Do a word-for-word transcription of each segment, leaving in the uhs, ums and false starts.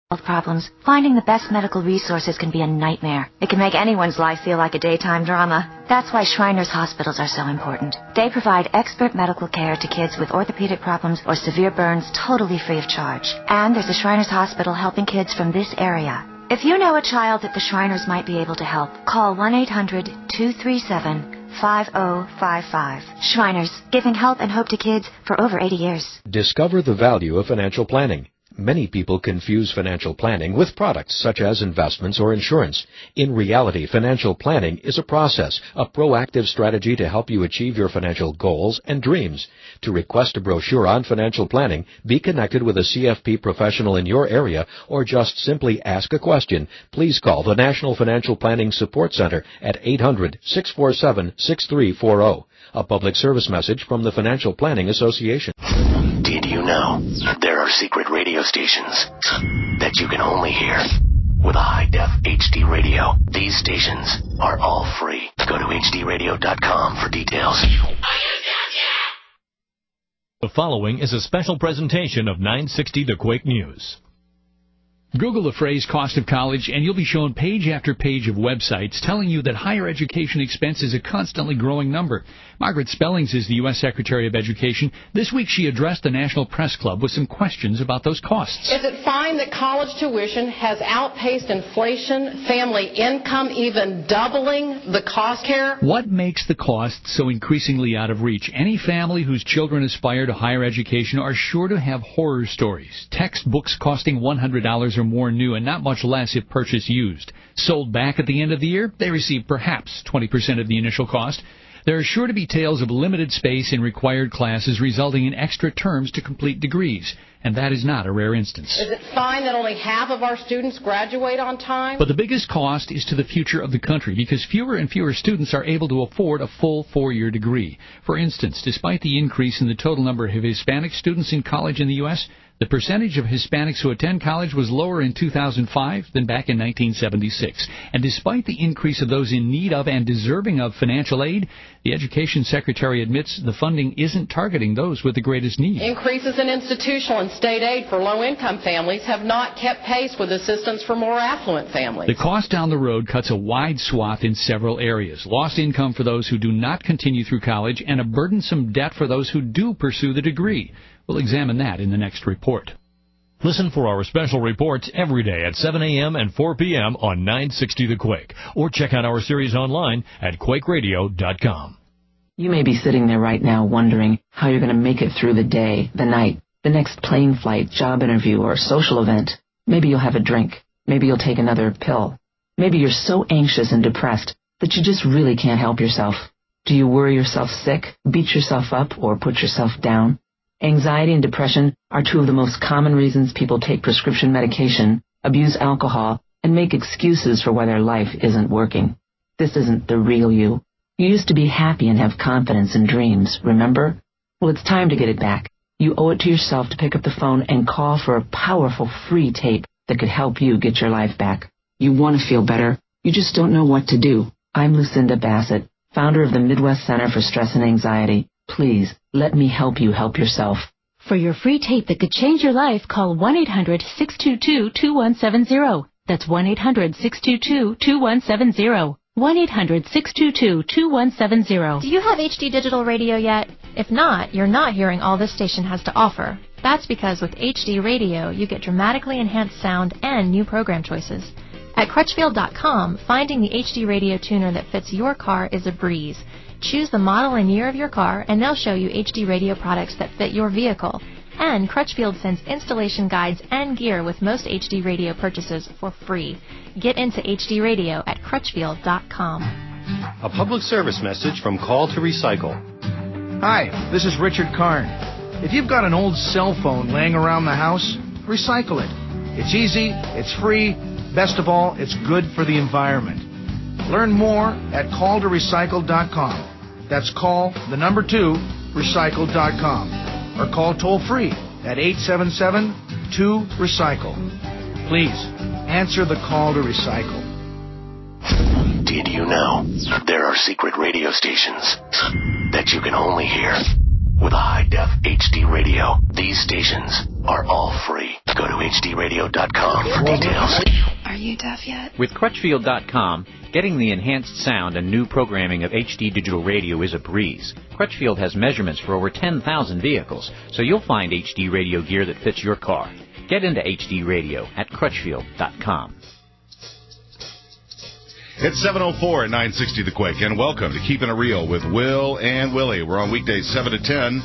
health problems, finding the best medical resources can be a nightmare. It can make anyone's life feel like a daytime drama. That's why Shriners Hospitals are so important. They provide expert medical care to kids with orthopedic problems or severe burns totally free of charge. And there's a Shriners Hospital helping kids from this area. If you know a child that the Shriners might be able to help, call one eight hundred two three seven five oh five five. Shriners, giving help and hope to kids for over eighty years. Discover the value of financial planning. Many people confuse financial planning with products such as investments or insurance. In reality, financial planning is a process, a proactive strategy to help you achieve your financial goals and dreams. To request a brochure on financial planning, be connected with a C F P professional in your area, or just simply ask a question. Please call the National Financial Planning Support Center at eight hundred six four seven six three four zero. A public service message from the Financial Planning Association. Did you know there are secret radio stations that you can only hear with a high-def H D radio? These stations are all free. Go to H D radio dot com for details. The following is a special presentation of nine sixty The Quake News. Google the phrase cost of college, and you'll be shown page after page of websites telling you that higher education expense is a constantly growing number. Margaret Spellings is the U S Secretary of Education. This week she addressed the National Press Club with some questions about those costs. Is it fine that college tuition has outpaced inflation, family income even doubling the cost here? What makes the cost so increasingly out of reach? Any family whose children aspire to higher education are sure to have horror stories. Textbooks costing one hundred dollars or more new and not much less if purchased used. Sold back at the end of the year, they receive perhaps twenty percent of the initial cost. There are sure to be tales of limited space in required classes resulting in extra terms to complete degrees, and that is not a rare instance. Is it fine that only half of our students graduate on time? But the biggest cost is to the future of the country, because fewer and fewer students are able to afford a full four-year degree. For instance, despite the increase in the total number of Hispanic students in college in the U S, the percentage of Hispanics who attend college was lower in two thousand five than back in nineteen seventy-six. And despite the increase of those in need of and deserving of financial aid, the Education Secretary admits the funding isn't targeting those with the greatest need. Increases in institutional and state aid for low-income families have not kept pace with assistance for more affluent families. The cost down the road cuts a wide swath in several areas. Lost income for those who do not continue through college, and a burdensome debt for those who do pursue the degree. We'll examine that in the next report. Listen for our special reports every day at seven a.m. and four p.m. on nine sixty The Quake, or check out our series online at quake radio dot com. You may be sitting there right now wondering how you're going to make it through the day, the night, the next plane flight, job interview, or social event. Maybe you'll have a drink. Maybe you'll take another pill. Maybe you're so anxious and depressed that you just really can't help yourself. Do you worry yourself sick, beat yourself up, or put yourself down? Anxiety and depression are two of the most common reasons people take prescription medication, abuse alcohol, and make excuses for why their life isn't working. This isn't the real you. You used to be happy and have confidence and dreams, remember? Well, it's time to get it back. You owe it to yourself to pick up the phone and call for a powerful free tape that could help you get your life back. You want to feel better. You just don't know what to do. I'm Lucinda Bassett, founder of the Midwest Center for Stress and Anxiety. Please, let me help you help yourself. For your free tape that could change your life, call one eight hundred six two two two one seven zero. That's one eight hundred six two two two one seven zero. one eight hundred six two two two one seven zero. Do you have H D digital radio yet? If not, you're not hearing all this station has to offer. That's because with H D radio, you get dramatically enhanced sound and new program choices. At Crutchfield dot com, finding the H D radio tuner that fits your car is a breeze. Choose the model and year of your car, and they'll show you H D radio products that fit your vehicle. And Crutchfield sends installation guides and gear with most H D radio purchases for free. Get into H D radio at Crutchfield dot com. A public service message from Call to Recycle. Hi, this is Richard Karn. If you've got an old cell phone laying around the house, recycle it. It's easy, it's free, best of all, it's good for the environment. Learn more at call to recycle dot com. That's call, the number two, recycle dot com. Or call toll-free at eight seven seven two recycle. Please, answer the call to recycle. Did you know there are secret radio stations that you can only hear with a high-def H D radio? These stations are all free. Go to H D radio dot com for details. Are you deaf yet? With Crutchfield dot com, getting the enhanced sound and new programming of H D digital radio is a breeze. Crutchfield has measurements for over ten thousand vehicles, so you'll find H D radio gear that fits your car. Get into H D radio at Crutchfield dot com. It's seven oh four at nine sixty The Quake, and welcome to Keeping It Real with Will and Willie. We're on weekdays seven to ten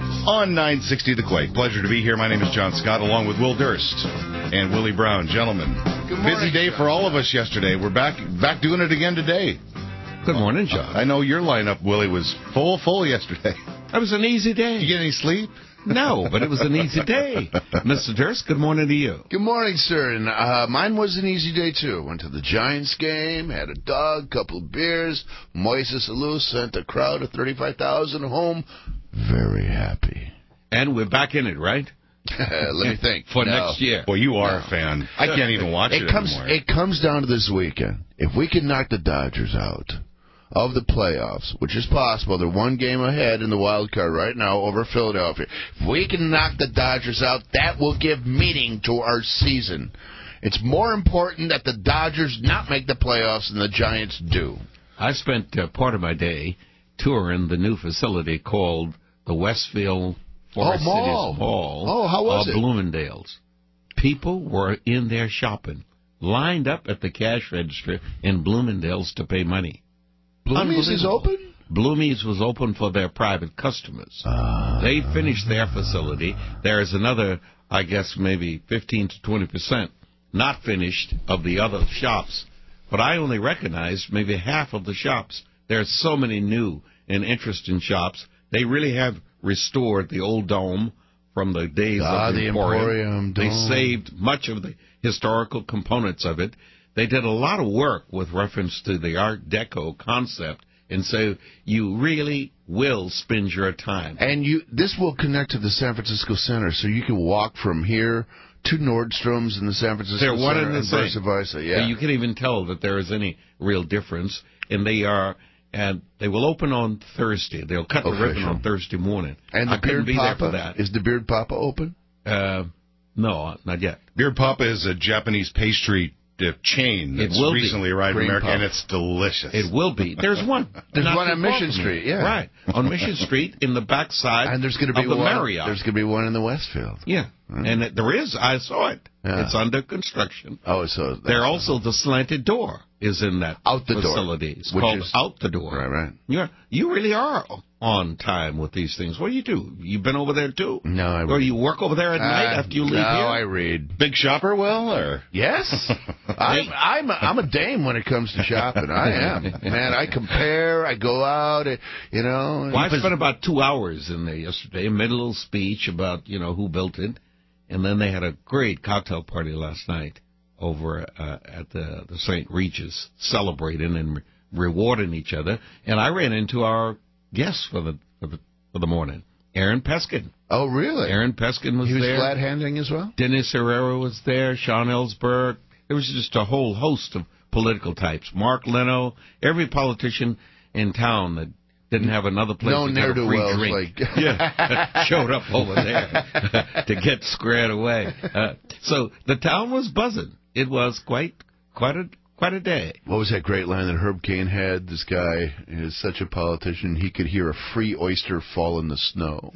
on nine sixty The Quake. Pleasure to be here. My name is John Scott, along with Will Durst and Willie Brown. Gentlemen, Good morning, busy day John. for all of us yesterday. We're back back doing it again today. Good morning, John. I know your lineup, Willie, was full, full yesterday. That was an easy day. Did you get any sleep? No, but it was an easy day. Mister Durst, good morning to you. Good morning, sir. And uh, mine was an easy day, too. Went to the Giants game, had a dog, couple of beers. Moises Alou sent a crowd of thirty-five thousand home. Very happy. And we're back in it, right? Let me think. For no. next year. Well, you are No. a fan. I can't even watch it, it comes, anymore. It comes down to this weekend. If we can knock the Dodgers out of the playoffs, which is possible. They're one game ahead in the wild card right now over Philadelphia. If we can knock the Dodgers out, that will give meaning to our season. It's more important that the Dodgers not make the playoffs than the Giants do. I spent uh, part of my day touring the new facility called the Westfield Forest oh, Mall. Cities Mall Oh, how was of it? Bloomingdale's. People were in there shopping, lined up at the cash register in Bloomingdale's to pay money. Bloomies is open? Bloomies was open for their private customers. Uh, they finished their facility. There is another, I guess, maybe fifteen to twenty percent not finished of the other shops. But I only recognized maybe half of the shops. There's so many new and interesting shops. They really have restored the old dome from the days ah, of the, the Emporium. Emporium They dome. saved much of the historical components of it. They did a lot of work with reference to the Art Deco concept, and so you really will spend your time. And you, this will connect to the San Francisco Center, so you can walk from here to Nordstrom's in the San Francisco They're one Center and the and same. vice versa. Yeah. You can even tell that there is any real difference, and they are, and they will open on Thursday. They'll cut the Official. ribbon on Thursday morning. And I the couldn't Beard be Papa? there for that. Is the Beard Papa open? Uh, no, not yet. Beard Papa is a Japanese pastry uh, chain It that's will be. recently arrived in Cream America, puff. and it's delicious. It will be. There's one. There's not one too on far Mission from Street, me. yeah. Right. On Mission Street in the backside And there's going to be of the one. Marriott. There's going to be one in the Westfield. Yeah. Hmm. And it, there is. I saw it. Yeah. It's under construction. Oh, so that's There also the slanted door is in that Out the door, facility. It's which called is- Out the Door. right, right. You're, you really are on time with these things. What do you do? You've been over there too? No, I Or read. you work over there at night Uh, after you leave no, here? I read. Big shopper, Will, or Yes, I'm I'm a, I'm a dame when it comes to shopping. I am, man. I compare. I go out. I- You know. Well, I spent about two hours in there yesterday. Made a little speech about, you know, who built it. And then they had a great cocktail party last night over uh, at the, the Saint Regis, celebrating and re- rewarding each other. And I ran into our guest for the for the, for the morning, Aaron Peskin. Oh, really? Aaron Peskin was He was there. flat handing as well. Dennis Herrera was there. Sean Ellsberg. There was just a whole host of political types. Mark Leno. Every politician in town that didn't have another place No to get a free ne'er-do-wells drink. like- yeah, showed up over there to get squared away. Uh, so the town was buzzing. It was quite quite a quite a day. What was that great line that Herb Cain had? This guy is such a politician, he could hear a free oyster fall in the snow.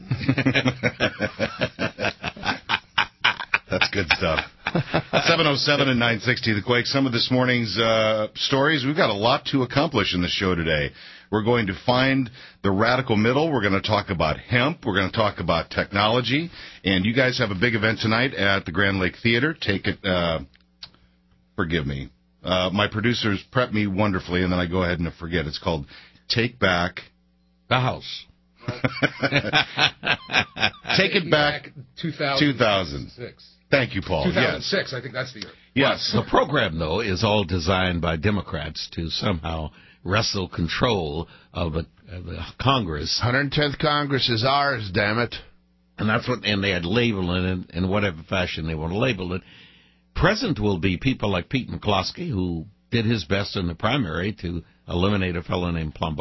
That's good stuff. seven oh seven and nine sixty The Quake. Some of this morning's uh, stories. We've got a lot to accomplish in the show today. We're going to find the radical middle. We're going to talk about hemp. We're going to talk about technology. And you guys have a big event tonight at the Grand Lake Theater. Take it, uh, forgive me. Uh, my producers prep me wonderfully, and then I go ahead and forget. It's called Take Back the House. Take It Back two thousand two thousand six. Thank you, Paul. two thousand six, Yes. I think that's the year. Yes. The program, though, is all designed by Democrats to somehow wrestle control of the, of the Congress. one hundred tenth Congress is ours, damn it. And that's what, and they had labeled it in whatever fashion they want to label it. Present will be people like Pete McCloskey, who did his best in the primary to eliminate a fellow named Plumbo.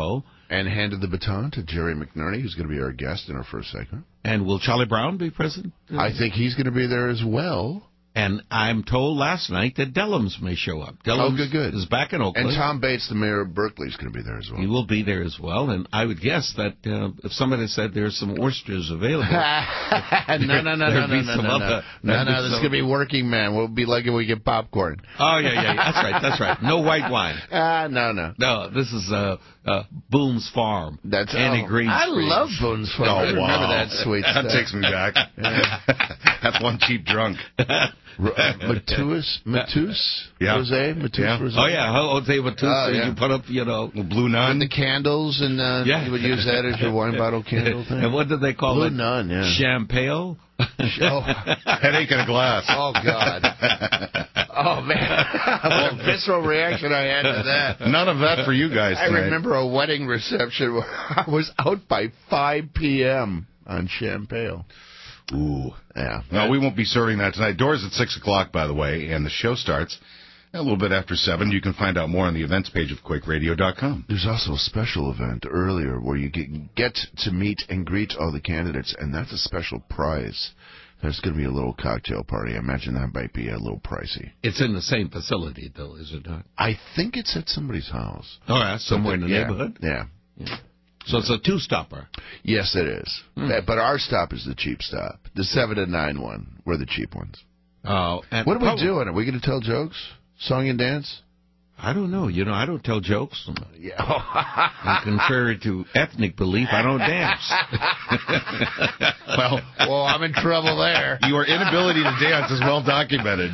And handed the baton to Jerry McNerney, who's going to be our guest in our first segment. And will Charlie Brown be present? I think he's going to be there as well. And I'm told last night that Dellums may show up. Dellums oh, good, good. is back in Oakland. And Tom Bates, the mayor of Berkeley, is going to be there as well. He will be there as well. And I would guess that uh, if somebody said there's some oysters available. no, no, no, no, no, no, no, no. Other, no, no, this is going to be working man. We'll be lucky if we get popcorn. Oh, yeah, yeah, yeah. That's right, that's right. No white wine. Ah, uh, no, no. No, this is uh, uh, Boone's Farm. That's Annie oh, Green. I love Boone's Farm. Oh, I wow. remember that sweet that stuff. That takes me back. That's one cheap drunk. Uh, Matus, Matus, yeah. Rosé, Matus, yeah. Rosé. Oh yeah, Jose Matus. Oh, yeah. You put up, you know, Blue Nun, and the candles, and uh, yeah. you would use that as your wine bottle candle thing. And what did they call Blue it? Blue Nun, yeah. Champagne. oh. Headache in a glass. Oh God. Oh man, what a visceral reaction I had to that. None of that for you guys tonight. I remember a wedding reception where I was out by five p.m. on Champagne. Ooh. Yeah. No, we won't be serving that tonight. Doors at six o'clock, by the way, and the show starts a little bit after seven. You can find out more on the events page of Quake Radio dot com. There's also a special event earlier where you get, get to meet and greet all the candidates, and that's a special prize. There's going to be a little cocktail party. I imagine that might be a little pricey. It's in the same facility, though, is it not? I think it's at somebody's house. Oh, yeah, somewhere in the yeah, neighborhood? Yeah. yeah. So it's a two-stopper. Yes, it is. Mm. But our stop is the cheap stop. The seven to nine one. We're the cheap ones. Oh, and what are we doing? Are we going to tell jokes? Song and dance? I don't know. You know, I don't tell jokes. Yeah. And contrary to ethnic belief, I don't dance. well, well, I'm in trouble there. Your inability to dance is well documented.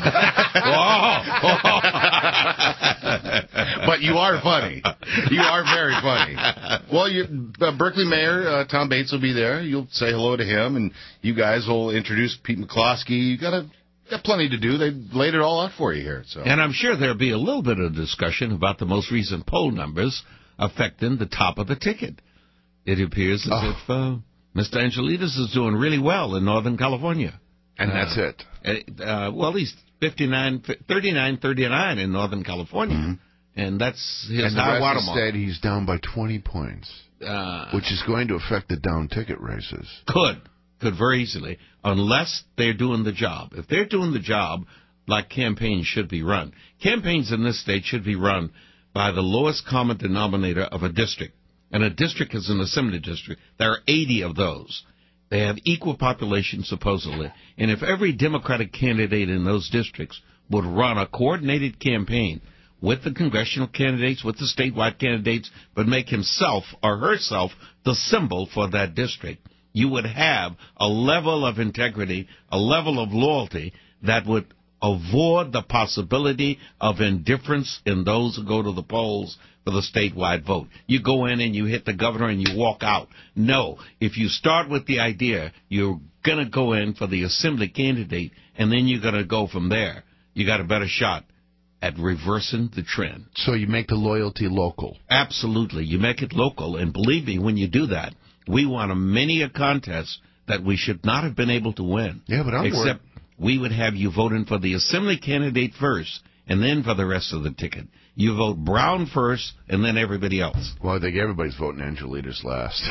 But you are funny. You are very funny. Well, you, uh, Berkeley Mayor uh, Tom Bates will be there. You'll say hello to him, and you guys will introduce Pete McCloskey. You got a Got plenty to do. They laid it all out for you here. So, and I'm sure there'll be a little bit of discussion about the most recent poll numbers affecting the top of the ticket. It appears as oh. if uh, Mister Angelides is doing really well in Northern California. And uh, that's it. Uh, well, he's fifty-nine, thirty-nine, thirty-nine in Northern California. Mm-hmm. And that's his and high the rest watermark. Instead, he's down by twenty points, uh, which is going to affect the down ticket races. Could. Could very easily, unless they're doing the job. If they're doing the job like campaigns should be run. Campaigns in this state should be run by the lowest common denominator of a district. And a district is an assembly district. There are eighty of those. They have equal population, supposedly. And if every Democratic candidate in those districts would run a coordinated campaign with the congressional candidates, with the statewide candidates, but make himself or herself the symbol for that district, you would have a level of integrity, a level of loyalty that would avoid the possibility of indifference in those who go to the polls for the statewide vote. You go in and you hit the governor and you walk out. No, if you start with the idea you're going to go in for the assembly candidate and then you're going to go from there, you got a better shot at reversing the trend. So you make the loyalty local. Absolutely. You make it local, and believe me, when you do that, we won a many a contest that we should not have been able to win. Yeah, but I'm Except worried. we would have you voting for the assembly candidate first, and then for the rest of the ticket. You vote Brown first, and then everybody else. Well, I think everybody's voting Angelides last.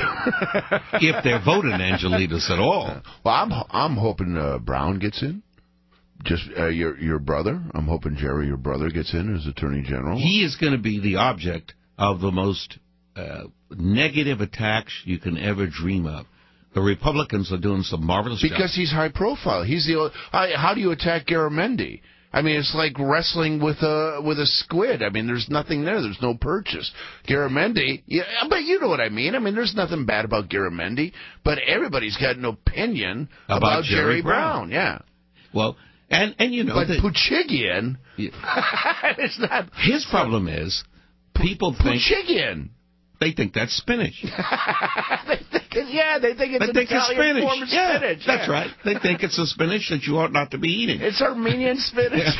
If they're voting Angelides at all. Well, I'm I'm hoping uh, Brown gets in. Just uh, your your brother. I'm hoping Jerry, your brother, gets in as Attorney General. He is going to be the object of the most Uh, negative attacks you can ever dream of. The Republicans are doing some marvelous because jobs. he's high profile. He's the how, how do you attack Garamendi? I mean, it's like wrestling with a with a squid. I mean, there's nothing there. There's no purchase. Garamendi, yeah, but you know what I mean. I mean, there's nothing bad about Garamendi, but everybody's got an opinion about, about Jerry, Jerry Brown. Brown. Yeah. Well, and and you know, but that, Puchigian, yeah. it's not. His problem is people think Puchigian. They think that's spinach. they think, yeah, they think it's they an think Italian it's spinach. form of yeah, spinach. That's yeah. right. They think it's a spinach that you ought not to be eating. It's Armenian spinach.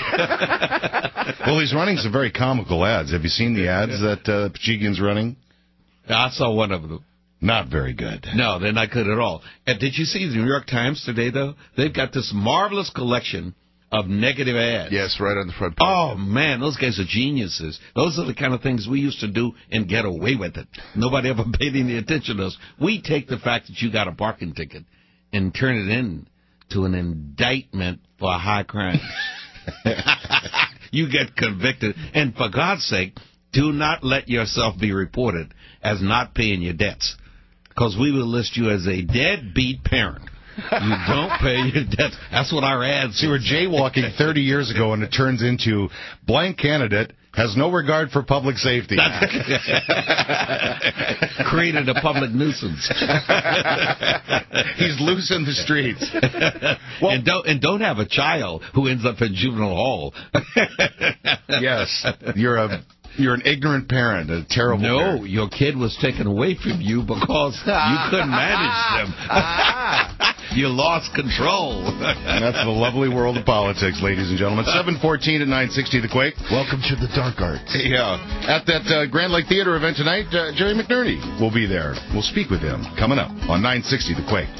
Well, he's running some very comical ads. Have you seen the ads that uh, Puchigian's running? I saw one of them. Not very good. No, they're not good at all. And did you see the New York Times today, though? They've got this marvelous collection of negative ads. Yes, right on the front page. Oh, man, those guys are geniuses. Those are the kind of things we used to do and get away with it. Nobody ever paid any attention to us. We take the fact that you got a parking ticket and turn it in to an indictment for high crimes. You get convicted. And for God's sake, do not let yourself be reported as not paying your debts, because we will list you as a deadbeat parent. You don't pay your debts. That's what our ads say. You were jaywalking thirty years ago, and it turns into blank candidate has no regard for public safety. Created a public nuisance. He's loose in the streets. Well, and don't and don't have a child who ends up in juvenile hall. Yes, you're a you're an ignorant parent, a terrible. No, parent. Your kid was taken away from you because you couldn't manage them. You lost control. And that's the lovely world of politics, ladies and gentlemen. seven fourteen at nine sixty The Quake. Welcome to the dark arts. Yeah. At that uh, Grand Lake Theater event tonight, uh, Jerry McNerney will be there. We'll speak with him coming up on nine sixty The Quake.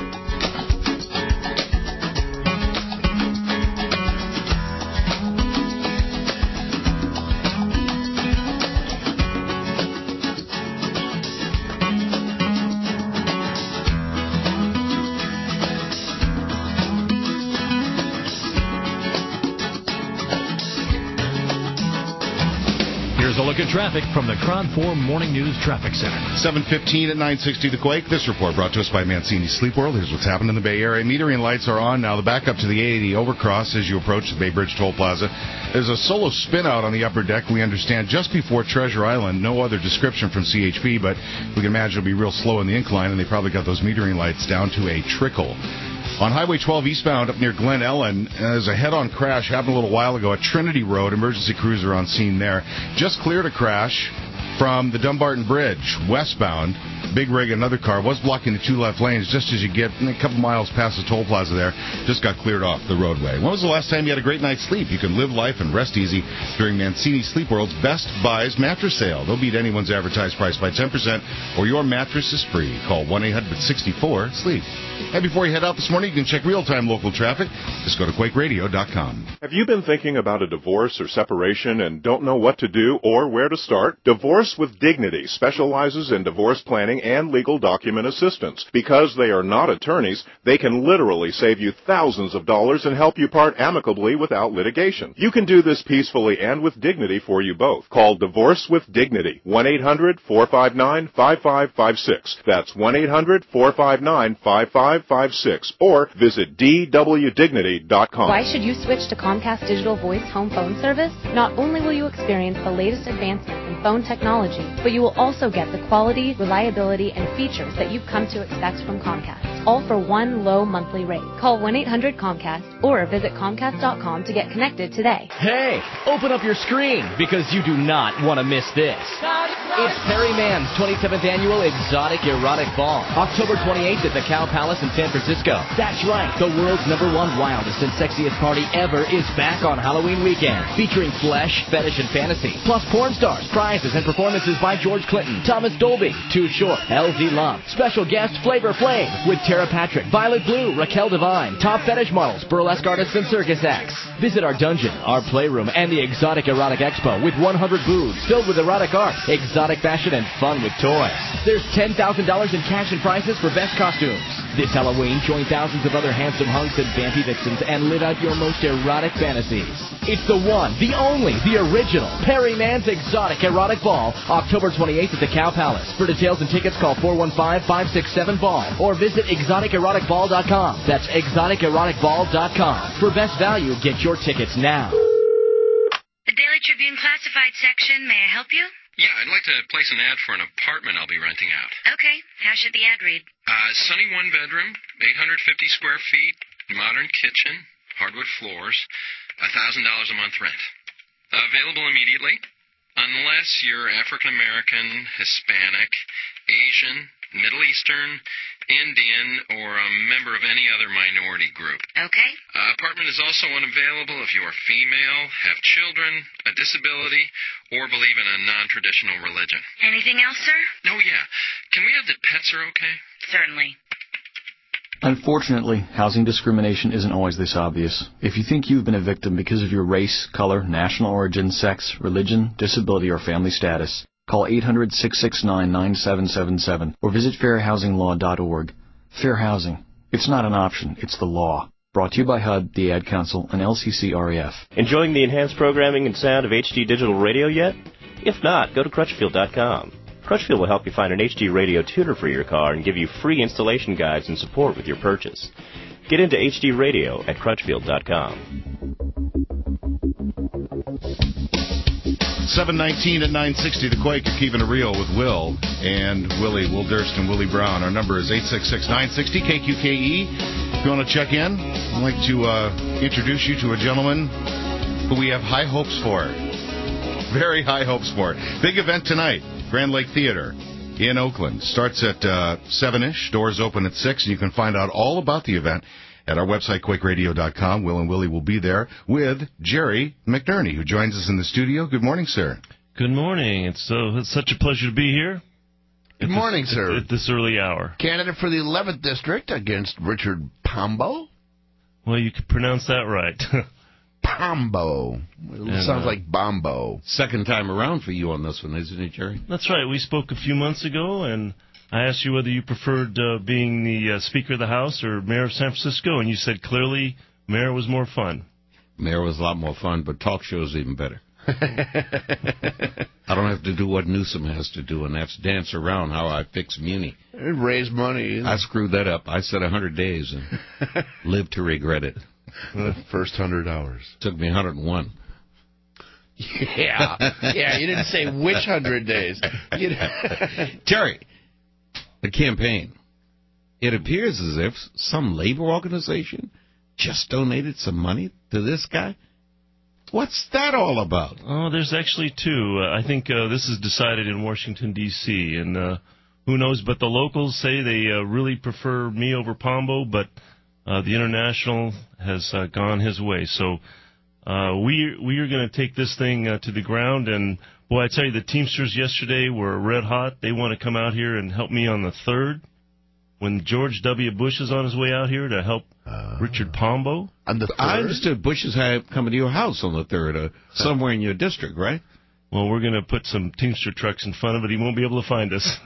Here's a look at traffic from the Cron four Morning News Traffic Center. seven fifteen at nine sixty The Quake. This report brought to us by Mancini Sleep World. Here's what's happening in the Bay Area. Metering lights are on now. The backup to the eighty overcross as you approach the Bay Bridge Toll Plaza. There's a solo spin out on the upper deck, we understand, just before Treasure Island. No other description from C H P, but we can imagine it'll be real slow in the incline, and they probably got those metering lights down to a trickle. On Highway twelve eastbound up near Glen Ellen, there's a head-on crash happened a little while ago at Trinity Road. Emergency crews are on scene there. Just cleared a crash from the Dumbarton Bridge westbound. Big rig, another car, was blocking the two left lanes just as you get a couple miles past the toll plaza there. Just got cleared off the roadway. When was the last time you had a great night's sleep? You can live life and rest easy during Mancini Sleep World's Best Buys mattress sale. They'll beat anyone's advertised price by ten percent, or your mattress is free. Call one eight hundred sixty-four sleep. And before you head out this morning, you can check real-time local traffic. Just go to quake radio dot com. Have you been thinking about a divorce or separation and don't know what to do or where to start? Divorce with Dignity specializes in divorce planning and legal document assistance. Because they are not attorneys, they can literally save you thousands of dollars and help you part amicably without litigation. You can do this peacefully and with dignity for you both. Call Divorce with Dignity, one eight hundred four five nine five five five six. That's one eight hundred four five nine five five five six, or visit d w dignity dot com. Why should you switch to Comcast Digital Voice Home Phone Service? Not only will you experience the latest advancements in phone technology, but you will also get the quality, reliability, and features that you've come to expect from Comcast, all for one low monthly rate. Call one eight hundred Comcast or visit comcast dot com to get connected today. Hey, open up your screen because you do not want to miss this. It's Perry Mann's twenty-seventh Annual Exotic Erotic Ball, October twenty-eighth at the Cow Palace in San Francisco. That's right, the world's number one wildest and sexiest party ever is back on Halloween weekend, featuring flesh, fetish, and fantasy, plus porn stars, prizes, and performances by George Clinton, Thomas Dolby, Too Short, L Z Love, special guest Flavor Flav with Tara Patrick, Violet Blue, Raquel Devine, top fetish models, burlesque artists, and circus acts. Visit our dungeon, our playroom, and the Exotic Erotic Expo with one hundred booths filled with erotic art, exotic fashion, and fun with toys. There's ten thousand dollars in cash and prizes for best costumes. This Halloween, join thousands of other handsome hunks and vampy vixens and live out your most erotic fantasies. It's the one, the only, the original Perry Mann's Exotic Erotic Ball, October twenty-eighth at the Cow Palace. For details and tickets, call four one five, five six seven, ball or visit exotic erotic ball dot com. That's exotic erotic ball dot com. For best value, get your tickets now. The Daily Tribune Classified section, may I help you? Yeah, I'd like to place an ad for an apartment I'll be renting out. Okay, how should the ad read? Uh, sunny one bedroom, eight hundred fifty square feet, modern kitchen, hardwood floors, one thousand dollars a month rent. Uh, available immediately, unless you're African American, Hispanic, Asian, Middle Eastern, Indian, or a member of any other minority group. Okay. Uh, apartment is also unavailable if you are female, have children, a disability, or believe in a non-traditional religion. Anything else, sir? Oh, yeah. Can we have that pets are okay? Certainly. Unfortunately, housing discrimination isn't always this obvious. If you think you've been a victim because of your race, color, national origin, sex, religion, disability, or family status, call eight hundred, six six nine, nine seven seven seven or visit fair housing law dot org. Fair housing. It's not an option, it's the law. Brought to you by H U D, the Ad Council, and L C C R E F. Enjoying the enhanced programming and sound of H D Digital Radio yet? If not, go to crutchfield dot com. Crutchfield will help you find an H D radio tuner for your car and give you free installation guides and support with your purchase. Get into H D radio at crutchfield dot com. seven nineteen at nine sixty, The Quake, you're keeping it real with Will and Willie, Will Durst and Willie Brown. Our number is eight six six, nine six zero, K Q K E. If you want to check in, I'd like to uh, introduce you to a gentleman who we have high hopes for. Very high hopes for. Big event tonight, Grand Lake Theater in Oakland. Starts at uh, seven-ish, doors open at six, and you can find out all about the event at our website, quake radio dot com. Will and Willie will be there with Jerry McNerney, who joins us in the studio. Good morning, sir. Good morning. It's, uh, it's such a pleasure to be here. Good morning, this, sir. At, at this early hour. Candidate for the eleventh District against Richard Pombo? Well, you could pronounce that right. Pombo. It and, sounds uh, like Bombo. Second time around for you on this one, isn't it, Jerry? That's right. We spoke a few months ago, and I asked you whether you preferred uh, being the uh, Speaker of the House or Mayor of San Francisco, and you said clearly Mayor was more fun. Mayor was a lot more fun, but talk show is even better. I don't have to do what Newsom has to do, and that's dance around how I fix Muni. And raise money. I screwed that up. I said one hundred days and lived to regret it. The first one hundred hours. Took me one hundred one. Yeah. Yeah, you didn't say which one hundred days. Terry, the campaign. It appears as if some labor organization just donated some money to this guy. What's that all about? Oh, there's actually two. Uh, I think uh, this is decided in Washington, D C, and uh, who knows, but the locals say they uh, really prefer me over Pombo, but uh, the International has uh, gone his way. So uh, we, we are going to take this thing uh, to the ground, and, boy, I tell you, the Teamsters yesterday were red hot. They want to come out here and help me on the third when George W. Bush is on his way out here to help uh, Richard Pombo. On the third? I understood Bush is coming to your house on the third, uh, somewhere in your district, right? Well, we're going to put some Teamster trucks in front of it. He won't be able to find us.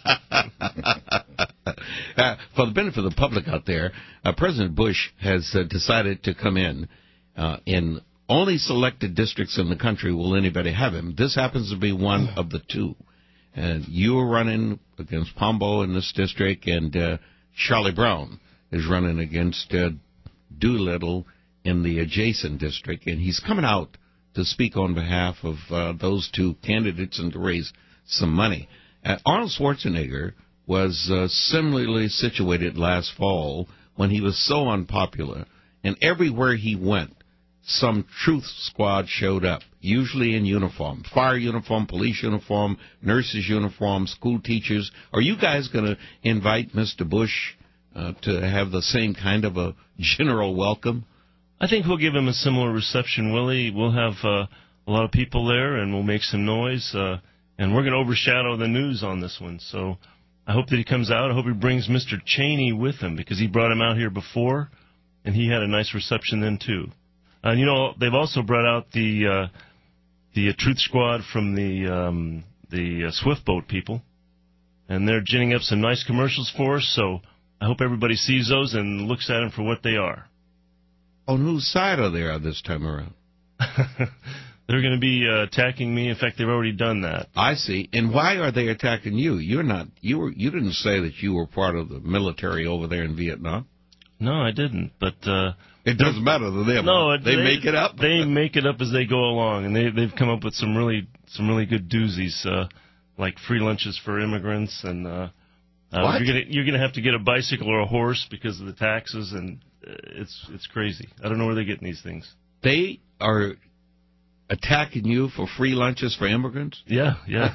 uh, for the benefit of the public out there, uh, President Bush has uh, decided to come in. Uh, in only selected districts in the country will anybody have him. This happens to be one of the two. And you are running against Pombo in this district, and uh, Charlie Brown is running against uh, Doolittle in the adjacent district. And he's coming out to speak on behalf of uh, those two candidates and to raise some money. Uh, Arnold Schwarzenegger was uh, similarly situated last fall when he was so unpopular. And everywhere he went, some truth squad showed up, usually in uniform, fire uniform, police uniform, nurses uniform, school teachers. Are you guys going to invite Mister Bush uh, to have the same kind of a general welcome? I think we'll give him a similar reception, Willie. We'll have uh, a lot of people there, and we'll make some noise, uh, and we're going to overshadow the news on this one. So I hope that he comes out. I hope he brings Mister Cheney with him, because he brought him out here before, and he had a nice reception then, too. And, you know, they've also brought out the uh, the uh, Truth Squad from the um, the uh, Swift Boat people, and they're ginning up some nice commercials for us, so I hope everybody sees those and looks at them for what they are. On whose side are they on this time around? They're going to be uh, attacking me. In fact, they've already done that. I see. And why are they attacking you? You're not. You were. You didn't say that you were part of the military over there in Vietnam. No, I didn't. But uh, it doesn't matter to them. No, they, they make it up. They make it up as they go along, and they they've come up with some really some really good doozies, uh, like free lunches for immigrants, and uh, uh, you're gonna you're gonna have to get a bicycle or a horse because of the taxes, and it's it's crazy. I don't know where they're getting these things. They are attacking you for free lunches for immigrants? Yeah, yeah.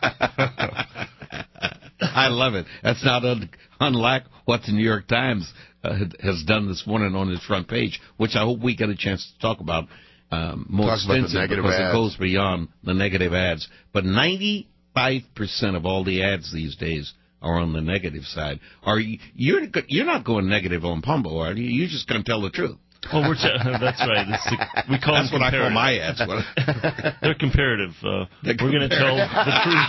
I love it. That's not un- unlike what the New York Times uh, has done this morning on its front page, which I hope we get a chance to talk about um, more talk extensively about because ads. It goes beyond the negative ads. But ninety-five percent of all the ads these days are on the negative side. Are you? You're you're not going negative on Pombo, are you? You're just going to tell the truth. Well, we're t- that's right. It's the, we call that's them what I call my ads. They're comparative. Uh, They're we're going to tell the truth.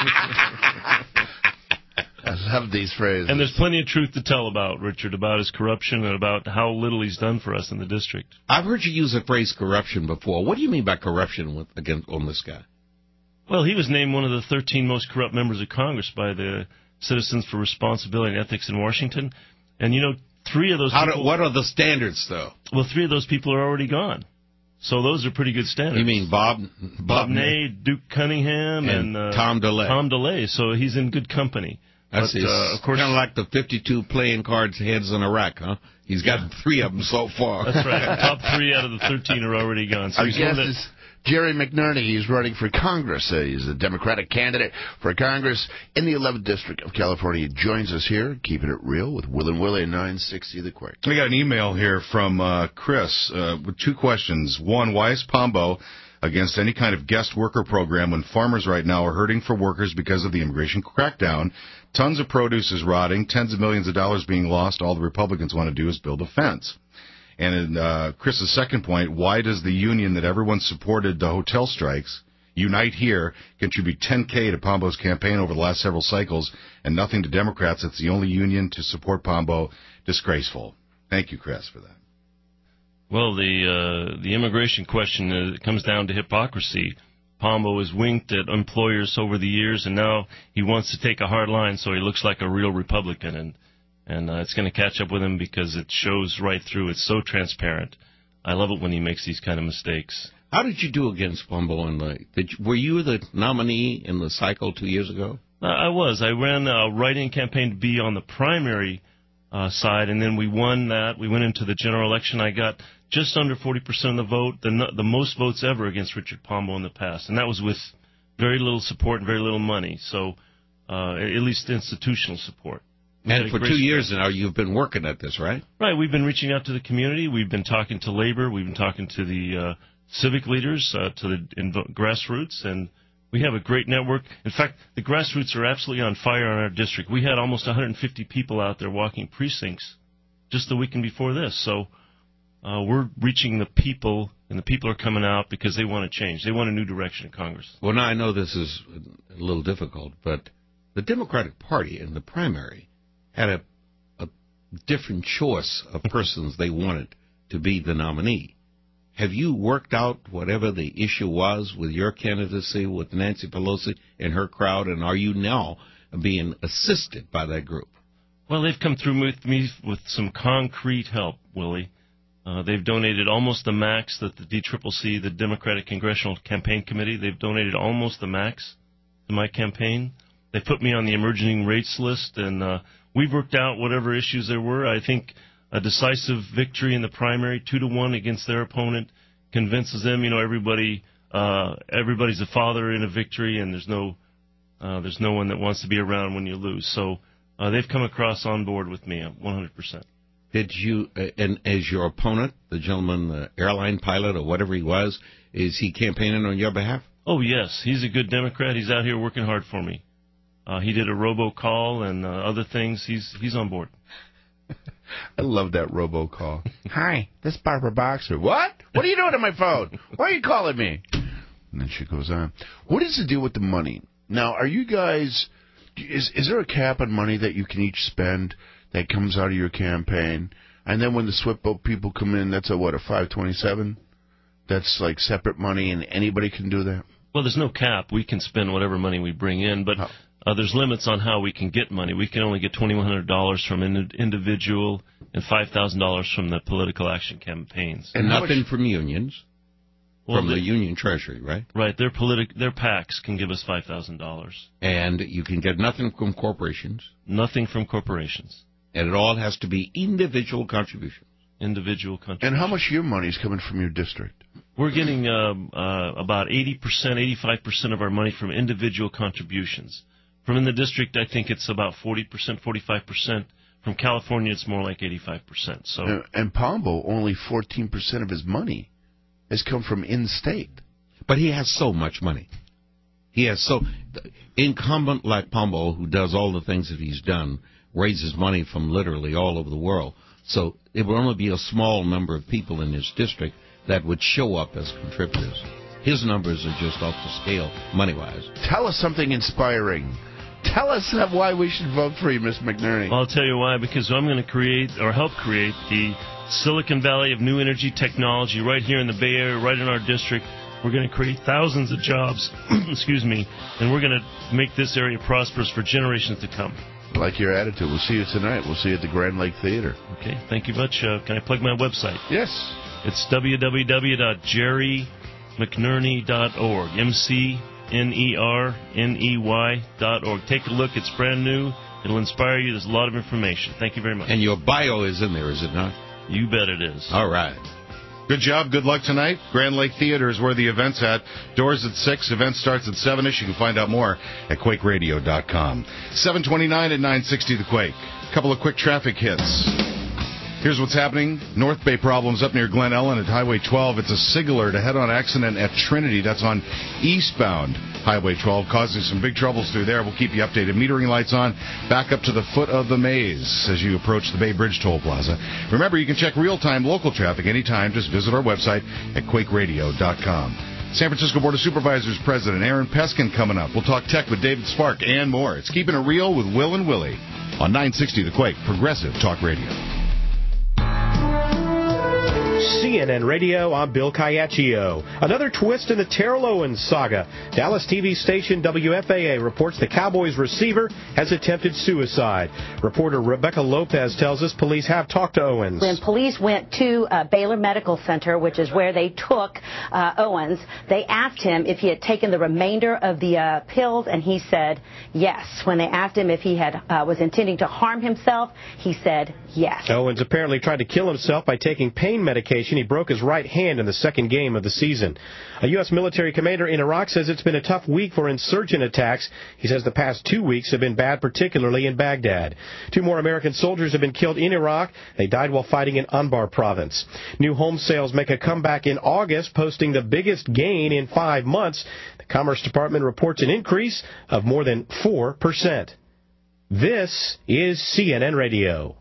I love these phrases. And there's plenty of truth to tell about Richard, about his corruption and about how little he's done for us in the district. I've heard you use the phrase corruption before. What do you mean by corruption with, against on this guy? Well, he was named one of the thirteen most corrupt members of Congress by the Citizens for Responsibility and Ethics in Washington. And, you know, three of those How people... Do, what are the standards, though? Well, three of those people are already gone. So those are pretty good standards. You mean Bob... Bob, Bob Ney, Duke Cunningham, and, and uh, Tom DeLay. Tom DeLay. So he's in good company. That's but, uh, of course, kind of like the fifty-two playing cards heads in Iraq, huh? He's got yeah. three of them so far. That's right. The top three out of the thirteen are already gone. So Our guest is Jerry McNerney. He's running for Congress. Uh, he's a Democratic candidate for Congress in the eleventh District of California. He joins us here, keeping it real with Will and Willie, nine sixty The Quake. We got an email here from uh, Chris uh, with two questions. One, why is Pombo against any kind of guest worker program when farmers right now are hurting for workers because of the immigration crackdown? Tons of produce is rotting, tens of millions of dollars being lost. All the Republicans want to do is build a fence. And in uh, Chris's second point, why does the union that everyone supported the hotel strikes, Unite Here, contribute ten K to Pombo's campaign over the last several cycles and nothing to Democrats? It's the only union to support Pombo. Disgraceful. Thank you, Chris, for that. Well, the uh, the immigration question uh, comes down to hypocrisy. Pombo has winked at employers over the years, and now he wants to take a hard line, so he looks like a real Republican, and and uh, it's going to catch up with him because it shows right through. It's so transparent. I love it when he makes these kind of mistakes. How did you do against Pombo? In the, did you, were you the nominee in the cycle two years ago? Uh, I was. I ran a write-in campaign to be on the primary uh, side, and then we won that. We went into the general election. I got just under forty percent of the vote, the, the most votes ever against Richard Pombo in the past. And that was with very little support and very little money, so uh, at least institutional support. We and for two years now, you've been working at this, right? Right. We've been reaching out to the community. We've been talking to labor. We've been talking to the uh, civic leaders, uh, to the in, grassroots, and we have a great network. In fact, the grassroots are absolutely on fire in our district. We had almost one hundred fifty people out there walking precincts just the weekend before this, so... Uh, we're reaching the people, and the people are coming out because they want to change. They want a new direction in Congress. Well, now I know this is a little difficult, but the Democratic Party in the primary had a, a different choice of persons they wanted to be the nominee. Have you worked out whatever the issue was with your candidacy with Nancy Pelosi and her crowd, and are you now being assisted by that group? Well, they've come through with me with some concrete help, Willie. Uh, they've donated almost the max that the D C C C, the Democratic Congressional Campaign Committee, they've donated almost the max to my campaign. They put me on the emerging rates list, and uh, we've worked out whatever issues there were. I think a decisive victory in the primary, two to one against their opponent, convinces them, you know, everybody, uh, everybody's a father in a victory, and there's no, uh, there's no one that wants to be around when you lose. So uh, they've come across on board with me, one hundred percent. Did you, uh, and as your opponent, the gentleman, the airline pilot or whatever he was, is he campaigning on your behalf? Oh, yes. He's a good Democrat. He's out here working hard for me. Uh, he did a robocall and uh, other things. He's he's on board. I love that robocall. Hi, this is Barbara Boxer. What? What are you doing on my phone? Why are you calling me? And then she goes on. What is the deal with the money? Now, are you guys, is is there a cap on money that you can each spend that comes out of your campaign? And then when the SWIFT boat people come in, that's a, what, a five twenty-seven? That's like separate money, and anybody can do that? Well, there's no cap. We can spend whatever money we bring in, but uh, there's limits on how we can get money. We can only get twenty-one hundred dollars from an individual and five thousand dollars from the political action campaigns. And nothing much? From unions? Well, from the, the union treasury, right? Right. Their politic, their PACs can give us five thousand dollars. And you can get nothing from corporations? Nothing from corporations. And it all has to be individual contributions. Individual contributions. And how much of your money is coming from your district? We're getting um, uh, about eighty percent, eighty-five percent of our money from individual contributions. From in the district, I think it's about forty percent, forty-five percent. From California, it's more like eighty-five percent. So. Uh, and Pombo, only fourteen percent of his money has come from in-state. But he has so much money. He has so... incumbent like Pombo, who does all the things that he's done, raises money from literally all over the world. So it would only be a small number of people in his district that would show up as contributors. His numbers are just off the scale, money-wise. Tell us something inspiring. Tell us why we should vote for you, Miss McNerney. Well, I'll tell you why, because I'm going to create or help create the Silicon Valley of new energy technology right here in the Bay Area, right in our district. We're going to create thousands of jobs, excuse me, and we're going to make this area prosperous for generations to come. I like your attitude. We'll see you tonight. We'll see you at the Grand Lake Theater. Okay, thank you much. Uh, can I plug my website? Yes. It's w w w dot jerry mcnerney dot org. M C N E R N E Y dot org. Take a look. It's brand new. It'll inspire you. There's a lot of information. Thank you very much. And your bio is in there, is it not? You bet it is. All right. Good job. Good luck tonight. Grand Lake Theater is where the event's at. Doors at six. Event starts at seven-ish. You can find out more at quake radio dot com. seven twenty-nine at nine sixty The Quake. A couple of quick traffic hits. Here's what's happening. North Bay problems up near Glen Ellen at Highway twelve. It's a signaler to head-on accident at Trinity. That's on eastbound Highway twelve, causing some big troubles through there. We'll keep you updated. Metering lights on. Back up to the foot of the maze as you approach the Bay Bridge Toll Plaza. Remember, you can check real-time local traffic anytime. Just visit our website at quake radio dot com. San Francisco Board of Supervisors President Aaron Peskin coming up. We'll talk tech with David Spark and more. It's Keeping It Real with Will and Willie on nine sixty The Quake, Progressive Talk Radio. C N N Radio, I'm Bill Caiaccio. Another twist in the Terrell Owens saga. Dallas T V station W F A A reports the Cowboys receiver has attempted suicide. Reporter Rebecca Lopez tells us police have talked to Owens. When police went to uh, Baylor Medical Center, which is where they took uh, Owens, they asked him if he had taken the remainder of the uh, pills, and he said yes. When they asked him if he had uh, was intending to harm himself, he said yes. Owens apparently tried to kill himself by taking pain medication. He broke his right hand in the second game of the season. A U S military commander in Iraq says it's been a tough week for insurgent attacks. He says the past two weeks have been bad, particularly in Baghdad. Two more American soldiers have been killed in Iraq. They died while fighting in Anbar province. New home sales make a comeback in August, posting the biggest gain in five months. The Commerce Department reports an increase of more than four percent. This is C N N Radio.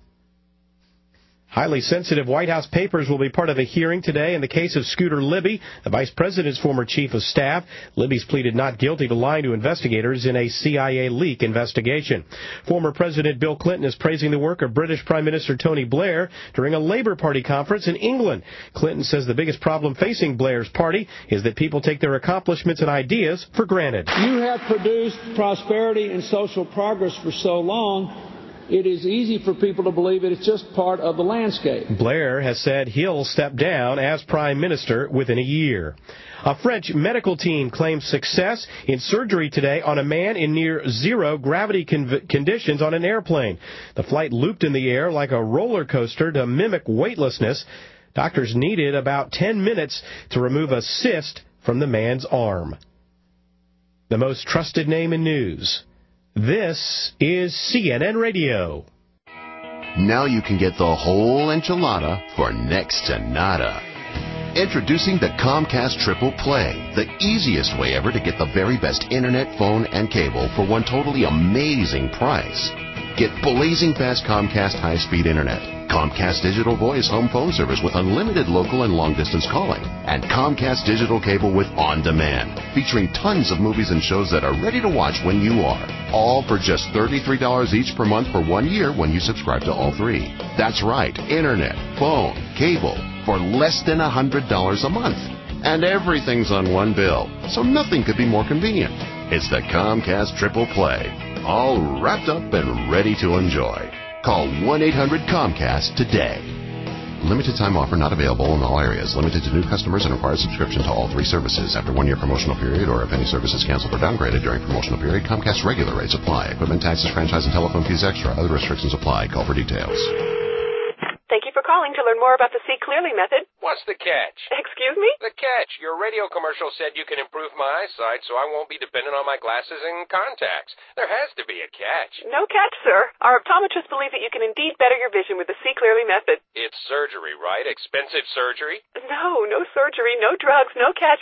Highly sensitive White House papers will be part of a hearing today in the case of Scooter Libby, the vice president's former chief of staff. Libby's pleaded not guilty to lying to investigators in a C I A leak investigation. Former President Bill Clinton is praising the work of British Prime Minister Tony Blair during a Labour Party conference in England. Clinton says the biggest problem facing Blair's party is that people take their accomplishments and ideas for granted. You have produced prosperity and social progress for so long, it is easy for people to believe it. It's just part of the landscape. Blair has said he'll step down as prime minister within a year. A French medical team claims success in surgery today on a man in near zero gravity con- conditions on an airplane. The flight looped in the air like a roller coaster to mimic weightlessness. Doctors needed about ten minutes to remove a cyst from the man's arm. The most trusted name in news. This is C N N Radio. Now you can get the whole enchilada for next to nada. Introducing the Comcast Triple Play, the easiest way ever to get the very best internet, phone, and cable for one totally amazing price. Get blazing fast Comcast high-speed internet, Comcast Digital Voice home phone service with unlimited local and long-distance calling, and Comcast Digital Cable with On Demand, featuring tons of movies and shows that are ready to watch when you are. All for just thirty-three dollars each per month for one year when you subscribe to all three. That's right, internet, phone, cable, for less than one hundred dollars a month. And everything's on one bill, so nothing could be more convenient. It's the Comcast Triple Play, all wrapped up and ready to enjoy. Call one eight hundred Comcast today. Limited time offer not available in all areas. Limited to new customers and requires subscription to all three services. After one year promotional period or if any service is canceled or downgraded during promotional period, Comcast regular rates apply. Equipment taxes, franchise, and telephone fees extra. Other restrictions apply. Call for details. Thank you for calling to learn more about the See Clearly method. What's the catch? Excuse me? The catch. Your radio commercial said you can improve my eyesight so I won't be dependent on my glasses and contacts. There has to be a catch. No catch, sir. Our optometrists believe that you can indeed better your vision with the See Clearly method. It's surgery, right? Expensive surgery? No, no surgery, no drugs, no catches.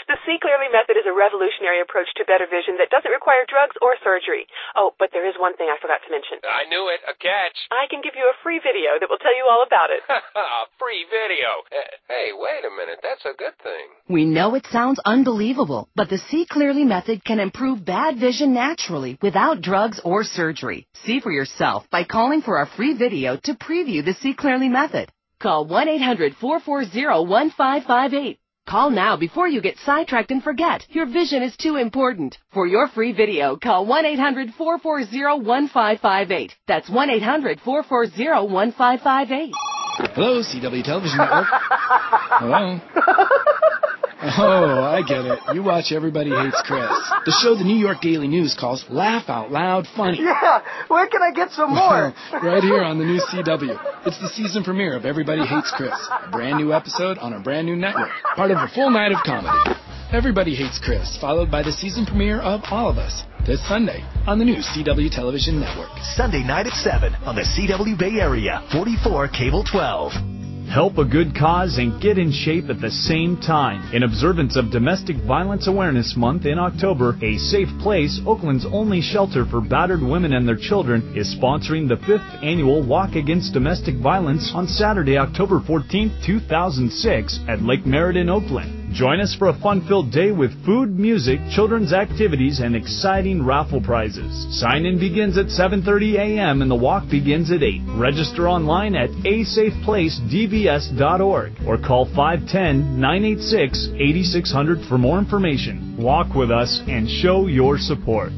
The See Clearly method is a revolutionary approach to better vision that doesn't require drugs or surgery. Oh, but there is one thing I forgot to mention. I knew it. A catch. I can give you a free video that will tell you all about it. Free video. Uh, hey, wait a minute. That's a good thing. We know it sounds unbelievable, but the See Clearly method can improve bad vision naturally without drugs or surgery. See for yourself by calling for our free video to preview the See Clearly method. Call one eight hundred four four zero one five five eight. Call now before you get sidetracked and forget. Your vision is too important. For your free video, call one eight hundred four four zero one five five eight. That's one eight hundred four four zero one five five eight. Hello, C W Television Network. Hello. Oh, I get it. You watch Everybody Hates Chris, the show the New York Daily News calls Laugh Out Loud Funny. Yeah, where can I get some more? Right here on the new C W. It's the season premiere of Everybody Hates Chris, a brand new episode on a brand new network, part of a full night of comedy. Everybody Hates Chris, followed by the season premiere of All of Us, this Sunday on the new C W Television Network. Sunday night at seven on the C W Bay Area, forty-four Cable twelve. Help a good cause and get in shape at the same time. In observance of Domestic Violence Awareness Month in October, A Safe Place, Oakland's only shelter for battered women and their children, is sponsoring the fifth annual Walk Against Domestic Violence on Saturday, October fourteenth, two thousand six at Lake Merritt in Oakland. Join us for a fun-filled day with food, music, children's activities, and exciting raffle prizes. Sign-in begins at seven thirty a.m. and the walk begins at eight. Register online at a safe place d v s dot org or call five one zero, nine eight six, eight six zero zero for more information. Walk with us and show your support.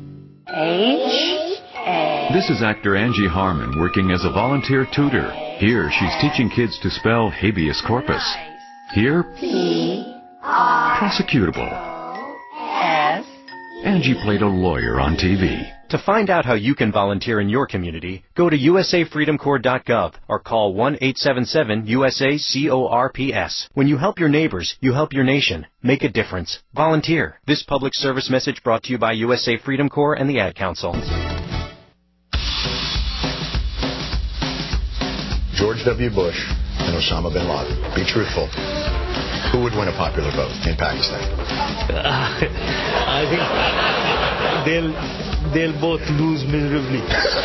H A. This is actor Angie Harmon working as a volunteer tutor. Here, she's teaching kids to spell habeas corpus. Here, P R prosecutable. S. Angie played a lawyer on T V. To find out how you can volunteer in your community, go to u s a freedom corps dot gov or call one eight seven seven U S A CORPS. When you help your neighbors, you help your nation. Make a difference. Volunteer. This public service message brought to you by U S A Freedom Corps and the Ad Council. George W. Bush and Osama bin Laden. Be truthful. Who would win a popular vote in Pakistan? Uh, I think they'll they'll both lose miserably.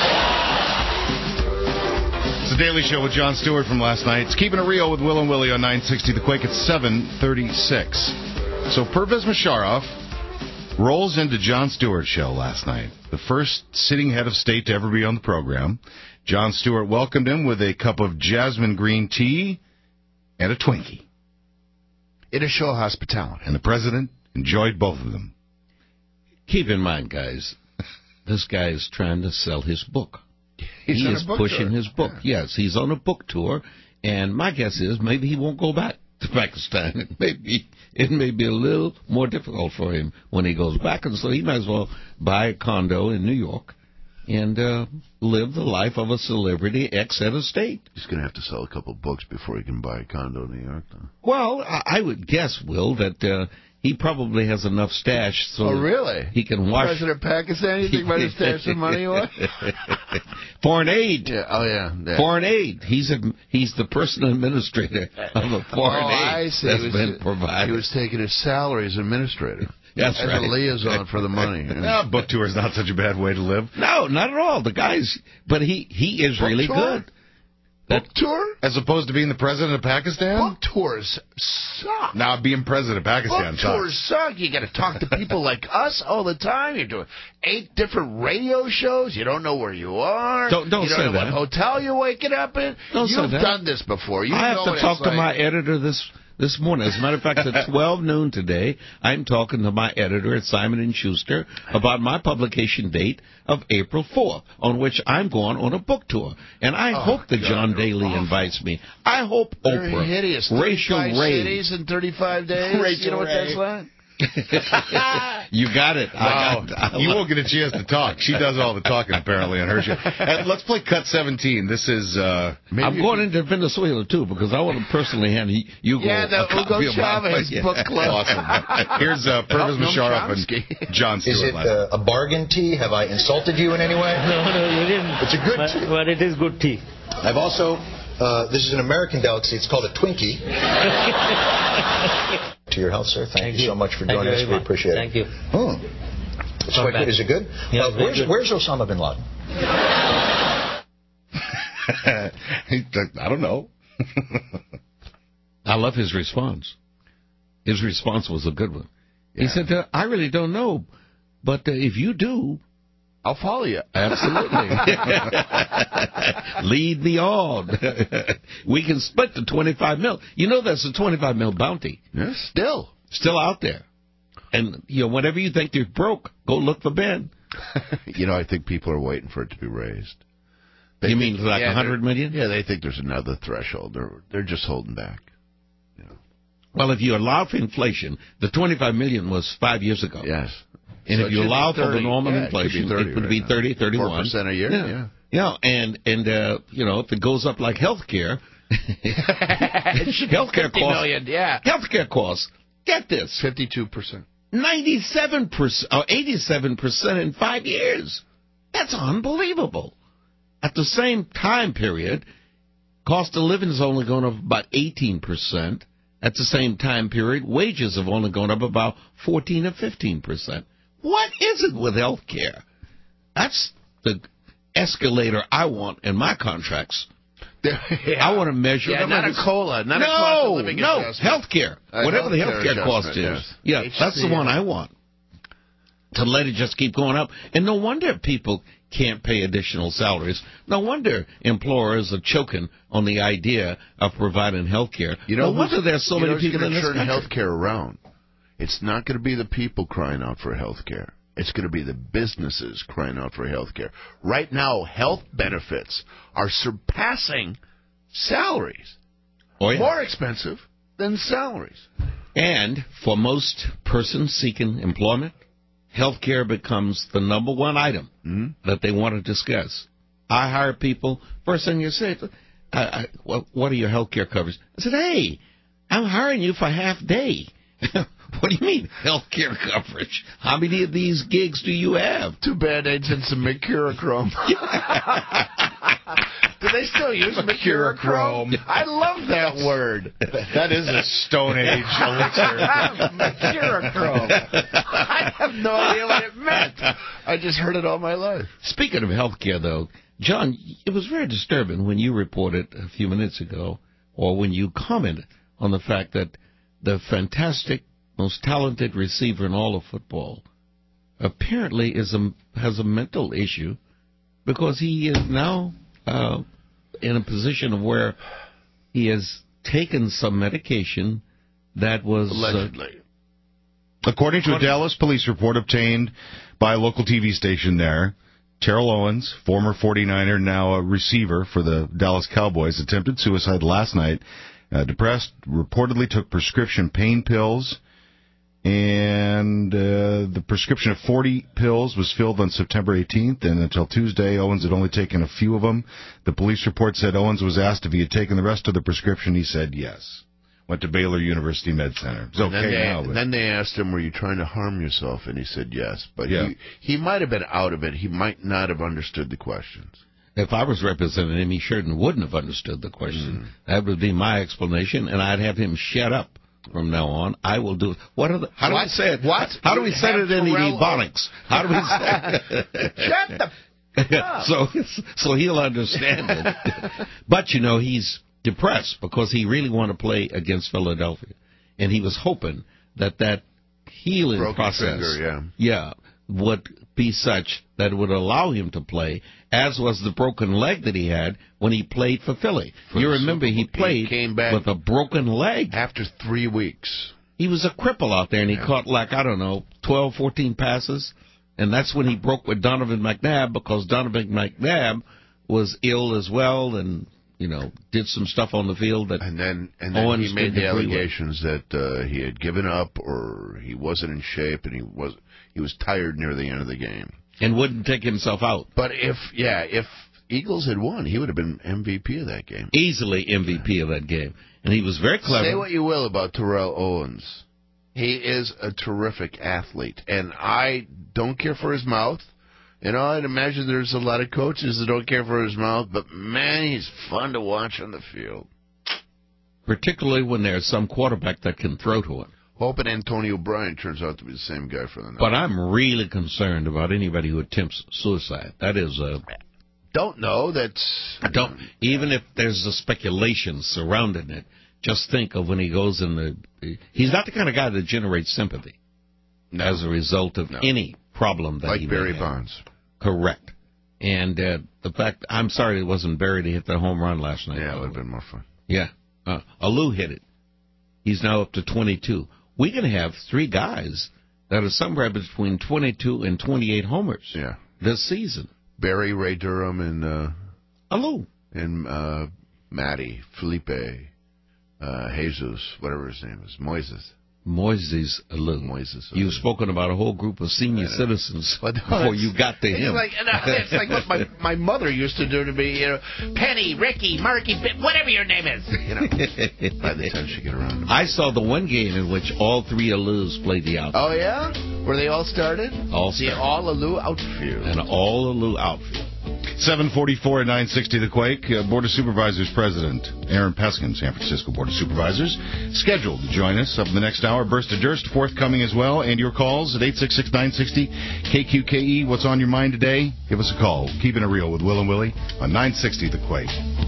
It's the Daily Show with Jon Stewart from last night. It's Keeping It Real with Will and Willie on nine sixty The Quake at seven thirty-six. So Pervez Musharraf rolls into Jon Stewart's show last night. The first sitting head of state to ever be on the program. Jon Stewart welcomed him with a cup of jasmine green tea and a Twinkie. It is show hospitality. And the president enjoyed both of them. Keep in mind, guys, this guy is trying to sell his book. He's he on is a book pushing tour. his book. Yeah. Yes, he's on a book tour, and my guess is maybe he won't go back to Pakistan. It may be, it may be a little more difficult for him when he goes back, and so he might as well buy a condo in New York and uh, live the life of a celebrity ex-head of state. He's going to have to sell a couple books before he can buy a condo in New York, though. Well, I, I would guess, Will, that uh, he probably has enough stash so oh, really? he can wash. President of Pakistan, you think about his stash of money? What? Foreign aid. Yeah. Oh, yeah. yeah. Foreign aid. He's a, he's the personal administrator of the foreign oh, aid I see. that's he was, been provided. He was taking his salary as administrator. That's as right. a liaison for the money. No, book tour is not such a bad way to live. No, not at all. The guy's, but he, he is book really tour? good. Book that, tour? As opposed to being the president of Pakistan? Book tours suck. Now, being president of Pakistan Book sucks. tours suck. You got to talk to people like us all the time. You're doing eight different radio shows. You don't know where you are. Don't, don't you don't say know that. what hotel you're waking up in. Don't You've say that. done this before. You I know have to talk to like. my editor this this morning. As a matter of fact, at twelve noon today, I'm talking to my editor at Simon and Schuster about my publication date of April fourth, on which I'm going on a book tour. And I oh, hope that God, John Daly awful. invites me. I hope They're Oprah, hideous. Rachel Ray, Ray, cities in thirty-five days. Rachel you know what Ray. that's like? You got it. Wow. I got, I you won't get a chance to talk. She does all the talking, apparently, on her show. And let's play Cut seventeen. This is... Uh, I'm going into Venezuela, too, because I want to personally hand you, you yeah, go the a copy Hugo of my Chavez yeah. book club. Awesome. Here's uh, Pervez Musharraf and Jon Stewart. Is it uh, a bargain tea? Have I insulted you in any way? No, no, you didn't. It's a good but, tea. But it is good tea. I've also... Uh, this is an American delicacy. It's called a Twinkie. to your health, sir. Thank, Thank you you so much for Thank joining us. We much. appreciate Thank it. you. Hmm. It's quite good. Is it good? Yeah, uh, where's, good. where's Osama bin Laden? I don't know. I love his response. His response was a good one. Yeah. He said, uh, I really don't know, but uh, if you do, I'll follow you. Absolutely. Lead me on. We can split the twenty-five mil. You know that's a twenty-five mil bounty. Yeah, still. Still out there. And, you know, whenever you think you're broke, go look for Ben. You know, I think people are waiting for it to be raised. They you think, mean like a yeah, hundred million? Yeah, they think there's another threshold. They're they're just holding back. You know. Well, if you allow for inflation, the twenty-five million was five years ago. Yes. And So if it you should allow be for the thirty. normal Yeah, inflation, it, thirty it would right be now. thirty, thirty-one. four percent a year, yeah. yeah. Yeah, and, and uh, you know, if it goes up like health care, health care costs, million, yeah. health care costs, get this, fifty-two percent. ninety-seven percent, or eighty-seven percent in five years. That's unbelievable. At the same time period, cost of living is only going up about eighteen percent. At the same time period, wages have only gone up about fourteen or fifteen percent. What is it with health care? That's the escalator I want in my contracts. Yeah. I want to measure Yeah, them. not a COLA, not no, a cost of living no, adjustment. health care. A Whatever the healthcare health care cost is. adjustment, Yeah, yes. that's the one I want. To let it just keep going up. And no wonder people can't pay additional salaries. No wonder employers are choking on the idea of providing health care. You know, no wonder there's so you many know people in this turn country. health care around. It's not going to be the people crying out for health care. It's going to be the businesses crying out for health care. Right now, health benefits are surpassing salaries. Oh, yeah. More expensive than salaries. And for most persons seeking employment, health care becomes the number one item mm-hmm. that they want to discuss. I hire people, first thing you say, I, I, what, what are your health care coverage? I said, hey, I'm hiring you for half day. What do you mean, health care coverage? How many of these gigs do you have? Two Band-Aids and some Mercurochrome. Do they still use Mercurochrome? I love that word. That is a Stone Age elixir. Mercurochrome. I have no idea what it meant. I just heard it all my life. Speaking of health care, though, John, it was very disturbing when you reported a few minutes ago, or when you commented on the fact that the fantastic, most talented receiver in all of football apparently is a, has a mental issue because he is now uh, in a position of where he has taken some medication that was... Allegedly. Uh, according to a Dallas police report obtained by a local T V station there, Terrell Owens, former forty-niner, now a receiver for the Dallas Cowboys, attempted suicide last night. Uh, depressed, reportedly took prescription pain pills, and uh, the prescription of forty pills was filled on September eighteenth, and until Tuesday, Owens had only taken a few of them. The police report said Owens was asked if he had taken the rest of the prescription. He said yes. Went to Baylor University Med Center. It's okay and then they, now. But... then they asked him, were you trying to harm yourself? And he said yes. But yeah. he, he might have been out of it. He might not have understood the questions. If I was representing him, he certainly wouldn't have understood the question. Mm. That would be my explanation, and I'd have him shut up from now on. I will do it. What are the, how do what? we say it? What? How do we You say it in the Terrell Ebonics? How do we say it? Shut the up. so, so he'll understand it. But, you know, he's depressed because he really wanted to play against Philadelphia. And he was hoping that that healing Broken process finger, yeah. yeah, would be such that it would allow him to play, as was the broken leg that he had when he played for Philly. For you remember he played he came back with a broken leg. After three weeks. He was a cripple out there, and he yeah. caught, like, I don't know, twelve, fourteen passes. And that's when he broke with Donovan McNabb, because Donovan McNabb was ill as well and, you know, did some stuff on the field that and then and then Owens he made the didn't agree with. allegations that uh, he had given up or he wasn't in shape and he was he was tired near the end of the game and wouldn't take himself out. But if yeah, if Eagles had won, he would have been M V P of that game. Easily M V P of that game. And he was very clever. Say what you will about Terrell Owens. He is a terrific athlete, and I don't care for his mouth. You know, I'd imagine there's a lot of coaches that don't care for his mouth, but, man, he's fun to watch on the field. Particularly when there's some quarterback that can throw to him. Hoping Antonio Bryan turns out to be the same guy for the night. But I'm really concerned about anybody who attempts suicide. That is a... Don't know. That's... I don't... Even if there's a speculation surrounding it, just think of when he goes in the... He's not the kind of guy that generates sympathy no. as a result of no. any problem that like he Barry may Bonds. Have. Correct. And uh, the fact... I'm sorry it wasn't Barry to hit the home run last night. Yeah, it would have been more fun. Yeah. Uh, Alou hit it. He's now up to twenty-two. We're going to have three guys that are somewhere between twenty-two and twenty-eight homers yeah. this season. Barry, Ray Durham, and... Uh, Alou. And uh, Matty, Felipe, uh, Jesus, whatever his name is, Moises. Moises Alou. Moises Alou. You've spoken about a whole group of senior yeah. citizens but, no, before you got to him. Like, no, it's like what my, my mother used to do to me, you know, Penny, Ricky, Marky, whatever your name is. You know, by the time she get around to me. I saw the one game in which all three Alous played the outfield. Oh, yeah? Where they all started? All started. The all Alou outfield. And all Alou outfield. seven forty-four at nine sixty The Quake. Uh, Board of Supervisors President Aaron Peskin, San Francisco Board of Supervisors, scheduled to join us up in the next hour. Burst of Durst forthcoming as well. And your calls at eight six six, nine six zero K Q K E. What's on your mind today? Give us a call. Keeping it real with Will and Willie on nine sixty The Quake.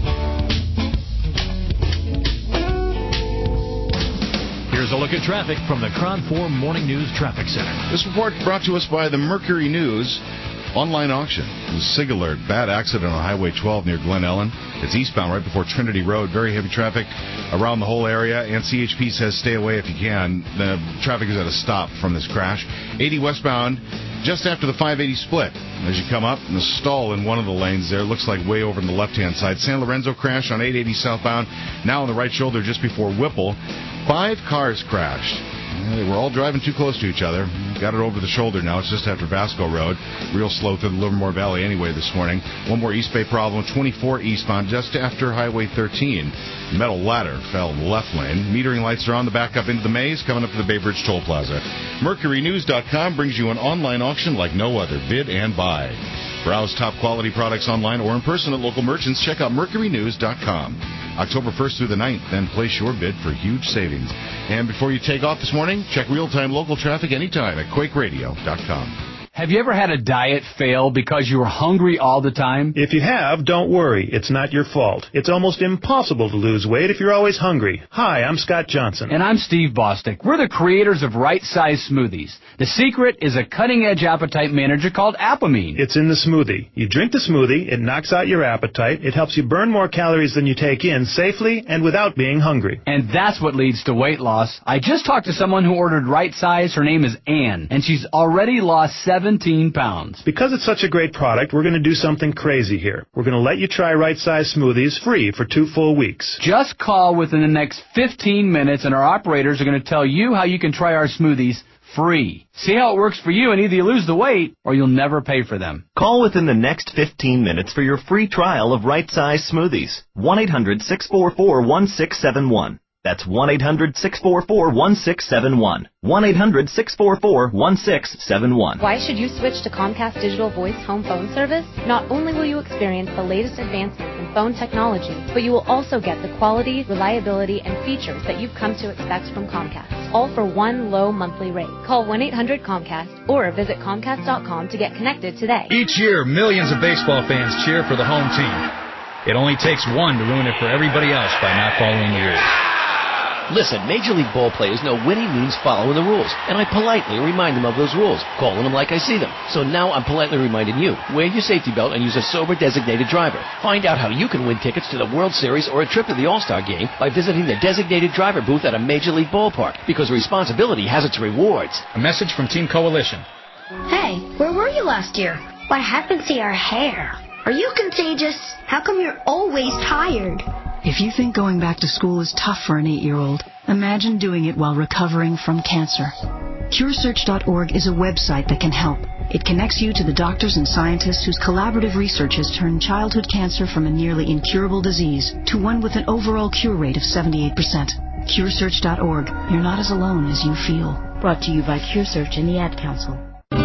Here's a look at traffic from the Cron four Morning News Traffic Center. This report brought to us by the Mercury News. Online auction. It was SIG alert. Bad accident on Highway twelve near Glen Ellen. It's eastbound right before Trinity Road. Very heavy traffic around the whole area. And C H P says stay away if you can. The traffic is at a stop from this crash. eighty westbound just after the five eighty split. As you come up, and the stall in one of the lanes there looks like way over on the left-hand side. San Lorenzo crash on eight eighty southbound. Now on the right shoulder just before Whipple. Five cars crashed. Yeah, they were all driving too close to each other. Got it over the shoulder now. It's just after Vasco Road. Real slow through the Livermore Valley anyway this morning. One more East Bay problem, twenty-four eastbound, just after Highway thirteen. Metal ladder fell in the left lane. Metering lights are on the back up into the maze, coming up to the Bay Bridge Toll Plaza. Mercury News dot com brings you an online auction like no other. Bid and buy. Browse top quality products online or in person at local merchants. Check out Mercury News dot com. October first through the ninth, then place your bid for huge savings. And before you take off this morning, check real-time local traffic anytime at Quake Radio dot com. Have you ever had a diet fail because you were hungry all the time? If you have, don't worry. It's not your fault. It's almost impossible to lose weight if you're always hungry. Hi, I'm Scott Johnson. And I'm Steve Bostic. We're the creators of Right Size Smoothies. The secret is a cutting-edge appetite manager called Apamine. It's in the smoothie. You drink the smoothie, it knocks out your appetite, it helps you burn more calories than you take in safely and without being hungry. And that's what leads to weight loss. I just talked to someone who ordered Right Size. Her name is Ann, and she's already lost seventeen pounds. Because it's such a great product, we're going to do something crazy here. We're going to let you try Right Size Smoothies free for two full weeks. Just call within the next fifteen minutes, and our operators are going to tell you how you can try our smoothies free. See how it works for you, and either you lose the weight or you'll never pay for them. Call within the next fifteen minutes for your free trial of Right Size Smoothies. one eight hundred, six four four, one six seven one. That's one eight hundred, six four four, one six seven one. one eight hundred, six four four, one six seven one. Why should you switch to Comcast Digital Voice Home Phone Service? Not only will you experience the latest advancements in phone technology, but you will also get the quality, reliability, and features that you've come to expect from Comcast, all for one low monthly rate. Call one eight hundred Comcast or visit Comcast dot com to get connected today. Each year, millions of baseball fans cheer for the home team. It only takes one to ruin it for everybody else by not following the rules. Listen, Major League ball players know winning means following the rules, and I politely remind them of those rules, calling them like I see them. So now I'm politely reminding you, wear your safety belt and use a sober designated driver. Find out how you can win tickets to the World Series or a trip to the All-Star Game by visiting the designated driver booth at a Major League ballpark, because responsibility has its rewards. A message from Team Coalition. Hey, where were you last year? What happened to your hair? Are you contagious? How come you're always tired? If you think going back to school is tough for an eight-year-old, imagine doing it while recovering from cancer. Cure Search dot org is a website that can help. It connects you to the doctors and scientists whose collaborative research has turned childhood cancer from a nearly incurable disease to one with an overall cure rate of seventy-eight percent. Cure Search dot org. You're not as alone as you feel. Brought to you by Cure Search and the Ad Council.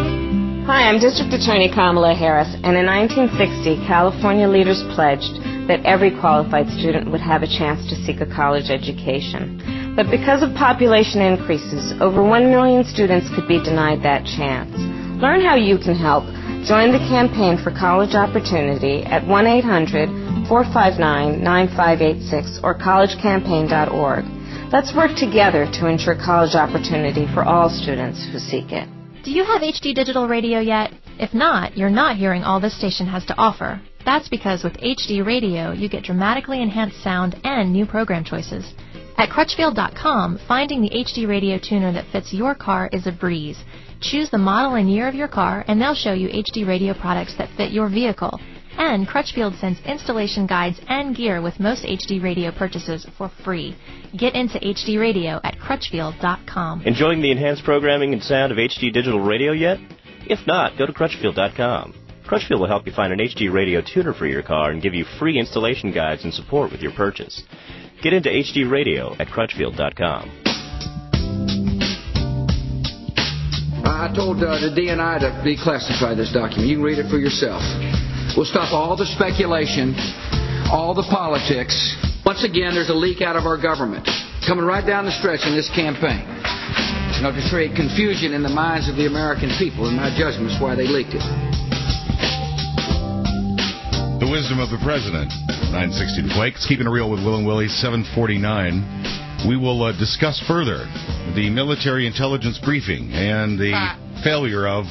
Hi, I'm District Attorney Kamala Harris, and in nineteen sixty, California leaders pledged that every qualified student would have a chance to seek a college education. But But because of population increases, over one million students could be denied that chance. Learn how you can help. Join the campaign for college opportunity at one eight hundred four five nine nine five eight six or college campaign dot org. Let's work together to ensure college opportunity for all students who seek it. Do you have H D Digital Radio yet? If not, you're not hearing all this station has to offer. That's because with H D Radio, you get dramatically enhanced sound and new program choices. At Crutchfield dot com, finding the H D Radio tuner that fits your car is a breeze. Choose the model and year of your car, and they'll show you H D Radio products that fit your vehicle. And Crutchfield sends installation guides and gear with most H D Radio purchases for free. Get into H D Radio at Crutchfield dot com. Enjoying the enhanced programming and sound of H D Digital Radio yet? If not, go to Crutchfield dot com. Crutchfield will help you find an H D Radio tuner for your car and give you free installation guides and support with your purchase. Get into H D Radio at Crutchfield dot com. I told uh, the D N I to declassify this document. You can read it for yourself. We'll stop all the speculation, all the politics. Once again, there's a leak out of our government coming right down the stretch in this campaign. You know, to create confusion in the minds of the American people, in my judgment, is why they leaked it. The wisdom of the president. nine sixty The Quake. It's Keeping It Real with Will and Willie, seven forty-nine. We will uh, discuss further the military intelligence briefing and the ah. failure of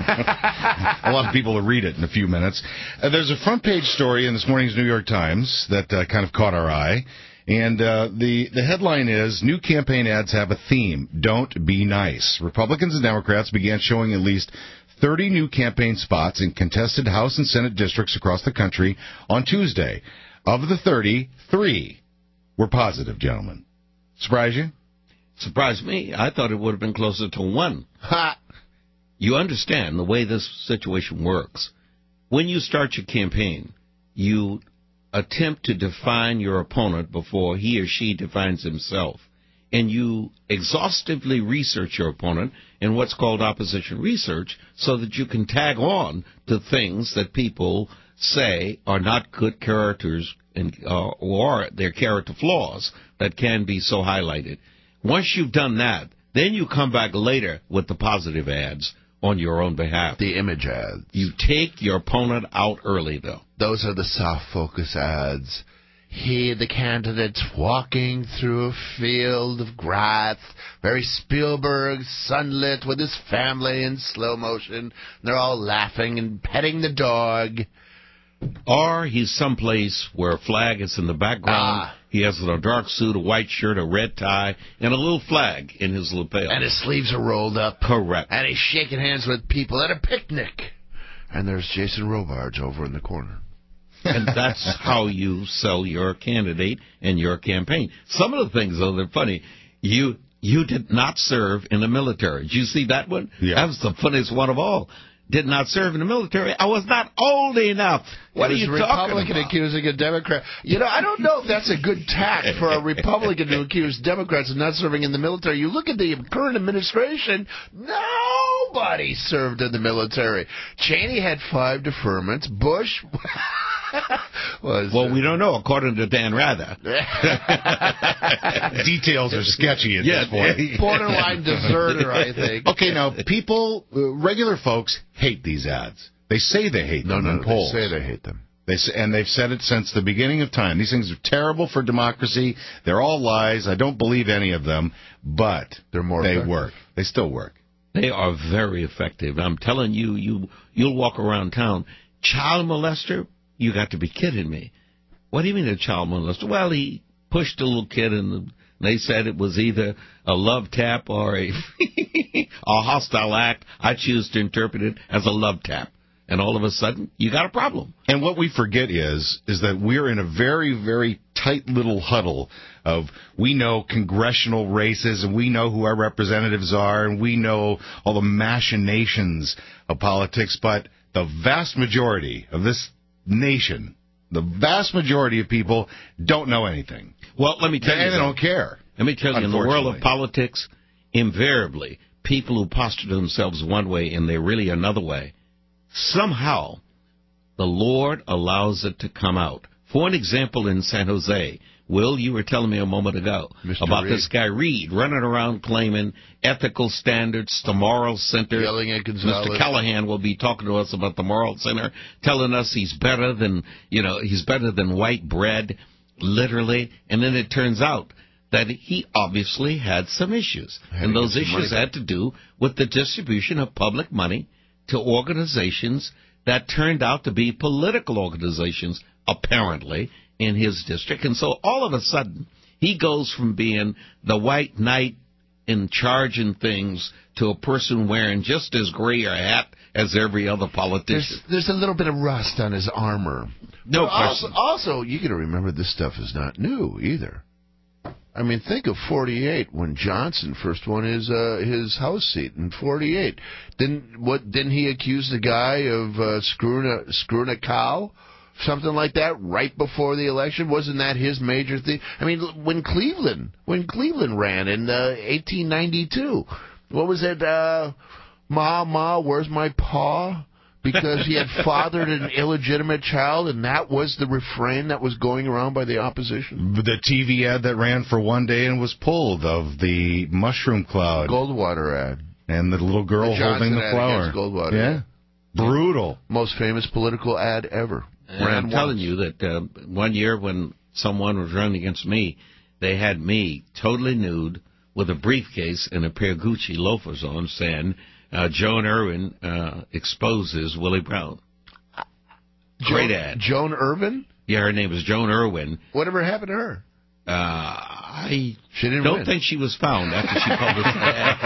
a lot of people to read it in a few minutes. Uh, there's a front page story in this morning's New York Times that uh, kind of caught our eye. And uh, the, the headline is, new campaign ads have a theme, don't be nice. Republicans and Democrats began showing at least thirty new campaign spots in contested House and Senate districts across the country on Tuesday. Of the thirty, three were positive, gentlemen. Surprise you? Surprised me. I thought it would have been closer to one. Ha! You understand the way this situation works. When you start your campaign, you attempt to define your opponent before he or she defines himself. And you exhaustively research your opponent in what's called opposition research so that you can tag on to things that people say are not good characters and, uh, or their character flaws that can be so highlighted. Once you've done that, then you come back later with the positive ads on your own behalf. The image ads. You take your opponent out early, though. Those are the soft focus ads. He, the candidate's walking through a field of grass, very Spielberg, sunlit, with his family in slow motion. They're all laughing and petting the dog. Or he's someplace where a flag is in the background. Ah. He has a dark suit, a white shirt, a red tie, and a little flag in his lapel. And his sleeves are rolled up. Correct. And he's shaking hands with people at a picnic. And there's Jason Robards over in the corner. And that's how you sell your candidate and your campaign. Some of the things, though, they're funny. You you did not serve in the military. Did you see that one? Yeah. That was the funniest one of all. Did not serve in the military. I was not old enough. What are you talking about? Republican accusing a Democrat. You know, I don't know if that's a good tack for a Republican to accuse Democrats of not serving in the military. You look at the current administration, nobody served in the military. Cheney had five deferments. Bush was... Well, we don't know, according to Dan Rather. Details are sketchy at yeah, this point. Borderline deserter, I think. Okay, now, people, uh, regular folks, hate these ads. They say they hate no, them no, in no, polls. They say they hate them. They say, and they've said it since the beginning of time. These things are terrible for democracy. They're all lies. I don't believe any of them, but They're more they effective. work. They still work. They are very effective. I'm telling you, you, you'll walk around town. Child molester? You got to be kidding me. What do you mean a child molester? Well, he pushed a little kid, and they said it was either a love tap or a, a hostile act. I choose to interpret it as a love tap. And all of a sudden, you got a problem. And what we forget is is that we're in a very, very tight little huddle of we know congressional races and we know who our representatives are and we know all the machinations of politics, but the vast majority of this nation, the vast majority of people don't know anything. Well, let me tell they, you. They don't care. Let me tell you, in the world of politics, invariably, people who posture themselves one way and they're really another way, somehow the Lord allows it to come out. For an example, in San Jose, Will, you were telling me a moment ago Mister about Reed. this guy Reed running around claiming ethical standards, the Moral Center. Yelling at Gonzalez. Mister Callahan will be talking to us about the Moral Center, telling us he's better than, you know, he's better than white bread, literally. And then it turns out that he obviously had some issues. Had And to those get some issues money. had to do with the distribution of public money to organizations that turned out to be political organizations, apparently, in his district. And so all of a sudden, he goes from being the white knight in charge in things to a person wearing just as gray a hat as every other politician. There's, there's a little bit of rust on his armor. No But also, question. also, you got to remember this stuff is not new either. I mean, think of forty-eight when Johnson first won his uh, his House seat in forty-eight. Didn't what? Didn't he accuse the guy of uh, screwing a screwing a cow, something like that, right before the election? Wasn't that his major thing? I mean, when Cleveland when Cleveland ran in uh, eighteen ninety-two, what was it? Uh, Ma, ma, where's my paw? Because he had fathered an illegitimate child, and that was the refrain that was going around by the opposition. The T V ad that ran for one day and was pulled of the mushroom cloud. Goldwater ad. And the little girl The Johnson holding the ad flower. against Goldwater. Yeah. Brutal. Most famous political ad ever. And Ran I'm telling once. you that uh, one year when someone was running against me, they had me totally nude with a briefcase and a pair of Gucci loafers on saying, uh, Joan Irwin uh, exposes Willie Brown. Great Joan, ad. Joan Irvin? Yeah, her name is Joan Irwin. Whatever happened to her? Uh, I she didn't don't win. think she was found after she published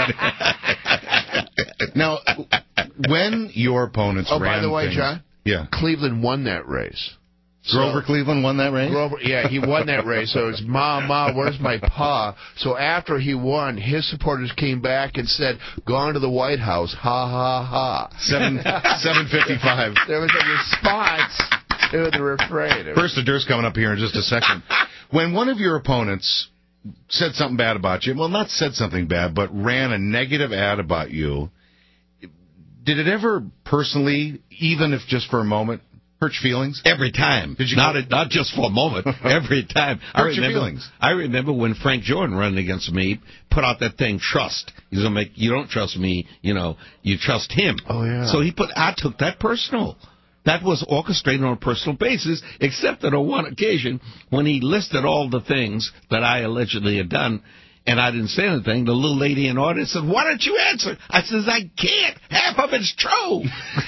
that ad. Now, when your opponents Oh, ran by the way, things, John, yeah. Cleveland won that race. Grover So- Cleveland won that race? Grover, yeah, he won that race. So it's Ma, Ma, where's my pa? So after he won, his supporters came back and said, "Gone to the White House, ha ha ha." Seven seven fifty five. There was a response to the refrain. First, the Durst coming up here in just a second. When one of your opponents said something bad about you, well, not said something bad, but ran a negative ad about you, did it ever personally, even if just for a moment, hurt your feelings? Every time. Did you not go- not just for a moment. Every time. I Hurt your remember. feelings. I remember when Frank Jordan running against me put out that thing trust. He's gonna make you don't trust me. You know you trust him. Oh yeah. So he put. I took that personal. That was orchestrated on a personal basis, except that on one occasion when he listed all the things that I allegedly had done. And I didn't say anything. The little lady in the audience said, "Why don't you answer?" I says, "I can't. Half of it's true."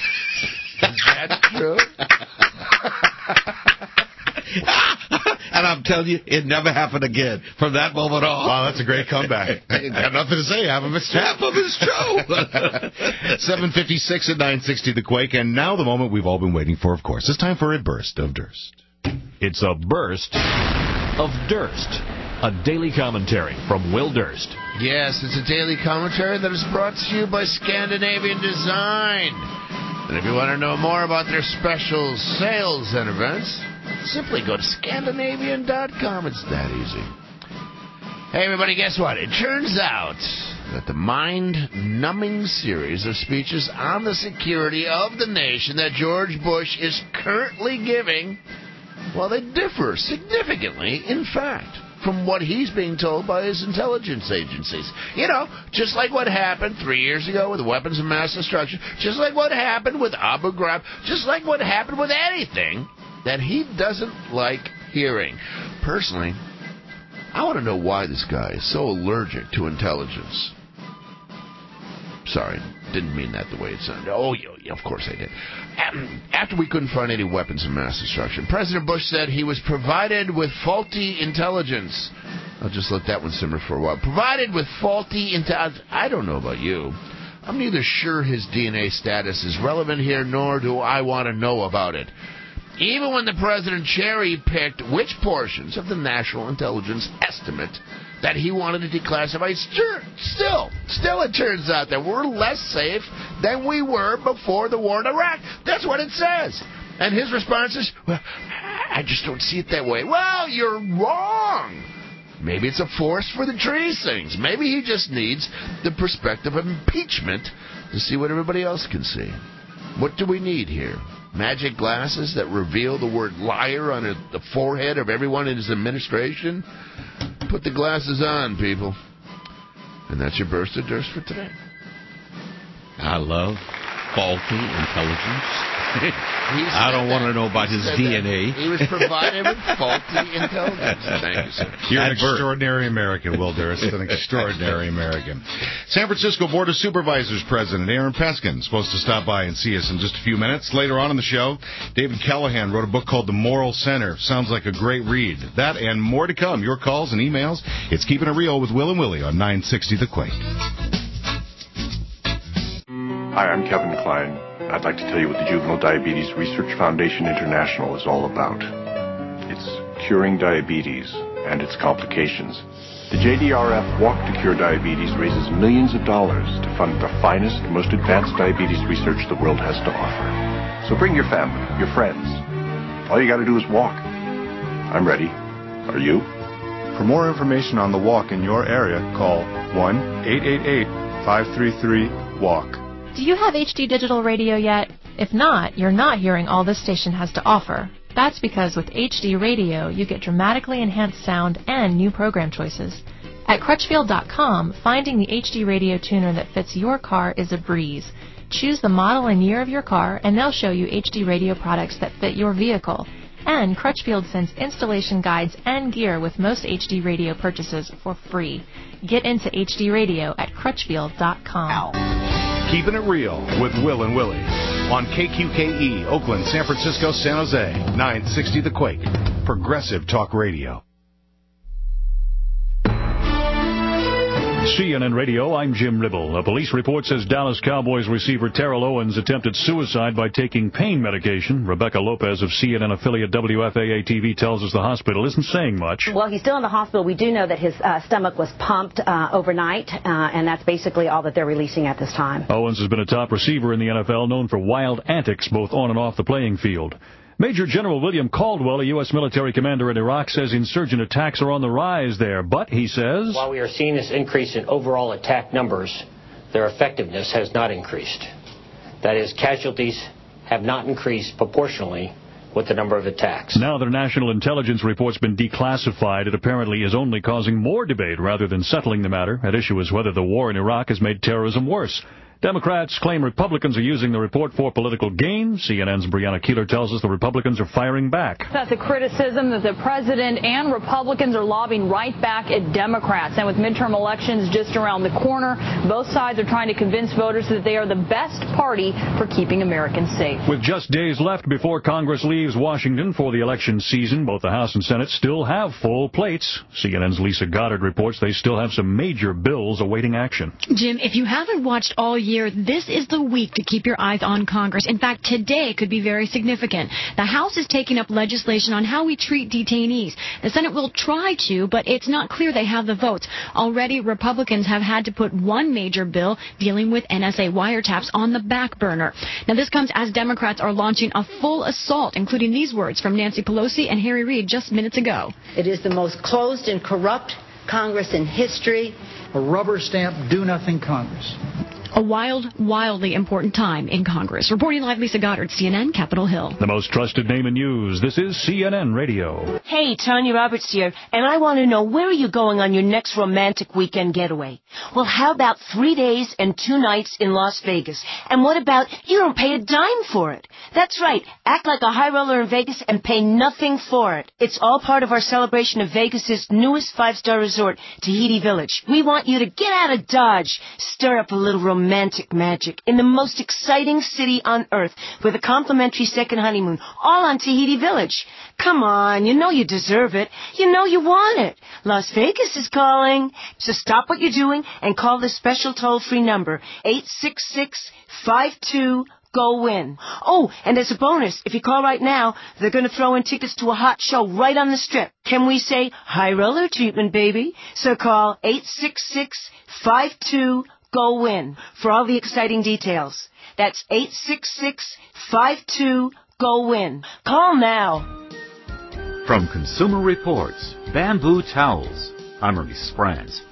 That's true. And I'm telling you, it never happened again from that moment on. Wow, that's a great comeback. Got nothing to say. Half of it's true. Half of it's true. seven fifty-six at nine sixty The Quake, and now the moment we've all been waiting for, of course. It's time for a burst of Durst. It's a burst of Durst. A daily commentary from Will Durst. Yes, it's a daily commentary that is brought to you by Scandinavian Design. And if you want to know more about their special sales and events, simply go to Scandinavian dot com. It's that easy. Hey, everybody, guess what? It turns out that the mind-numbing series of speeches on the security of the nation that George Bush is currently giving, well, they differ significantly, in fact, from what he's being told by his intelligence agencies. You know, just like what happened three years ago with weapons of mass destruction, just like what happened with Abu Ghraib, just like what happened with anything that he doesn't like hearing. Personally, I want to know why this guy is so allergic to intelligence. Sorry, didn't mean that the way it sounded. Oh, yeah, of course I did. After we couldn't find any weapons of mass destruction, President Bush said he was provided with faulty intelligence. I'll just let that one simmer for a while. Provided with faulty intelligence. I don't know about you. I'm neither sure his D N A status is relevant here, nor do I want to know about it. Even when the president cherry-picked which portions of the National Intelligence Estimate that he wanted to declassify, sure, still, still it turns out that we're less safe than we were before the war in Iraq. That's what it says. And his response is, well, I just don't see it that way. Well, you're wrong. Maybe it's a forest for the trees things. Maybe he just needs the perspective of impeachment to see what everybody else can see. What do we need here? Magic glasses that reveal the word liar on a, the forehead of everyone in his administration? Put the glasses on, people. And that's your Burst of Durst for today. I love faulty intelligence. I don't want to know about his D N A. He was provided with faulty intelligence. Thank you, sir. You're an extraordinary American, Will Durst. An extraordinary American. San Francisco Board of Supervisors President Aaron Peskin supposed to stop by and see us in just a few minutes. Later on in the show, David Callahan wrote a book called The Moral Center. Sounds like a great read. That and more to come. Your calls and emails. It's Keeping It Real with Will and Willie on nine sixty The Quake. Hi, I'm Kevin Klein. I'd like to tell you what the Juvenile Diabetes Research Foundation International is all about. It's curing diabetes and its complications. The J D R F Walk to Cure Diabetes raises millions of dollars to fund the finest, most advanced diabetes research the world has to offer. So bring your family, your friends. All you got to do is walk. I'm ready. Are you? For more information on the walk in your area, call one eight eight eight, five three three, walk. Do you have H D Digital Radio yet? If not, you're not hearing all this station has to offer. That's because with H D Radio, you get dramatically enhanced sound and new program choices. At Crutchfield dot com, finding the H D Radio tuner that fits your car is a breeze. Choose the model and year of your car, and they'll show you H D Radio products that fit your vehicle. And Crutchfield sends installation guides and gear with most H D Radio purchases for free. Get into H D Radio at Crutchfield dot com. Keeping It Real with Will and Willie on K Q K E, Oakland, San Francisco, San Jose, nine sixty The Quake, Progressive Talk Radio. C N N Radio, I'm Jim Ribble. A police report says Dallas Cowboys receiver Terrell Owens attempted suicide by taking pain medication. Rebecca Lopez of C N N affiliate W F A A T V tells us the hospital isn't saying much. Well, he's still in the hospital. We do know that his uh, stomach was pumped uh, overnight, uh, and that's basically all that they're releasing at this time. Owens has been a top receiver in the N F L, known for wild antics both on and off the playing field. Major General William Caldwell, a U S military commander in Iraq, says insurgent attacks are on the rise there. But, he says, while we are seeing this increase in overall attack numbers, their effectiveness has not increased. That is, casualties have not increased proportionally with the number of attacks. Now that a national intelligence report's been declassified, it apparently is only causing more debate rather than settling the matter. At issue is whether the war in Iraq has made terrorism worse. Democrats claim Republicans are using the report for political gain. C N N's Brianna Keeler tells us the Republicans are firing back. That's a criticism that the president and Republicans are lobbing right back at Democrats. And with midterm elections just around the corner, both sides are trying to convince voters that they are the best party for keeping Americans safe. With just days left before Congress leaves Washington for the election season, both the House and Senate still have full plates. C N N's Lisa Goddard reports they still have some major bills awaiting action. Jim, if you haven't watched all year, this is the week to keep your eyes on Congress. In fact, today could be very significant. The House is taking up legislation on how we treat detainees. The Senate will try to, but it's not clear they have the votes. Already, Republicans have had to put one major bill dealing with N S A wiretaps on the back burner. Now, this comes as Democrats are launching a full assault, including these words from Nancy Pelosi and Harry Reid just minutes ago. It is the most closed and corrupt Congress in history. A rubber stamp, do-nothing Congress. A wild, wildly important time in Congress. Reporting live, Lisa Goddard, C N N, Capitol Hill. The most trusted name in news. This is C N N Radio. Hey, Tanya Roberts here, and I want to know, where are you going on your next romantic weekend getaway? Well, how about three days and two nights in Las Vegas? And what about you don't pay a dime for it? That's right. Act like a high roller in Vegas and pay nothing for it. It's all part of our celebration of Vegas's newest five-star resort, Tahiti Village. We want you to get out of Dodge, stir up a little romantic romantic magic in the most exciting city on earth with a complimentary second honeymoon, all on Tahiti Village. Come on, you know you deserve it. You know you want it. Las Vegas is calling. So stop what you're doing and call this special toll-free number, eight six six, five two, go win. Oh, and as a bonus, if you call right now, they're going to throw in tickets to a hot show right on the Strip. Can we say high roller treatment, baby? So call eight six six, five two, go win for all the exciting details. That's eight six six, five two, go win. Call now. From Consumer Reports, Bamboo Towels. I'm Maurice Franz.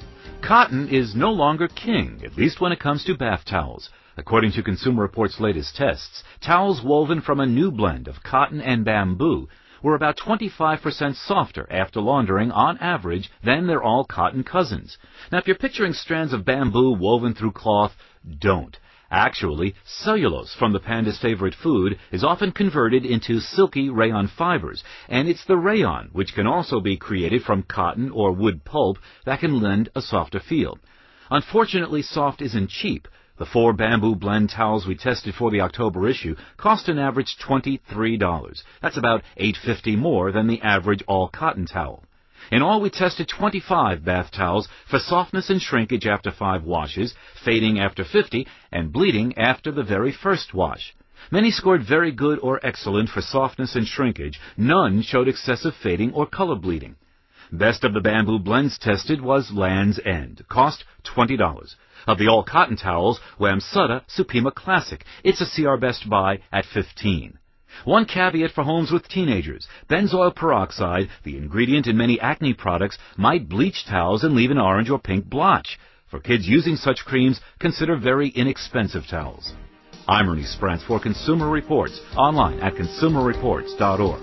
Cotton is no longer king, at least when it comes to bath towels. According to Consumer Reports' latest tests, towels woven from a new blend of cotton and bamboo were about twenty-five percent softer after laundering on average than their all-cotton cousins. Now, if you're picturing strands of bamboo woven through cloth, don't. Actually, cellulose from the panda's favorite food is often converted into silky rayon fibers, and it's the rayon, which can also be created from cotton or wood pulp, that can lend a softer feel. Unfortunately, soft isn't cheap. The four bamboo blend towels we tested for the October issue cost an average twenty-three dollars. That's about eight dollars and fifty cents more than the average all-cotton towel. In all, we tested twenty-five bath towels for softness and shrinkage after five washes, fading after fifty, and bleeding after the very first wash. Many scored very good or excellent for softness and shrinkage. None showed excessive fading or color bleeding. Best of the bamboo blends tested was Land's End. Cost twenty dollars. Of the all-cotton towels, Wamsutta Supima Classic. It's a C R Best Buy at fifteen dollars. One caveat for homes with teenagers. Benzoyl peroxide, the ingredient in many acne products, might bleach towels and leave an orange or pink blotch. For kids using such creams, consider very inexpensive towels. I'm Ernie Sprantz for Consumer Reports, online at consumer reports dot org.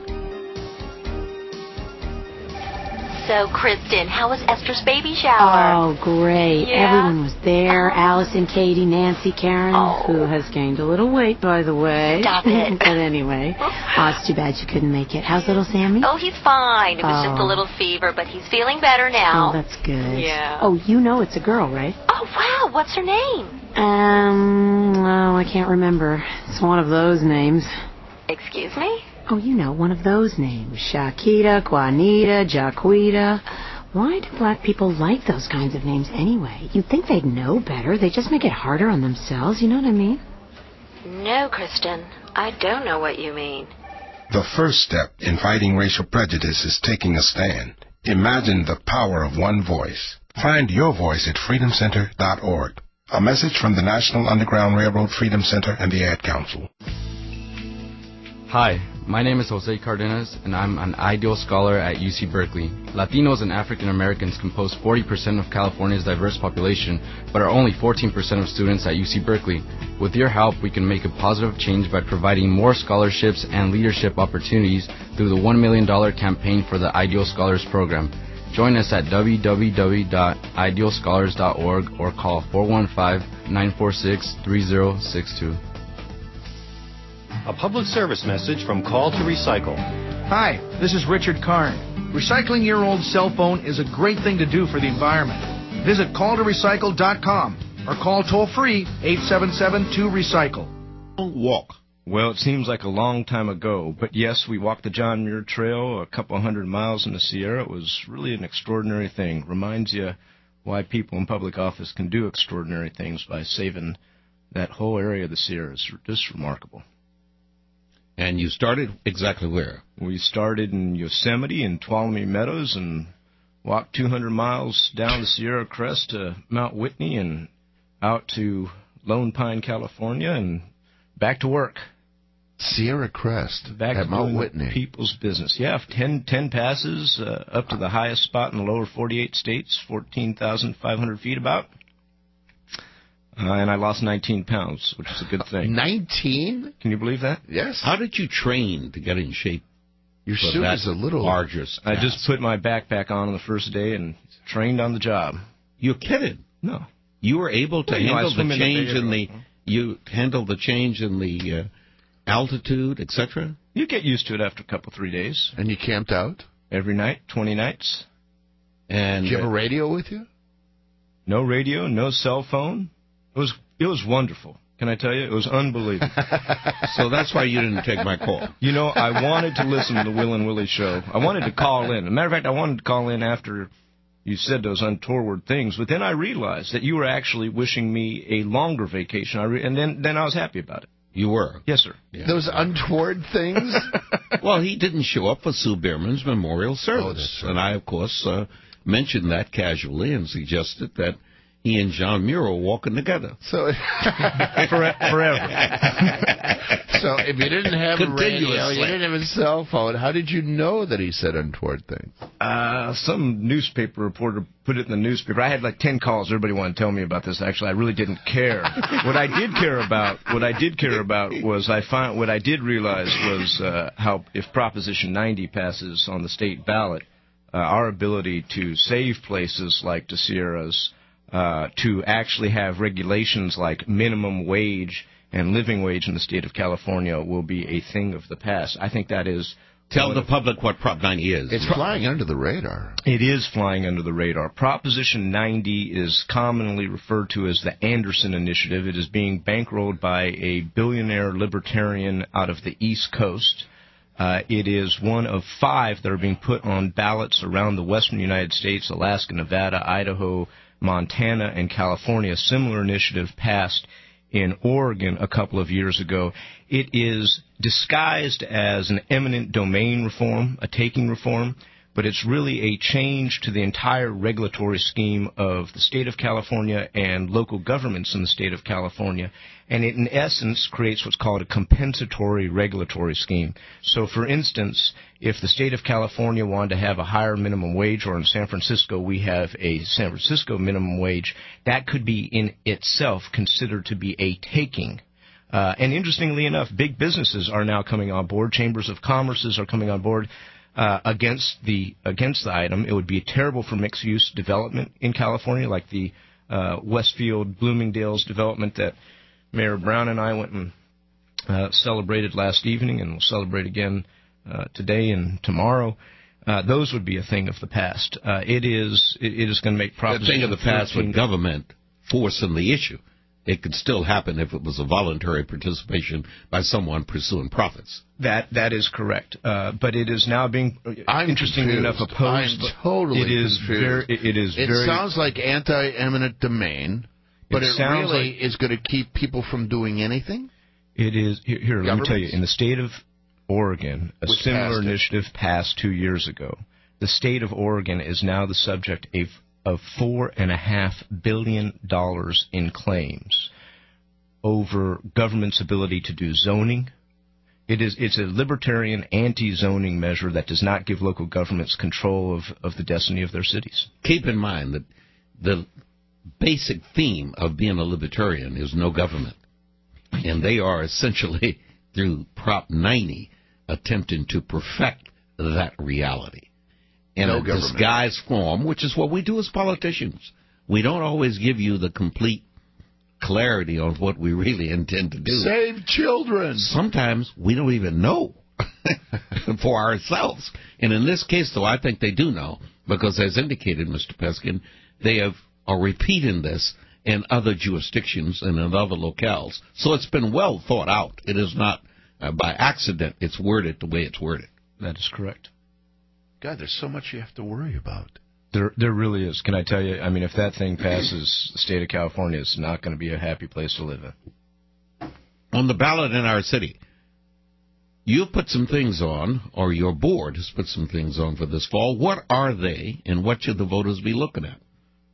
So, Kristen, how was Esther's baby shower? Oh, great. Yeah? Everyone was there. Oh. Allison, Katie, Nancy, Karen, Oh. who has gained a little weight, by the way. Stop it. But anyway, oh, it's too bad you couldn't make it. How's little Sammy? Oh, he's fine. It was Oh. just a little fever, but he's feeling better now. Oh, that's good. Yeah. Oh, you know it's a girl, right? Oh, wow. What's her name? Um, oh, I can't remember. It's one of those names. Excuse me? Oh, you know, one of those names. Shakita, Juanita, Jaquita. Why do black people like those kinds of names anyway? You'd think they'd know better. They just make it harder on themselves, you know what I mean? No, Kristen. I don't know what you mean. The first step in fighting racial prejudice is taking a stand. Imagine the power of one voice. Find your voice at freedom center dot org. A message from the National Underground Railroad Freedom Center and the Ad Council. Hi, my name is Jose Cardenas, and I'm an Ideal Scholar at U C Berkeley. Latinos and African Americans compose forty percent of California's diverse population, but are only fourteen percent of students at U C Berkeley. With your help, we can make a positive change by providing more scholarships and leadership opportunities through the one million dollars campaign for the Ideal Scholars Program. Join us at w w w dot ideal scholars dot org or call four one five, nine four six, three zero six two. A public service message from Call to Recycle. Hi, this is Richard Karn. Recycling your old cell phone is a great thing to do for the environment. Visit call to recycle dot com or call toll-free eight seven seven two recycle. Walk. Well, it seems like a long time ago, but yes, we walked the John Muir Trail a couple hundred miles in the Sierra. It was really an extraordinary thing. Reminds you why people in public office can do extraordinary things by saving that whole area of the Sierra. It's just remarkable. And you started exactly where? We started in Yosemite and Tuolumne Meadows and walked two hundred miles down the Sierra Crest to Mount Whitney and out to Lone Pine, California, and back to work. Sierra Crest back at to Mount doing Whitney. People's business. Yeah, ten, ten passes uh, up to the highest spot in the lower forty-eight states, fourteen thousand five hundred feet about. Uh, and I lost nineteen pounds, which is a good thing. nineteen? Can you believe that? Yes. How did you train to get in shape? Your suit is a little arduous. I just put my backpack on on the first day and trained on the job. You're kidding? No. You were able to well, you know, handle the in change the in the you handled the change in the uh, altitude, et cetera. You get used to it after a couple, three days. And you camped out every night, twenty nights. And did you have a radio with you? No radio, no cell phone. It was it was wonderful. Can I tell you? It was unbelievable. So that's why you didn't take my call. You know, I wanted to listen to the Will and Willie show. I wanted to call in. As a matter of fact, I wanted to call in after you said those untoward things. But then I realized that you were actually wishing me a longer vacation. I re- and then, then I was happy about it. You were? Yes, sir. Yeah. Those untoward things? Well, he didn't show up for Sue Bierman's memorial service. Oh, that's right. And I, of course, uh, mentioned that casually and suggested that he and John Muir were walking together. So forever. So if you didn't have a radio, you didn't have a cell phone, how did you know that he said untoward things? Uh, some newspaper reporter put it in the newspaper. I had like ten calls. Everybody wanted to tell me about this. Actually, I really didn't care. What I did care about, what I did care about was I find what I did realize was uh, how if Proposition ninety passes on the state ballot, uh, our ability to save places like the Sierras, uh, to actually have regulations like minimum wage and living wage in the state of California will be a thing of the past. I think that is... Tell the public what Prop ninety is. It's flying under the radar. It is flying under the radar. Proposition ninety is commonly referred to as the Anderson Initiative. It is being bankrolled by a billionaire libertarian out of the East Coast. Uh, it is one of five that are being put on ballots around the western United States, Alaska, Nevada, Idaho, Montana, and California. A similar initiative passed in Oregon a couple of years ago. It is disguised as an eminent domain reform, a taking reform, but it's really a change to the entire regulatory scheme of the state of California and local governments in the state of California. And it, in essence, creates what's called a compensatory regulatory scheme. So, for instance, if the state of California wanted to have a higher minimum wage, or in San Francisco we have a San Francisco minimum wage, that could be in itself considered to be a taking. Uh, and interestingly enough, big businesses are now coming on board. Chambers of commerces are coming on board uh, against the against the item. It would be terrible for mixed-use development in California, like the uh, Westfield Bloomingdale's development that Mayor Brown and I went and uh, celebrated last evening, and we'll celebrate again uh, today and tomorrow. Uh, those would be a thing of the past. Uh, it is it, it is going to make Proposition The thing of the past with government forcing the issue. It could still happen if it was a voluntary participation by someone pursuing profits. That that is correct, uh, but it is now being I'm interestingly confused. enough opposed. I'm totally it is confused. Very, it is. It very, sounds like anti-eminent domain, but it, it, it really like, is going to keep people from doing anything. It is. Here, here let me tell you. In the state of Oregon, a Which similar passed initiative passed two years ago. The state of Oregon is now the subject of, of four and a half billion dollars in claims over government's ability to do zoning. It is it's a libertarian anti-zoning measure that does not give local governments control of, of the destiny of their cities. Keep in mind that the basic theme of being a libertarian is no government. And they are essentially, through Prop ninety, attempting to perfect that reality. In no a government. disguised form, which is what we do as politicians. We don't always give you the complete clarity on what we really intend to do. Save children. Sometimes we don't even know for ourselves. And in this case, though, I think they do know, because as indicated, Mister Peskin, they have are repeating this in other jurisdictions and in other locales. So it's been well thought out. It is not uh, by accident it's worded the way it's worded. That is correct. God, there's so much you have to worry about. There, there really is. Can I tell you? I mean, if that thing passes, the state of California is not going to be a happy place to live in. On the ballot in our city, you've put some things on, or your board has put some things on for this fall. What are they, and what should the voters be looking at?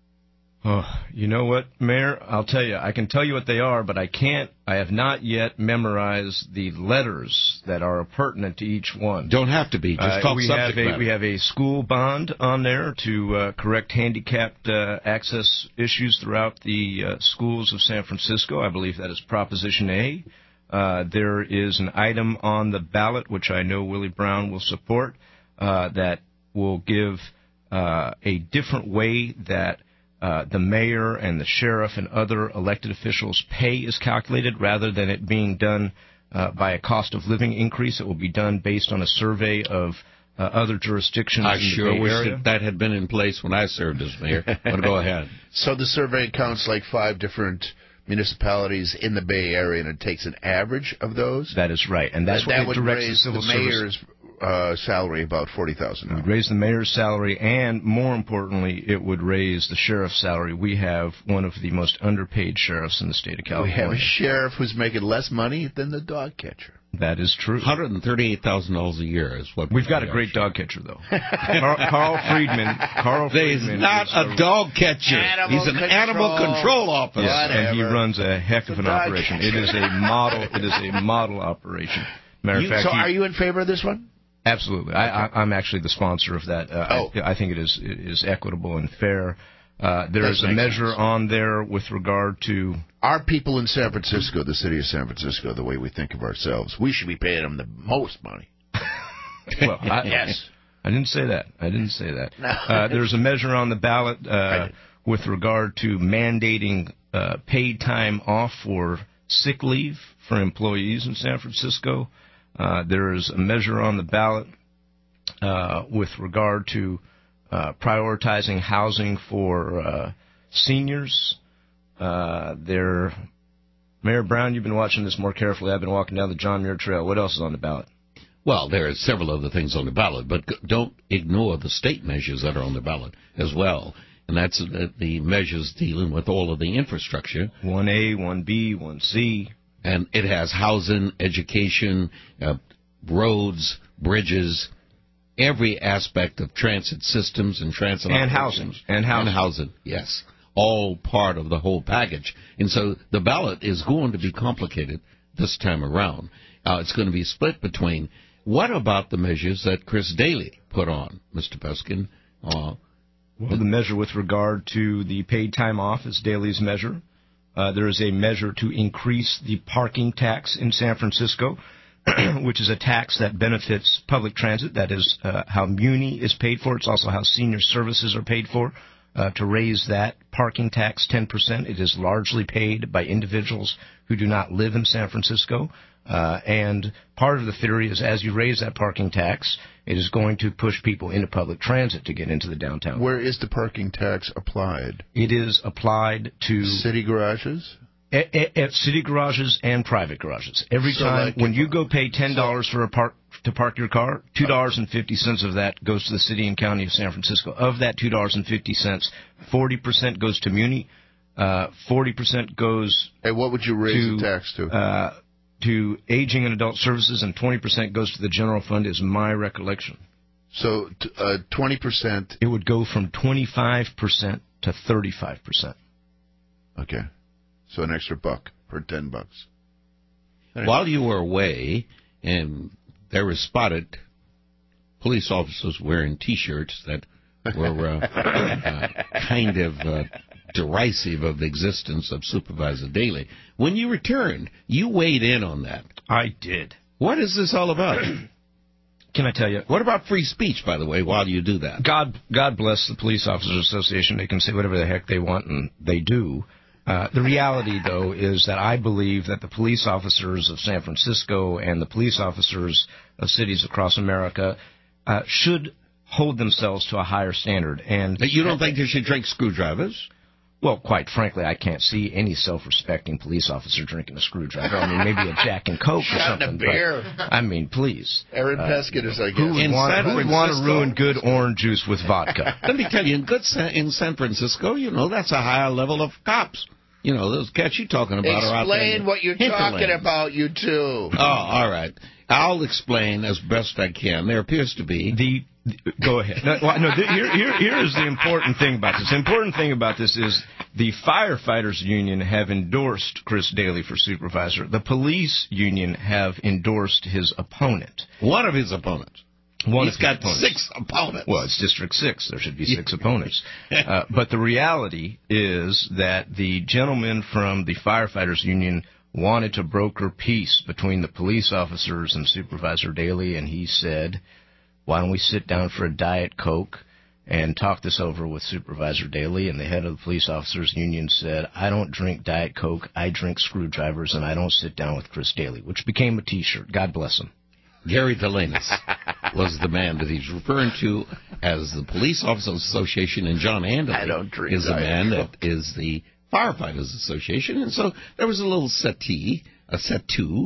Oh, you know what, Mayor? I'll tell you. I can tell you what they are, but I can't. I have not yet memorized the letters that are pertinent to each one. Don't have to be. Just uh, talk we subject have a, matter. We have a school bond on there to uh, correct handicapped uh, access issues throughout the uh, schools of San Francisco. I believe that is Proposition A. Uh, there is an item on the ballot, which I know Willie Brown will support, uh, that will give uh, a different way that Uh, the mayor and the sheriff and other elected officials' pay is calculated, rather than it being done uh, by a cost of living increase. It will be done based on a survey of uh, other jurisdictions I in the sure Bay wish Area. that, that had been in place when I served as mayor. But go ahead. So the survey counts like five different municipalities in the Bay Area, and it takes an average of those? That is right, and that's that, what that it would directs raise the civil the service. mayor's uh, salary about forty thousand dollars. It would raise the mayor's salary, and more importantly, it would raise the sheriff's salary. We have one of the most underpaid sheriffs in the state of California. We have a sheriff who's making less money than the dog catcher. That is true. one hundred thirty-eight thousand dollars a year is what we've got. A great dog catcher, though. Carl, Carl Friedman. Carl He's Friedman not a dog catcher. Animal He's an control. animal control officer. Yes, and he runs a heck of an operation. It is a model. It is a model operation. Matter of You, fact, so he, are you in favor of this one? Absolutely. I, I, I'm actually the sponsor of that. Uh, oh. I, I think it is it is equitable and fair. Uh, there That is a makes measure sense. on there with regard to... Our people in San Francisco, the city of San Francisco, the way we think of ourselves, we should be paying them the most money. Well, I, yes. I didn't say that. I didn't say that. No. Uh, there's a measure on the ballot uh, with regard to mandating uh, paid time off for sick leave for employees in San Francisco. Uh, there is a measure on the ballot uh, with regard to uh, prioritizing housing for uh, seniors. Uh, there, Mayor Brown, you've been watching this more carefully. I've been walking down the John Muir Trail. What else is on the ballot? Well, there are several other things on the ballot, but don't ignore the state measures that are on the ballot as well. And that's the, the measures dealing with all of the infrastructure. one A, one B, one C. And it has housing, education, uh, roads, bridges, every aspect of transit systems and transit and operations. housing and housing and housing. Yes, all part of the whole package. And so the ballot is going to be complicated this time around. Uh, it's going to be split between what about the measures that Chris Daly put on, Mister Peskin? Uh, well, the measure with regard to the paid time off is Daly's measure. Uh, there is a measure to increase the parking tax in San Francisco, which is a tax that benefits public transit. That is uh, how Muni is paid for. It's also how senior services are paid for. Uh, to raise that parking tax ten percent. It is largely paid by individuals who do not live in San Francisco. Uh, and part of the theory is as you raise that parking tax, it is going to push people into public transit to get into the downtown. Where is the parking tax applied? It is applied to... City garages? At, at, at city garages and private garages. Every so time, like when you go pay ten dollars so, for a park to park your car, two dollars and fifty cents of that goes to the city and county of San Francisco. Of that two dollars and fifty cents, forty percent goes to Muni, uh, forty percent goes... And what would you raise to, the tax to? Uh, to aging and adult services, and twenty percent goes to the general fund, is my recollection. So uh, twenty percent... It would go from twenty-five percent to thirty-five percent. Okay. So an extra buck per ten bucks. Anyway. While you were away, and there were spotted police officers wearing T-shirts that were uh, uh, kind of uh, derisive of the existence of Supervisor Daly. When you returned, you weighed in on that. I did. What is this all about? Can I tell you? What about free speech, by the way, while you do that? God, God bless the Police Officers Association. They can say whatever the heck they want, and they do. Uh, the reality, though, is that I believe that the police officers of San Francisco and the police officers of cities across America uh, should hold themselves to a higher standard. And but you don't think they should drink screwdrivers? Well, quite frankly, I can't see any self-respecting police officer drinking a screwdriver. I mean, maybe a Jack and Coke or Shot something. A beer. But, I mean, please. Aaron uh, Peskin is like... Who would, want, who would want to ruin good orange juice with vodka? Let me tell you, in good San, in San Francisco, you know, that's a higher level of cops. You know, those cats you're talking about are out there. Explain what you're talking about, you two. Oh, all right. I'll explain as best I can. There appears to be... the. Go ahead. No, no the, here, here, here is the important thing about this. The important thing about this is the firefighters union have endorsed Chris Daly for supervisor. The police union have endorsed his opponent. One of his opponents. One He's of got opponents. six opponents. Well, it's District six. There should be six opponents. Uh, but the reality is that the gentleman from the firefighters union wanted to broker peace between the police officers and Supervisor Daly, and he said, why don't we sit down for a Diet Coke and talk this over with Supervisor Daly? And the head of the police officers union said, I don't drink Diet Coke, I drink screwdrivers, and I don't sit down with Chris Daly, which became a T-shirt. God bless him. Gary Delanis was the man that he's referring to as the Police Officers Association, and John Anderley I don't drink is a Diet man Coke. that is the Firefighters Association. And so there was a little settee, a set two,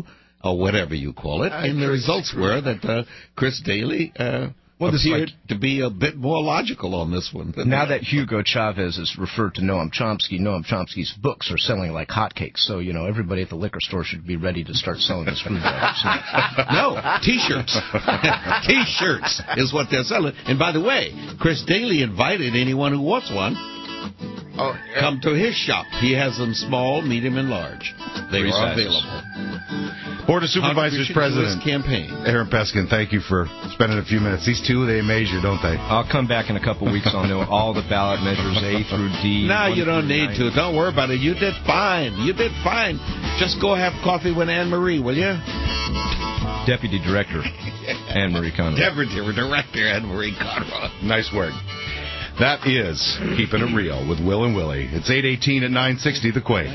or whatever you call it. And the results were that uh, Chris Daly uh, Well, this appeared like, to be a bit more logical on this one. Now that Hugo Chavez is referred to Noam Chomsky, Noam Chomsky's books are selling like hotcakes. So, you know, everybody at the liquor store should be ready to start selling his food. No, T-shirts. T-shirts is what they're selling. And by the way, Chris Daly invited anyone who wants one. Oh, yeah. Come to his shop. He has them small, medium, and large. They Three are sizes. available. Board of Supervisors President campaign. Aaron Peskin, thank you for spending a few minutes. These two, they amaze you, don't they? I'll come back in a couple weeks. I'll know all the ballot measures, A through D. No, you don't need to. Don't worry about it. You did fine. You did fine. Just go have coffee with Anne Marie, will you? Deputy Director Anne Marie Conroy. Deputy Director Anne Marie Conroy. Nice work. That is Keeping It Real with Will and Willie. It's eight eighteen at nine sixty The Quake.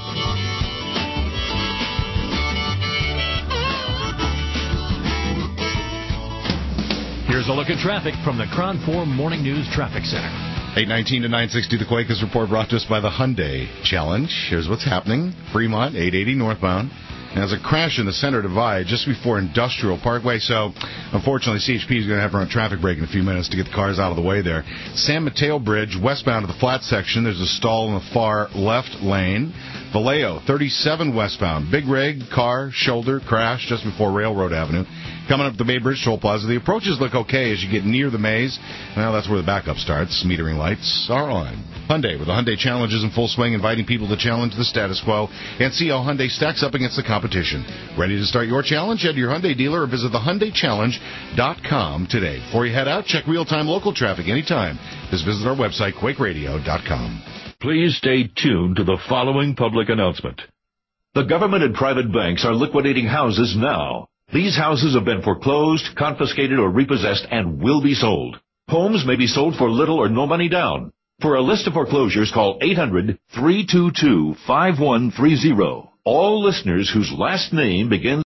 Here's a look at traffic from the Cron four Morning News Traffic Center. eight nineteen to nine sixty The Quake. This report brought to us by the Hyundai Challenge. Here's what's happening. Fremont, eight eighty northbound. There's a crash in the center divide just before Industrial Parkway, so unfortunately C H P is going to have to run a traffic break in a few minutes to get the cars out of the way there. San Mateo Bridge, westbound to the flat section, there's a stall in the far left lane. Vallejo, thirty-seven westbound, big rig, car, shoulder, crash just before Railroad Avenue. Coming up the Bay Bridge Toll Plaza, the approaches look okay as you get near the maze. Well, that's where the backup starts. Metering lights are on. Hyundai, with the Hyundai Challenges in full swing, inviting people to challenge the status quo and see how Hyundai stacks up against the competition. Ready to start your challenge? Head to your Hyundai dealer or visit the Hyundai Challenge dot com today. Before you head out, check real-time local traffic anytime. Just visit our website, Quake Radio dot com. Please stay tuned to the following public announcement. The government and private banks are liquidating houses now. These houses have been foreclosed, confiscated, or repossessed and will be sold. Homes may be sold for little or no money down. For a list of foreclosures, call eight hundred, three two two, five one three zero. All listeners whose last name begins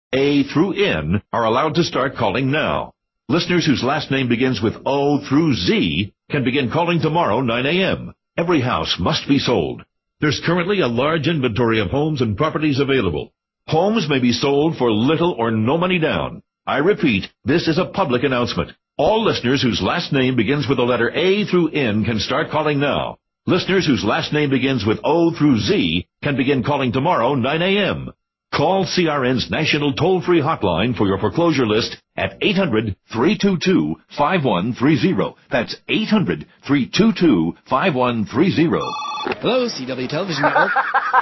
A through N are allowed to start calling now. Listeners whose last name begins with O through Z can begin calling tomorrow, nine a.m. Every house must be sold. There's currently a large inventory of homes and properties available. Homes may be sold for little or no money down. I repeat, this is a public announcement. All listeners whose last name begins with the letter A through N can start calling now. Listeners whose last name begins with O through Z can begin calling tomorrow, nine a.m. Call C R N's national toll-free hotline for your foreclosure list at eight hundred, three two two, five one three zero. That's eight hundred, three two two, five one three zero. Hello, C W Television Network.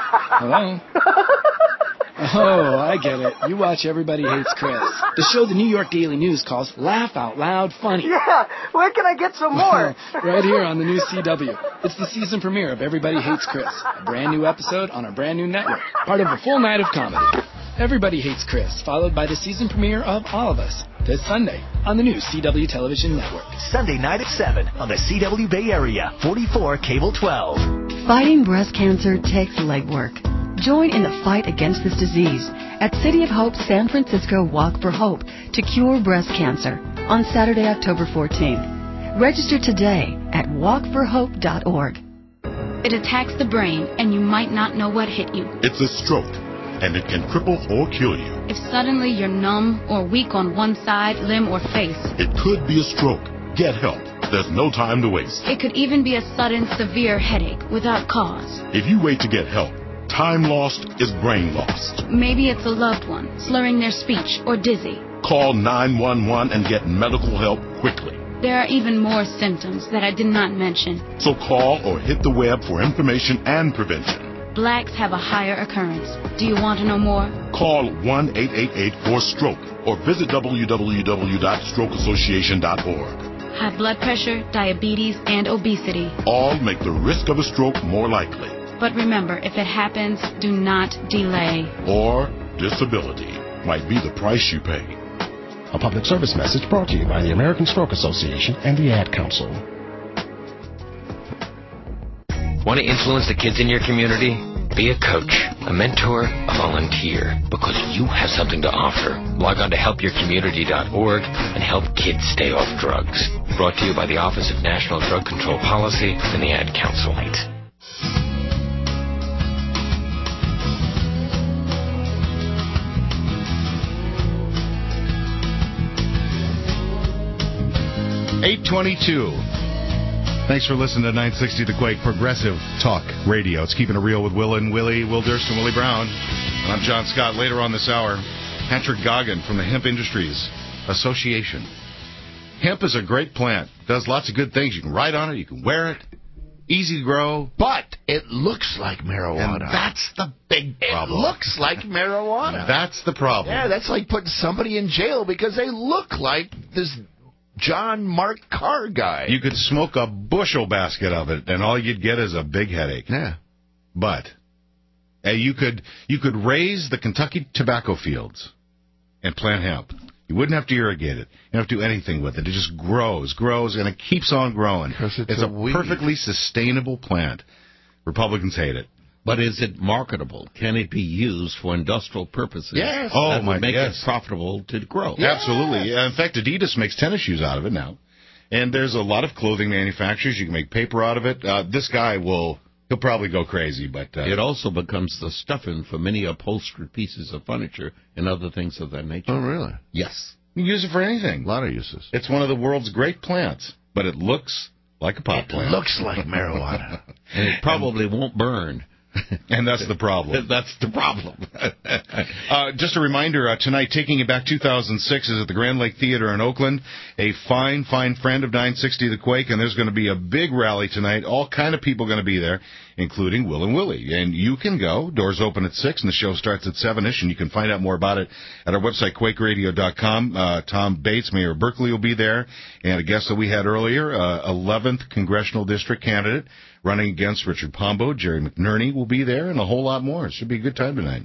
Hello. Oh, I get it. You watch Everybody Hates Chris, the show the New York Daily News calls Laugh Out Loud Funny. Yeah, where can I get some more? Right here on the new C W. It's the season premiere of Everybody Hates Chris, a brand new episode on our brand new network, part of a full night of comedy. Everybody Hates Chris, followed by the season premiere of All of Us, this Sunday on the new C W Television Network. Sunday night at seven on the C W Bay Area, forty-four Cable twelve. Fighting breast cancer takes legwork. Join in the fight against this disease at City of Hope San Francisco Walk for Hope to cure breast cancer on Saturday, October fourteenth. Register today at walk for hope dot org. It attacks the brain, and you might not know what hit you. It's a stroke, and it can cripple or kill you. If suddenly you're numb or weak on one side, limb, or face. It could be a stroke. Get help. There's no time to waste. It could even be a sudden, severe headache without cause. If you wait to get help, time lost is brain lost. Maybe it's a loved one, slurring their speech or dizzy. Call nine one one and get medical help quickly. There are even more symptoms that I did not mention. So call or hit the web for information and prevention. Blacks have a higher occurrence. Do you want to know more? Call one eight eight eight four stroke or visit w w w dot stroke association dot org. High blood pressure, diabetes, and obesity all make the risk of a stroke more likely. But remember, if it happens, do not delay. Or disability might be the price you pay. A public service message brought to you by the American Stroke Association and the Ad Council. Want to influence the kids in your community? Be a coach, a mentor, a volunteer, because you have something to offer. Log on to help your community dot org and help kids stay off drugs. Brought to you by the Office of National Drug Control Policy and the Ad Council. eight twenty-two. Thanks for listening to nine sixty The Quake, Progressive Talk Radio. It's Keeping It Real with Will and Willie, Will Durst and Willie Brown. And I'm John Scott. Later on this hour, Patrick Goggin from the Hemp Industries Association. Hemp is a great plant. Does lots of good things. You can ride on it. You can wear it. Easy to grow. But it looks like marijuana. And that's the big problem. It looks like marijuana. That's the problem. Yeah, that's like putting somebody in jail because they look like this John Mark Carr guy. You could smoke a bushel basket of it, and all you'd get is a big headache. Yeah. But uh, you could you could raise the Kentucky tobacco fields and plant hemp. You wouldn't have to irrigate it. You don't have to do anything with it. It just grows, grows, and it keeps on growing. It's, it's a, a perfectly sustainable plant. Republicans hate it. But is it marketable? Can it be used for industrial purposes? Yes. Oh, that my would make yes. it profitable to grow. Yes. Absolutely. In fact, Adidas makes tennis shoes out of it now. And there's a lot of clothing manufacturers. You can make paper out of it. Uh, this guy will... He'll probably go crazy, but... Uh, it also becomes the stuffing for many upholstered pieces of furniture and other things of that nature. Oh, really? Yes. You can use it for anything. A lot of uses. It's one of the world's great plants, but it looks like a pot it plant. It looks like marijuana. And it probably and, won't burn. And that's the problem. That's the problem. uh, just a reminder, uh, tonight, Taking It Back two thousand six is at the Grand Lake Theater in Oakland. A fine, fine friend of nine sixty The Quake, and there's going to be a big rally tonight. All kind of people going to be there, including Will and Willie. And you can go. Doors open at six, and the show starts at seven-ish, and you can find out more about it at our website, quake radio dot com. Uh, Tom Bates, Mayor of Berkeley, will be there, and a guest that we had earlier, uh, eleventh Congressional District candidate, running against Richard Pombo. Jerry McNerney will be there, and a whole lot more. It should be a good time tonight.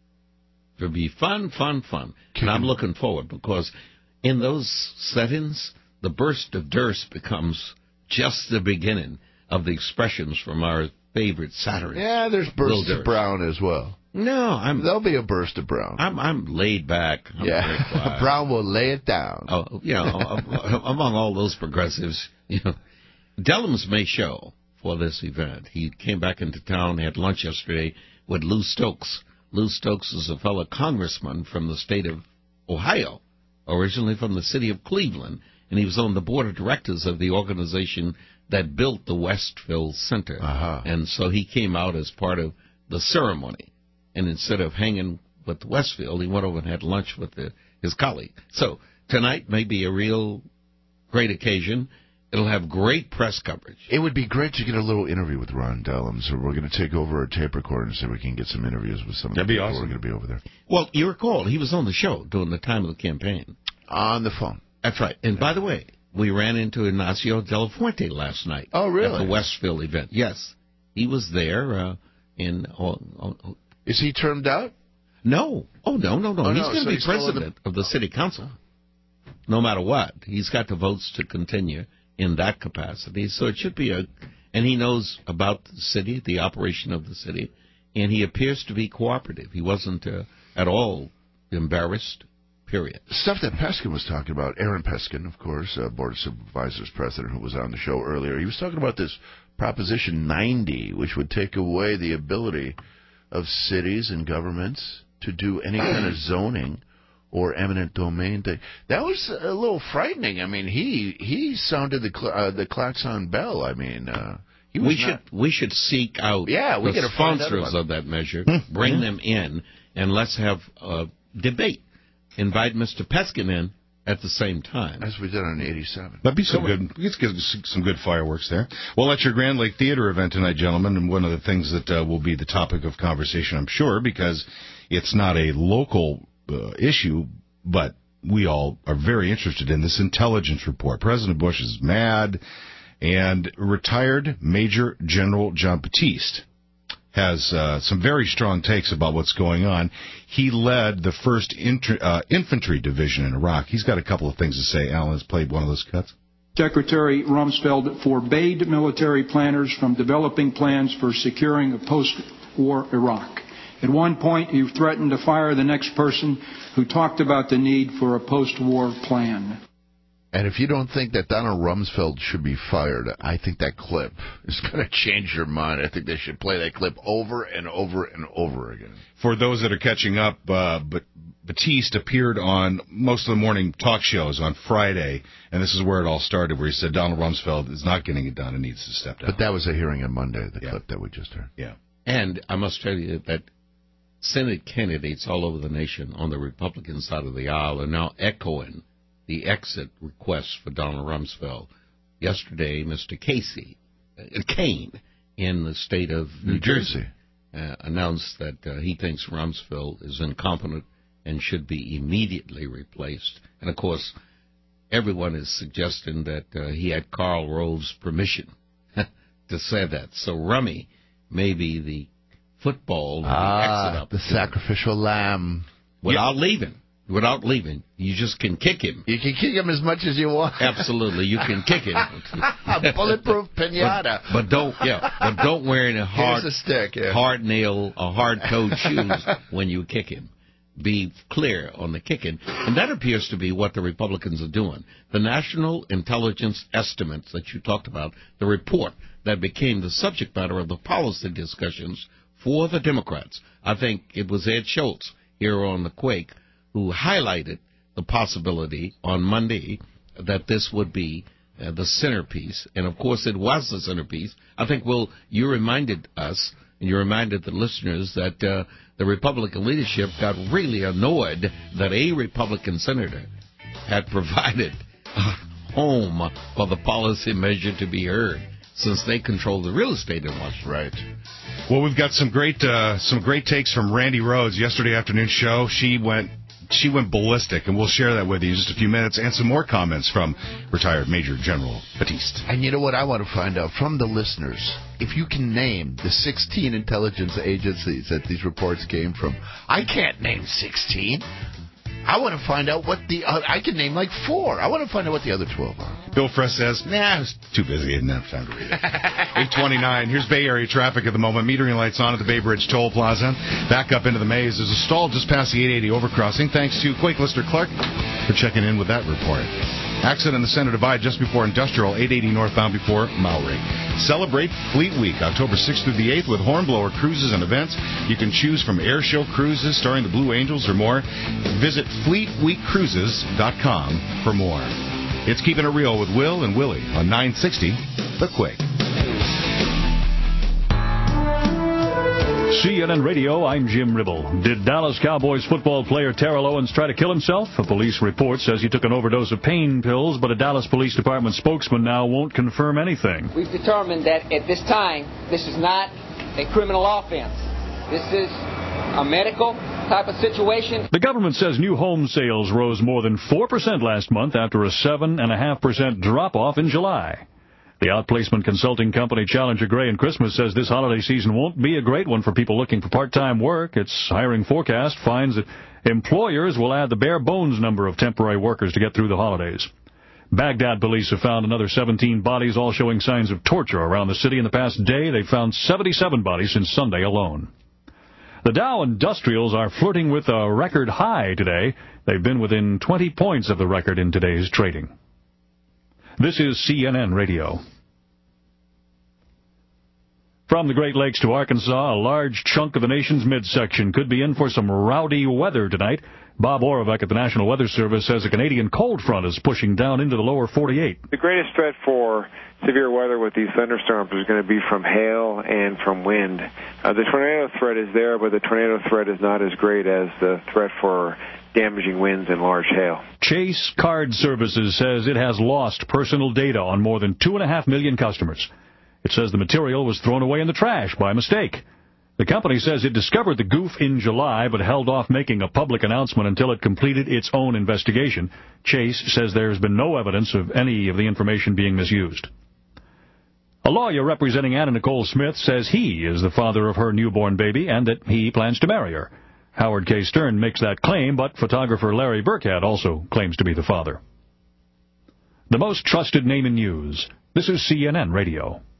It'll be fun, fun, fun. And I'm looking forward because in those settings, the burst of Durst becomes just the beginning of the expressions from our favorite satirist. Yeah, there's bursts of Brown as well. No, I'm. There'll be a burst of Brown. I'm. I'm laid back. I'm yeah, Brown will lay it down. Oh, you know, among all those progressives, you know, Dellums may show for this event. He came back into town, had lunch yesterday with Lou Stokes. Lou Stokes is a fellow congressman from the state of Ohio, originally from the city of Cleveland, and he was on the board of directors of the organization that built the Westfield Center. Uh-huh. And so he came out as part of the ceremony. And instead of hanging with Westfield, he went over and had lunch with the, his colleague. So tonight may be a real great occasion. It'll have great press coverage. It would be great to get a little interview with Ron Dellums. So we're going to take over a tape recorder and see if we can get some interviews with some of the That'd be people awesome. who are going to be over there. Well, you recall, he was on the show during the time of the campaign. On the phone. That's right. And by the way, we ran into Ignacio De La Fuente last night. Oh, really? At the Westfield event. Yes. He was there uh, in... Uh, uh, Is he termed out? No. Oh, no, no, no. Oh, he's no. going to so be he's president the... of the city council. No matter what. He's got the votes to continue in that capacity. So it should be a... And he knows about the city, the operation of the city, and he appears to be cooperative. He wasn't uh, at all embarrassed, period. Stuff that Peskin was talking about, Aaron Peskin, of course, uh, Board of Supervisors president who was on the show earlier, he was talking about this Proposition ninety, which would take away the ability of cities and governments to do any kind of zoning or eminent domain thing. That was a little frightening. I mean, he he sounded the cl- uh, the klaxon bell. I mean, uh, he was we not... should we should seek out yeah, we the sponsors of that measure, bring them in, and let's have a debate. Invite Mister Peskin in at the same time. As we did on eighty-seven. That'd be some good. Let's get some good fireworks there. Well, at your Grand Lake Theater event tonight, gentlemen, and one of the things that uh, will be the topic of conversation, I'm sure, because it's not a local uh, issue, but we all are very interested in this intelligence report. President Bush is mad, and retired Major General John Batiste has uh, some very strong takes about what's going on. He led the first inter- uh, infantry division in Iraq. He's got a couple of things to say. Alan has played one of those cuts. Secretary Rumsfeld forbade military planners from developing plans for securing a post-war Iraq. At one point, he threatened to fire the next person who talked about the need for a post-war plan. And if you don't think that Donald Rumsfeld should be fired, I think that clip is going to change your mind. I think they should play that clip over and over and over again. For those that are catching up, uh, but Batiste appeared on most of the morning talk shows on Friday, and this is where it all started, where he said Donald Rumsfeld is not getting it done and needs to step down. But that was a hearing on Monday, the yeah. clip that we just heard. Yeah. And I must tell you that Senate candidates all over the nation on the Republican side of the aisle are now echoing the exit request for Donald Rumsfeld. Yesterday, Mister Casey, uh, Kane, in the state of New, New Jersey, Jersey uh, announced that uh, he thinks Rumsfeld is incompetent and should be immediately replaced. And, of course, everyone is suggesting that uh, he had Karl Rove's permission to say that. So Rummy may be the football, ah, the exit up. The sacrificial lamb. Without yep. leaving. Without leaving. You just can kick him. You can kick him as much as you want. Absolutely. You can kick him. A bulletproof pinata. But, but don't, yeah, but don't wear any hard, a stick, yeah. hard nail or hard-toed shoes when you kick him. Be clear on the kicking. And that appears to be what the Republicans are doing. The National Intelligence Estimates that you talked about, the report that became the subject matter of the policy discussions for the Democrats. I think it was Ed Schultz here on the Quake who highlighted the possibility on Monday that this would be uh, the centerpiece. And, of course, it was the centerpiece. I think, Will, you reminded us, and you reminded the listeners that uh, the Republican leadership got really annoyed that a Republican senator had provided a home for the policy measure to be heard, since they control the real estate in Washington. Right. Well, we've got some great uh, some great takes from Randy Rhodes yesterday afternoon show. She went she went ballistic, and we'll share that with you in just a few minutes, and some more comments from retired Major General Batiste. And you know what I want to find out from the listeners? If you can name the sixteen intelligence agencies that these reports came from. I can't name sixteen. I want to find out what the uh, I can name like four. I want to find out what the other twelve are. Bill Fress says, nah, I was too busy. I didn't have time to read it. eight twenty-nine. Here's Bay Area traffic at the moment. Metering lights on at the Bay Bridge Toll Plaza. Back up into the maze. There's a stall just past the eight eighty overcrossing. Thanks to Quake Lister Clark for checking in with that report. Accident in the center divide just before Industrial, eight eighty northbound before Maury. Celebrate Fleet Week, October sixth through the eighth, with Hornblower cruises and events. You can choose from air show cruises starring the Blue Angels or more. Visit fleet week cruises dot com for more. It's Keeping It Real with Will and Willie on nine sixty The Quake. C N N Radio, I'm Jim Ribble. Did Dallas Cowboys football player Terrell Owens try to kill himself? A police report says he took an overdose of pain pills, but a Dallas Police Department spokesman now won't confirm anything. We've determined that at this time, this is not a criminal offense. This is a medical type of situation. The government says new home sales rose more than four percent last month after a seven point five percent drop-off in July. The outplacement consulting company Challenger Gray and Christmas says this holiday season won't be a great one for people looking for part-time work. Its hiring forecast finds that employers will add the bare bones number of temporary workers to get through the holidays. Baghdad police have found another seventeen bodies, all showing signs of torture around the city. In the past day, they've found seventy-seven bodies since Sunday alone. The Dow Industrials are flirting with a record high today. They've been within twenty points of the record in today's trading. This is C N N Radio. From the Great Lakes to Arkansas, a large chunk of the nation's midsection could be in for some rowdy weather tonight. Bob Orovec at the National Weather Service says a Canadian cold front is pushing down into the lower forty-eight. The greatest threat for severe weather with these thunderstorms is going to be from hail and from wind. Uh, the tornado threat is there, but the tornado threat is not as great as the threat for damaging winds and large hail. Chase Card Services says it has lost personal data on more than two and a half million customers. It says the material was thrown away in the trash by mistake. The company says it discovered the goof in July but held off making a public announcement until it completed its own investigation. Chase says there's been no evidence of any of the information being misused. A lawyer representing Anna Nicole Smith says he is the father of her newborn baby and that he plans to marry her. Howard K. Stern makes that claim, but photographer Larry Burkhead also claims to be the father. The most trusted name in news. This is C N N Radio.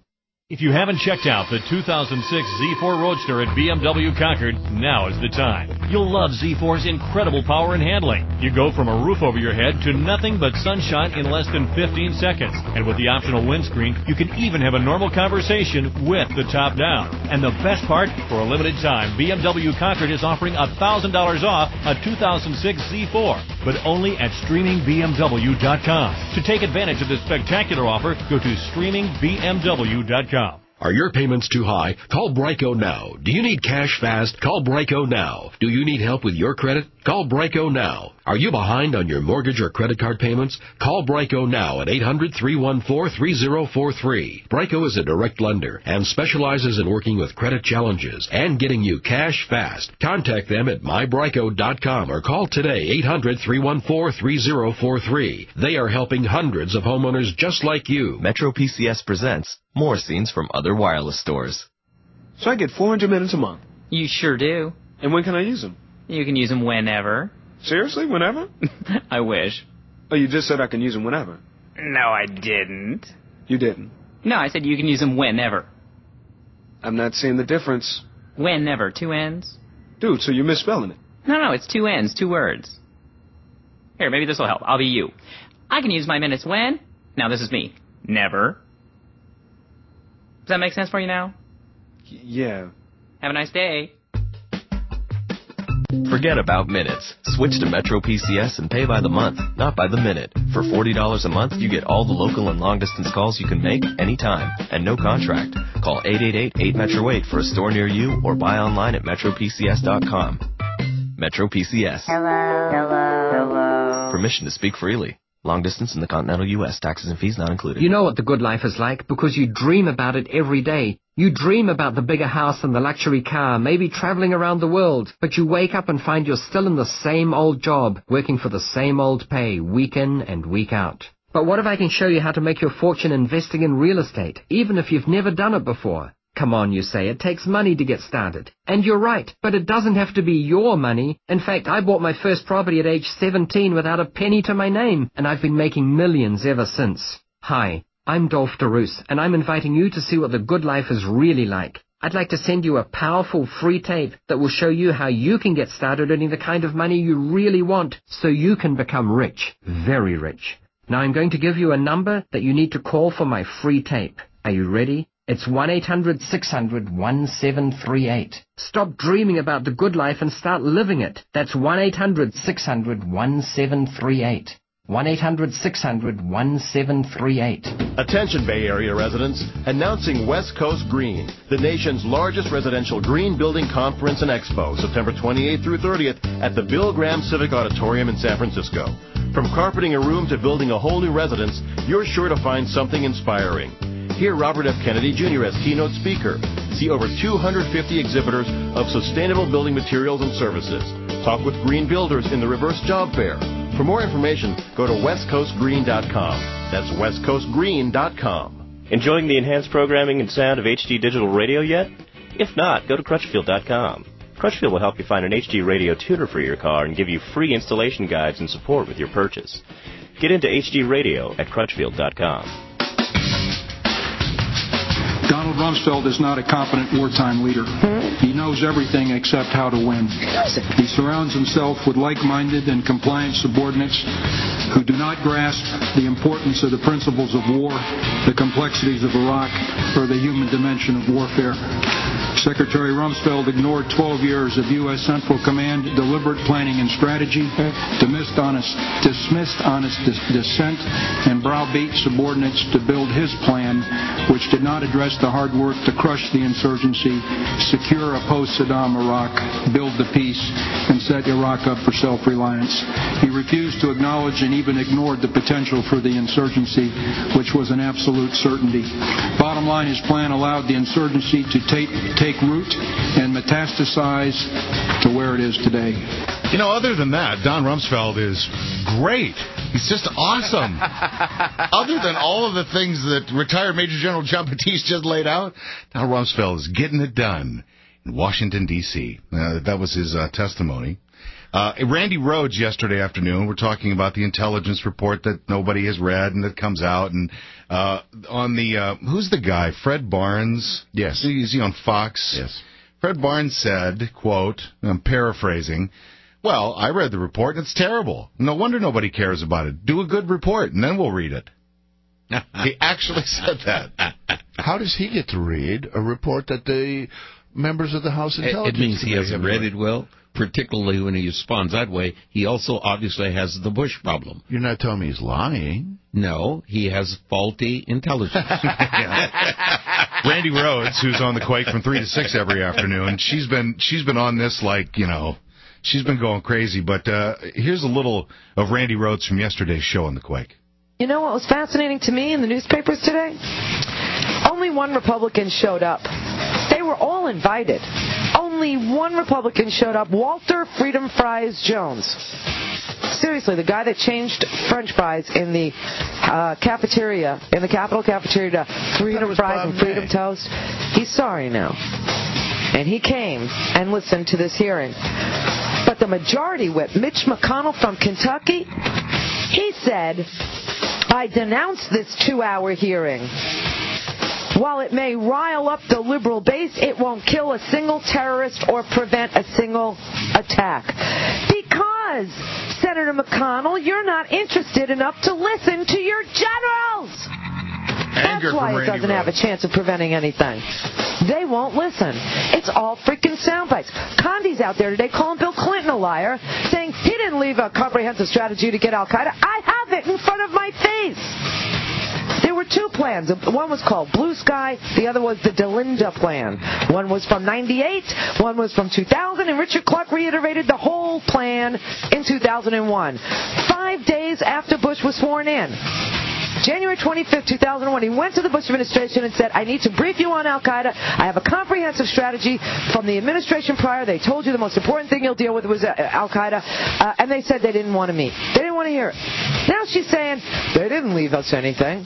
If you haven't checked out the two thousand six Z four Roadster at B M W Concord, now is the time. You'll love Z four's incredible power and handling. You go from a roof over your head to nothing but sunshine in less than fifteen seconds. And with the optional windscreen, you can even have a normal conversation with the top down. And the best part, for a limited time, B M W Concord is offering one thousand dollars off a two thousand six Z four, but only at streaming B M W dot com. To take advantage of this spectacular offer, go to streaming B M W dot com. Are your payments too high? Call Bryco now. Do you need cash fast? Call Bryco now. Do you need help with your credit? Call Bryco now. Are you behind on your mortgage or credit card payments? Call Bryco now at eight hundred, three one four, three zero four three. Bryco is a direct lender and specializes in working with credit challenges and getting you cash fast. Contact them at my bryco dot com or call today eight hundred, three one four, three zero four three. They are helping hundreds of homeowners just like you. Metro P C S presents more scenes from other wireless stores. So I get four hundred minutes a month. You sure do. And when can I use them? You can use them whenever. Seriously? Whenever? I wish. Oh, you just said I can use them whenever. No, I didn't. You didn't. No, I said you can use them whenever. I'm not seeing the difference. Whenever. Two N's. Dude, so you're misspelling it. No, no, it's two N's, two words. Here, maybe this will help. I'll be you. I can use my minutes when? Now, this is me. Never. Does that make sense for you now? Y- yeah. Have a nice day. Forget about minutes. Switch to Metro P C S and pay by the month, not by the minute. For forty dollars a month, you get all the local and long-distance calls you can make anytime, and no contract. Call eight eight eight, eight, Metro eight for a store near you or buy online at metro p c s dot com. Metro P C S. Hello, hello, hello. Permission to speak freely. Long distance in the continental U S. Taxes and fees not included. You know what the good life is like because you dream about it every day. You dream about the bigger house and the luxury car, maybe traveling around the world, but you wake up and find you're still in the same old job, working for the same old pay, week in and week out. But what if I can show you how to make your fortune investing in real estate, even if you've never done it before? Come on, you say, it takes money to get started. And you're right, but it doesn't have to be your money. In fact, I bought my first property at age seventeen without a penny to my name, and I've been making millions ever since. Hi, I'm Dolph DeRoos, and I'm inviting you to see what the good life is really like. I'd like to send you a powerful free tape that will show you how you can get started earning the kind of money you really want so you can become rich, very rich. Now I'm going to give you a number that you need to call for my free tape. Are you ready? It's one eight hundred, six hundred, one seven three eight. Stop dreaming about the good life and start living it. That's one eight hundred, six hundred, one seven three eight. one eight hundred, six hundred, one seven three eight. Attention Bay Area residents, announcing West Coast Green, the nation's largest residential green building conference and expo, September twenty-eighth through thirtieth at the Bill Graham Civic Auditorium in San Francisco. From carpeting a room to building a whole new residence, you're sure to find something inspiring. Hear Robert F. Kennedy Junior as keynote speaker. See over two hundred fifty exhibitors of sustainable building materials and services. Talk with green builders in the Reverse Job Fair. For more information, go to west coast green dot com. That's west coast green dot com. Enjoying the enhanced programming and sound of H D Digital Radio yet? If not, go to crutchfield dot com. Crutchfield will help you find an H D radio tuner for your car and give you free installation guides and support with your purchase. Get into H D radio at crutchfield dot com. Donald Rumsfeld is not a competent wartime leader. He knows everything except how to win. He surrounds himself with like-minded and compliant subordinates who do not grasp the importance of the principles of war, the complexities of Iraq, or the human dimension of warfare. Secretary Rumsfeld ignored twelve years of U S Central Command deliberate planning and strategy, dismissed honest, dismissed honest dis- dissent, and browbeat subordinates to build his plan, which did not address the hard work to crush the insurgency, secure a post-Saddam Iraq, build the peace, and set Iraq up for self-reliance. He refused to acknowledge and even ignored the potential for the insurgency, which was an absolute certainty. Bottom line, his plan allowed the insurgency to take take root and metastasize to where it is today. You know, other than that, Don Rumsfeld is great. He's just awesome. Other than all of the things that retired Major General John Batiste just laid out, Don Rumsfeld is getting it done in Washington, D C Uh, that was his uh, testimony. Uh, Randy Rhoads yesterday afternoon, we're talking about the intelligence report that nobody has read and that comes out. And uh, on the, uh, who's the guy? Fred Barnes? Yes. Is he on Fox? Yes. Fred Barnes said, quote, I'm paraphrasing, well, I read the report and it's terrible. No wonder nobody cares about it. Do a good report and then we'll read it. He actually said that. How does he get to read a report that the members of the House Intelligence It means he Committee hasn't have read it well, particularly when he responds that way. He also obviously has the Bush problem. You're not telling me he's lying. No, he has faulty intelligence. Randy Rhoads, who's on the Quake from three to six every afternoon, she's been she's been on this like, you know, she's been going crazy. But uh, here's a little of Randy Rhoads from yesterday's show on the Quake. You know what was fascinating to me in the newspapers today? Only one Republican showed up. They were all invited. Only one Republican showed up, Walter Freedom Fries Jones. Seriously, the guy that changed French fries in the uh, cafeteria, in the Capitol cafeteria to Freedom Fries and Freedom Toast, he's sorry now. And he came and listened to this hearing. But the majority whip, Mitch McConnell from Kentucky, he said, I denounce this two-hour hearing. While it may rile up the liberal base, it won't kill a single terrorist or prevent a single attack. Because, Senator McConnell, you're not interested enough to listen to your generals. Anger That's why it doesn't have a chance of preventing anything. They won't listen. It's all freaking sound bites. Condi's out there today calling Bill Clinton a liar, saying he didn't leave a comprehensive strategy to get Al-Qaeda. I have it in front of my face. There were two plans. One was called Blue Sky. The other was the Delinda plan. One was from ninety-eight. One was from two thousand. And Richard Clark reiterated the whole plan in two thousand one. Five days after Bush was sworn in. January twenty-fifth, two thousand one, he went to the Bush administration and said, I need to brief you on Al-Qaeda. I have a comprehensive strategy from the administration prior. They told you the most important thing you'll deal with was uh, Al-Qaeda. Uh, and they said they didn't want to meet. They didn't want to hear it. Now she's saying, they didn't leave us anything.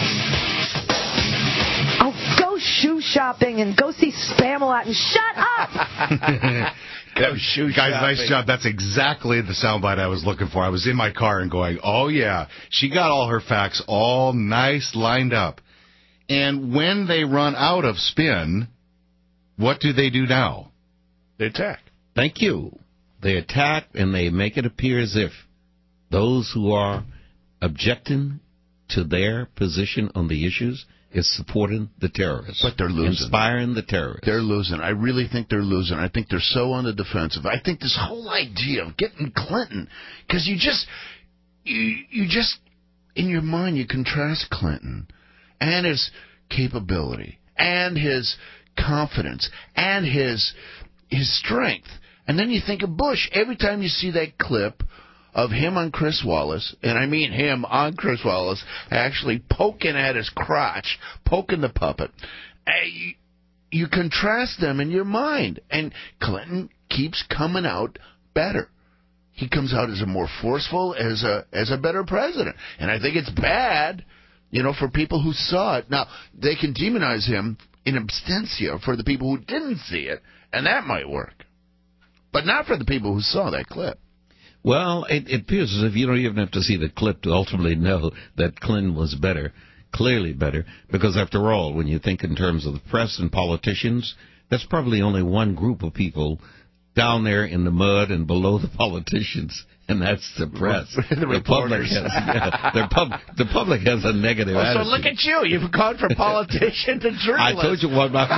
Oh, go shoe shopping and go see Spamalot and shut up! Guys, nice job. That's exactly the soundbite I was looking for. I was in my car and going, oh, yeah, she got all her facts all nice lined up. And when they run out of spin, what do they do now? They attack. Thank you. They attack and they make it appear as if those who are objecting to their position on the issues is supporting the terrorists. But they're losing. Inspiring the terrorists. They're losing. I really think they're losing. I think they're so on the defensive. I think this whole idea of getting Clinton, because you just, you, you just, in your mind, you contrast Clinton and his capability and his confidence and his his strength. And then you think of Bush. Every time you see that clip of him on Chris Wallace, and I mean him on Chris Wallace, actually poking at his crotch, poking the puppet, you, you contrast them in your mind. And Clinton keeps coming out better. He comes out as a more forceful, as a as a better president. And I think it's bad, you know, for people who saw it. Now, they can demonize him in absentia for the people who didn't see it, and that might work. But not for the people who saw that clip. Well, it, it appears as if you don't even have to see the clip to ultimately know that Clinton was better, clearly better, because after all, when you think in terms of the press and politicians, that's probably only one group of people down there in the mud and below the politicians, and that's the press. the, the public has, yeah, the, pub, the public has a negative well, attitude. So look at you. You've gone from politician to journalist. I told you what my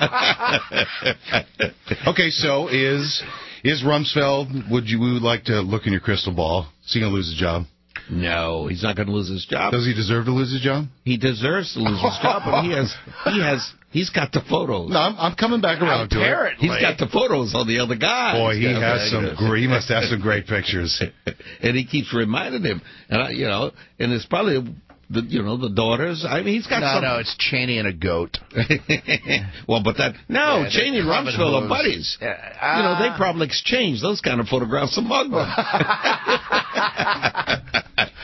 mother. Okay, so is... Is Rumsfeld, would you would like to look in your crystal ball? Is he going to lose his job? No, he's not going to lose his job. Does he deserve to lose his job? He deserves to lose his job, but he has, he has, he's got the photos. No, I'm, I'm coming back around to it. He's got the photos on the other guy. Boy, he has some. Great, he must have some great pictures. And he keeps reminding him, and I, you know, and it's probably. The, you know, the daughters. I mean, he's got no, some... No, it's Cheney and a goat. Well, but that... No, yeah, Cheney and Rumsfeld are buddies. Yeah, uh, you know, they probably exchange those kind of photographs among them.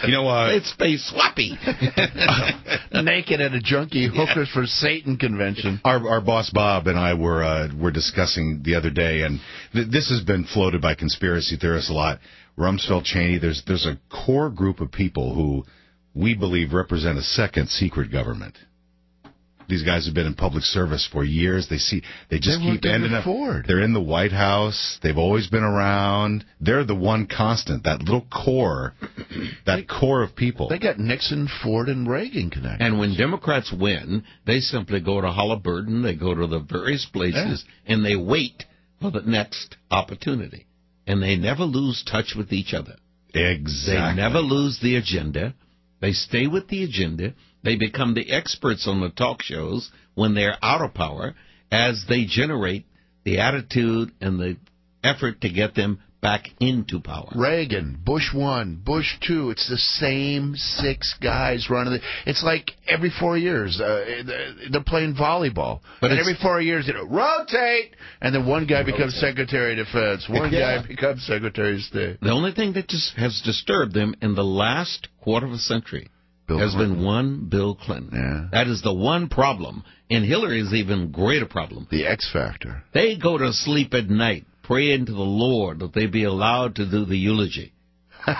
You know, uh, it's space swappy. Naked at a junkie hookers for Satan convention. Our our boss Bob and I were uh, were discussing the other day, and th- this has been floated by conspiracy theorists a lot. Rumsfeld, Cheney, there's there's a core group of people who we believe represent a second secret government. These guys have been in public service for years. They see they just they keep ending up. Ford. They're in the White House. They've always been around. They're the one constant. That little core, that they, core of people. They got Nixon, Ford, and Reagan connected. And when Democrats win, they simply go to Halliburton. They go to the various places, yeah. and they wait for the next opportunity. And they never lose touch with each other. Exactly. They never lose the agenda. They stay with the agenda. They become the experts on the talk shows when they're out of power as they generate the attitude and the effort to get them back into power. Reagan, Bush one, Bush two, it's the same six guys running. The, it's like every four years uh, they're playing volleyball. But and every four years, you know, rotate, and then one guy rotate. becomes Secretary of Defense, one yeah. guy becomes Secretary of State. The only thing that just has disturbed them in the last quarter of a century Bill has Clinton. been one Bill Clinton. Yeah. That is the one problem. And Hillary's even greater problem. The X Factor. They go to sleep at night praying to the Lord that they be allowed to do the eulogy. For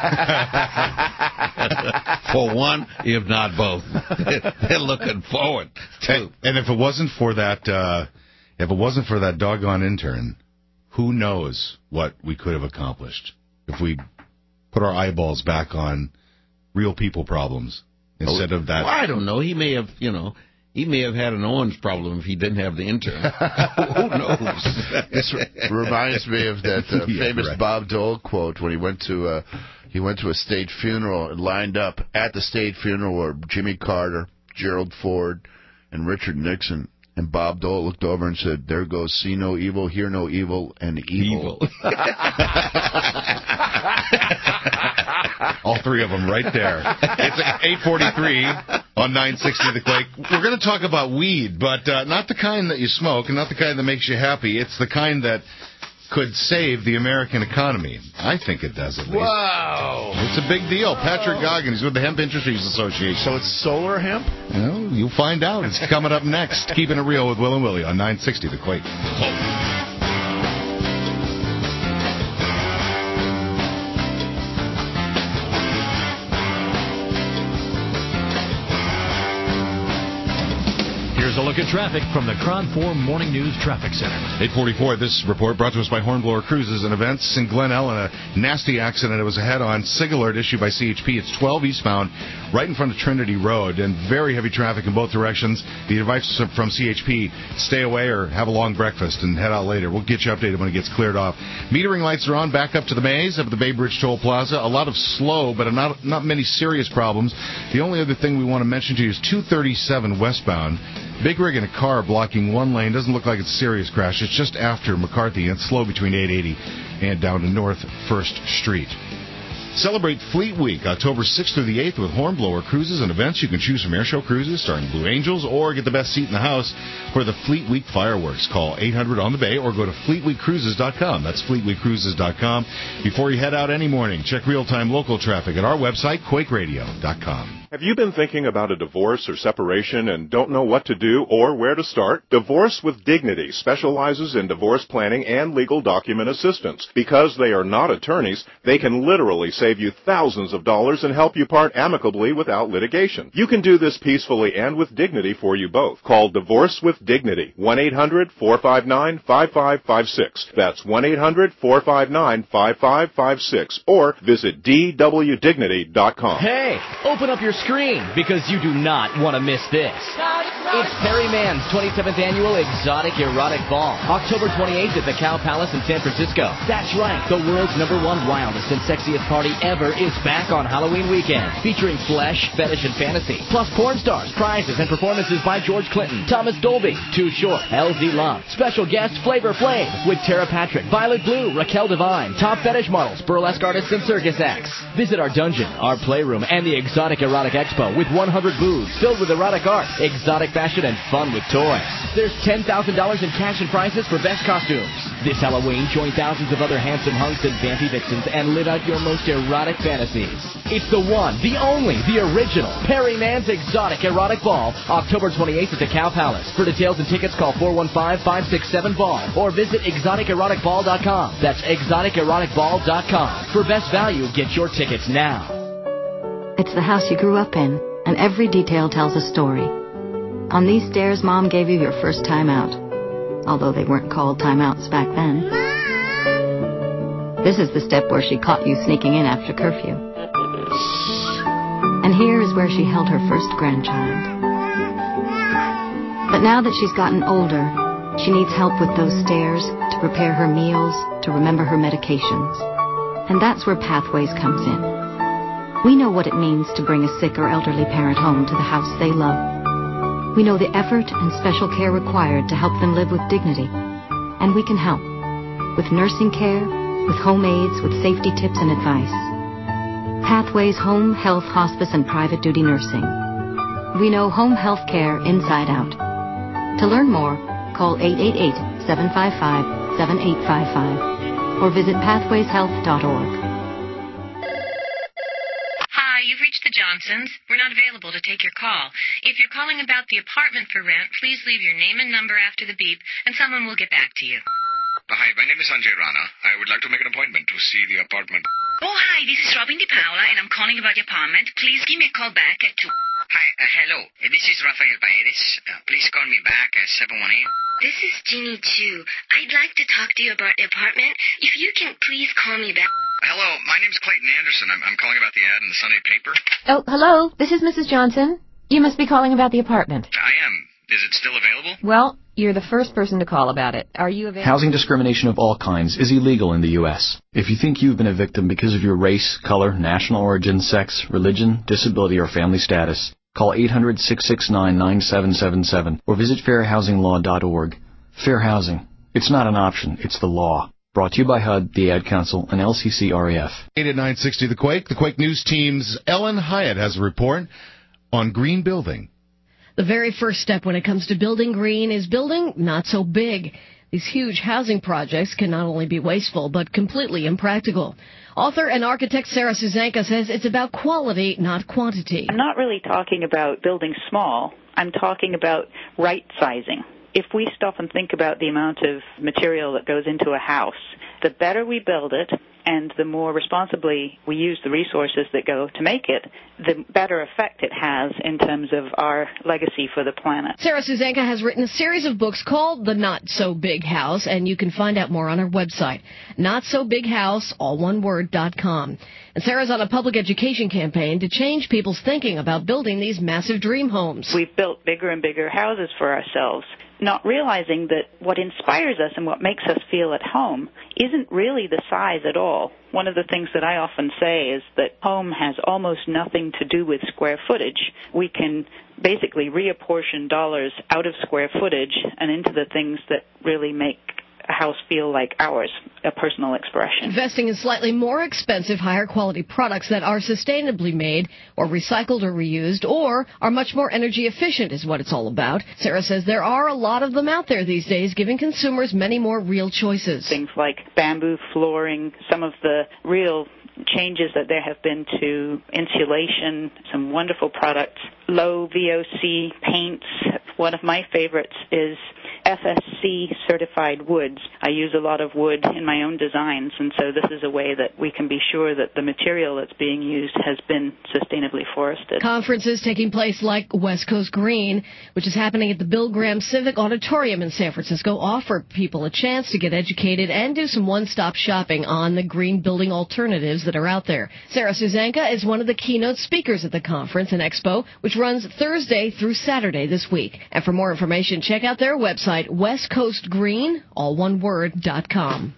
one, if not both. They're looking forward to. And, and if it wasn't for that, uh, if it wasn't for that doggone intern, who knows what we could have accomplished if we put our eyeballs back on real people problems instead of that. Well, I don't know. He may have, you know, he may have had an orange problem if he didn't have the intern. Who knows? This reminds me of that uh, yeah, famous right. Bob Dole quote when he went to uh, he went to a state funeral and lined up at the state funeral were Jimmy Carter, Gerald Ford, and Richard Nixon. And Bob Dole looked over and said, "There goes see no evil, hear no evil, and evil." evil. All three of them right there. It's eight forty-three on nine sixty The Quake. We're going to talk about weed, but uh, not the kind that you smoke and not the kind that makes you happy. It's the kind that could save the American economy. I think it does, at least. Wow. It's a big deal. Patrick Goggins with the Hemp Industries Association. So it's solar hemp? Well, you'll find out. It's coming up next. Keeping it real with Will and Willie on nine sixty The Quake. Oh. Here's a look at traffic from the Cron four Morning News Traffic Center. eight forty-four, this report brought to us by Hornblower Cruises and Events in Glen Ellen. A nasty accident. It was a head-on SIG alert issued by C H P. It's twelve eastbound, right in front of Trinity Road, and very heavy traffic in both directions. The advice from C H P, stay away or have a long breakfast and head out later. We'll get you updated when it gets cleared off. Metering lights are on back up to the maze up at the Bay Bridge Toll Plaza. A lot of slow, but not, not many serious problems. The only other thing we want to mention to you is two thirty-seven westbound. Big rig in a car blocking one lane. Doesn't look like it's a serious crash. It's just after McCarthy, and it's slow between eight eighty and down to North First Street. Celebrate Fleet Week, October sixth through the eighth with Hornblower Cruises and Events. You can choose from airshow cruises starring Blue Angels or get the best seat in the house for the Fleet Week fireworks. Call eight hundred on the bay or go to fleet week cruises dot com. That's fleet week cruises dot com. Before you head out any morning, check real-time local traffic at our website, quake radio dot com. Have you been thinking about a divorce or separation and don't know what to do or where to start? Divorce with Dignity specializes in divorce planning and legal document assistance. Because they are not attorneys, they can literally save you thousands of dollars and help you part amicably without litigation. You can do this peacefully and with dignity for you both. Call Divorce with Dignity, one eight hundred four five nine five five five six. That's one eight hundred four five nine five five five six or visit d w dignity dot com. Hey, open up your screen because you do not want to miss this. It's Perry Mann's twenty-seventh Annual Exotic Erotic Ball, October twenty-eighth at the Cow Palace in San Francisco. That's right, the world's number one wildest and sexiest party ever is back on Halloween weekend, featuring flesh, fetish, and fantasy, plus porn stars, prizes, and performances by George Clinton, Thomas Dolby, Too Short, L Z Love, special guest Flavor Flav with Tara Patrick, Violet Blue, Raquel Devine, top fetish models, burlesque artists, and circus acts. Visit our dungeon, our playroom, and the Exotic Erotic Expo with one hundred booths filled with erotic art, exotic fashion, and fun with toys. There's ten thousand dollars in cash and prizes for best costumes. This Halloween, join thousands of other handsome hunks and vampy vixens and live out your most erotic fantasies. It's the one, the only, the original Perry Man's Exotic Erotic Ball, October twenty-eighth at the Cow Palace. For details and tickets, call four one five, five six seven, B A L L or visit exotic erotic ball dot com. That's exotic erotic ball dot com. For best value, get your tickets now. It's the house you grew up in, and every detail tells a story. On these stairs, Mom gave you your first time out, although they weren't called timeouts back then. This is the step where she caught you sneaking in after curfew. And here is where she held her first grandchild. But now that she's gotten older, she needs help with those stairs, to prepare her meals, to remember her medications. And that's where Pathways comes in. We know what it means to bring a sick or elderly parent home to the house they love. We know the effort and special care required to help them live with dignity. And we can help. With nursing care, with home aides, with safety tips and advice. Pathways Home, Health, Hospice, and Private Duty Nursing. We know home health care inside out. To learn more, call eight eight eight, seven five five, seven eight five five or visit pathways health dot org. Hi, you've reached the Johnsons. We're not available to take your call. If you're calling about the apartment for rent, please leave your name and number after the beep, and someone will get back to you. Hi, my name is Sanjay Rana. I would like to make an appointment to see the apartment. Oh, hi, this is Robin Di Paola, and I'm calling about the apartment. Please give me a call back at two... Hi, uh, hello. Uh, this is Rafael Paredes. Uh, please call me back at seven one eight. This is Jeannie Chu. I'd like to talk to you about the apartment. If you can, please call me back. Hello, my name's Clayton Anderson. I'm, I'm calling about the ad in the Sunday paper. Oh, hello. This is Missus Johnson. You must be calling about the apartment. I am. Is it still available? Well, you're the first person to call about it. Are you available? Housing discrimination of all kinds is illegal in the U S If you think you've been a victim because of your race, color, national origin, sex, religion, disability, or family status, call eight hundred, six six nine, nine seven seven seven or visit fair housing law dot org. Fair housing. It's not an option. It's the law. Brought to you by H U D, the Ad Council, and L C C R A F. eight at nine sixty The Quake. The Quake News Team's Ellen Hyatt has a report on green building. The very first step when it comes to building green is building not so big. These huge housing projects can not only be wasteful, but completely impractical. Author and architect Sarah Suzanka says it's about quality, not quantity. I'm not really talking about building small. I'm talking about right sizing. If we stop and think about the amount of material that goes into a house, the better we build it and the more responsibly we use the resources that go to make it, the better effect it has in terms of our legacy for the planet. Sarah Suzanka has written a series of books called The Not So Big House, and you can find out more on her website, not so big house, all one word, dot com. And Sarah's on a public education campaign to change people's thinking about building these massive dream homes. We've built bigger and bigger houses for ourselves, not realizing that what inspires us and what makes us feel at home isn't really the size at all. One of the things that I often say is that home has almost nothing to do with square footage. We can basically reapportion dollars out of square footage and into the things that really make a house feel like ours, a personal expression. Investing in slightly more expensive, higher quality products that are sustainably made or recycled or reused or are much more energy efficient is what it's all about. Sarah says there are a lot of them out there these days, giving consumers many more real choices. Things like bamboo flooring, some of the real changes that there have been to insulation, some wonderful products, low V O C paints. One of my favorites is F S C certified woods. I use a lot of wood in my own designs, and so this is a way that we can be sure that the material that's being used has been sustainably forested. Conferences taking place like West Coast Green, which is happening at the Bill Graham Civic Auditorium in San Francisco, offer people a chance to get educated and do some one-stop shopping on the green building alternatives that are out there. Sarah Suzanka is one of the keynote speakers at the conference and expo, which runs Thursday through Saturday this week. And for more information, check out their website, west coast green, all one word, dot com.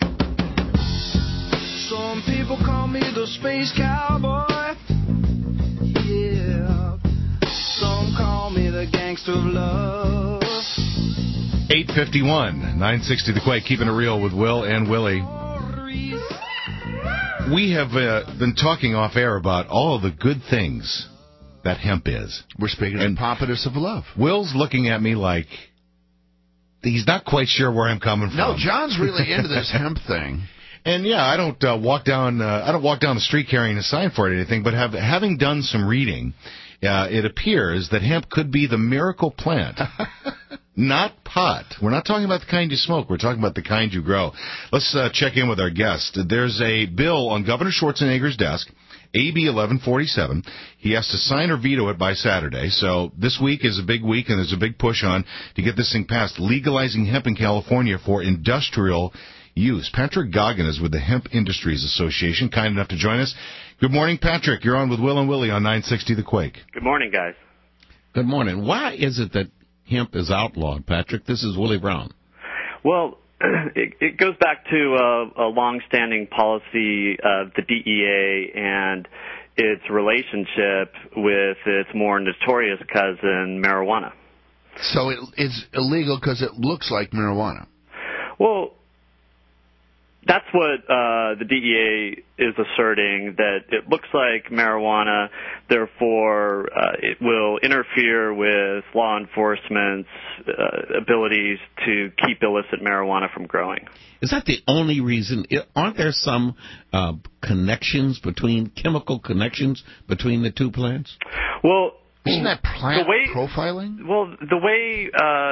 Some people call me the space cowboy. Yeah. Some call me the gangster of love. eight fifty-one, nine sixty The Quake, keeping it real with Will and Willie. We have uh, been talking off air about all the good things that hemp is. We're speaking and of pompous of love. Will's looking at me like, he's not quite sure where I'm coming from. No, John's really into this hemp thing. And yeah, I don't uh, walk down. Uh, I don't walk down the street carrying a sign for it or anything. But have, having done some reading, uh, it appears that hemp could be the miracle plant, not pot. We're not talking about the kind you smoke. We're talking about the kind you grow. Let's uh, check in with our guest. There's a bill on Governor Schwarzenegger's desk, A B eleven forty-seven. He has to sign or veto it by Saturday. So this week is a big week, and there's a big push on to get this thing passed, legalizing hemp in California for industrial use. Patrick Goggin is with the Hemp Industries Association, kind enough to join us. Good morning, Patrick. You're on with Will and Willie on nine sixty The Quake. Good morning, guys. Good morning. Why is it that hemp is outlawed, Patrick? This is Willie Brown. Well, it, it goes back to a, a long-standing policy of the D E A and its relationship with its more notorious cousin, marijuana. So it, it's illegal because it looks like marijuana. Well, that's what uh, the D E A is asserting, that it looks like marijuana, therefore uh, it will interfere with law enforcement's uh, abilities to keep illicit marijuana from growing. Is that the only reason? Aren't there some uh, connections between, chemical connections between the two plants? Well, isn't that plant the way, profiling? Well, the way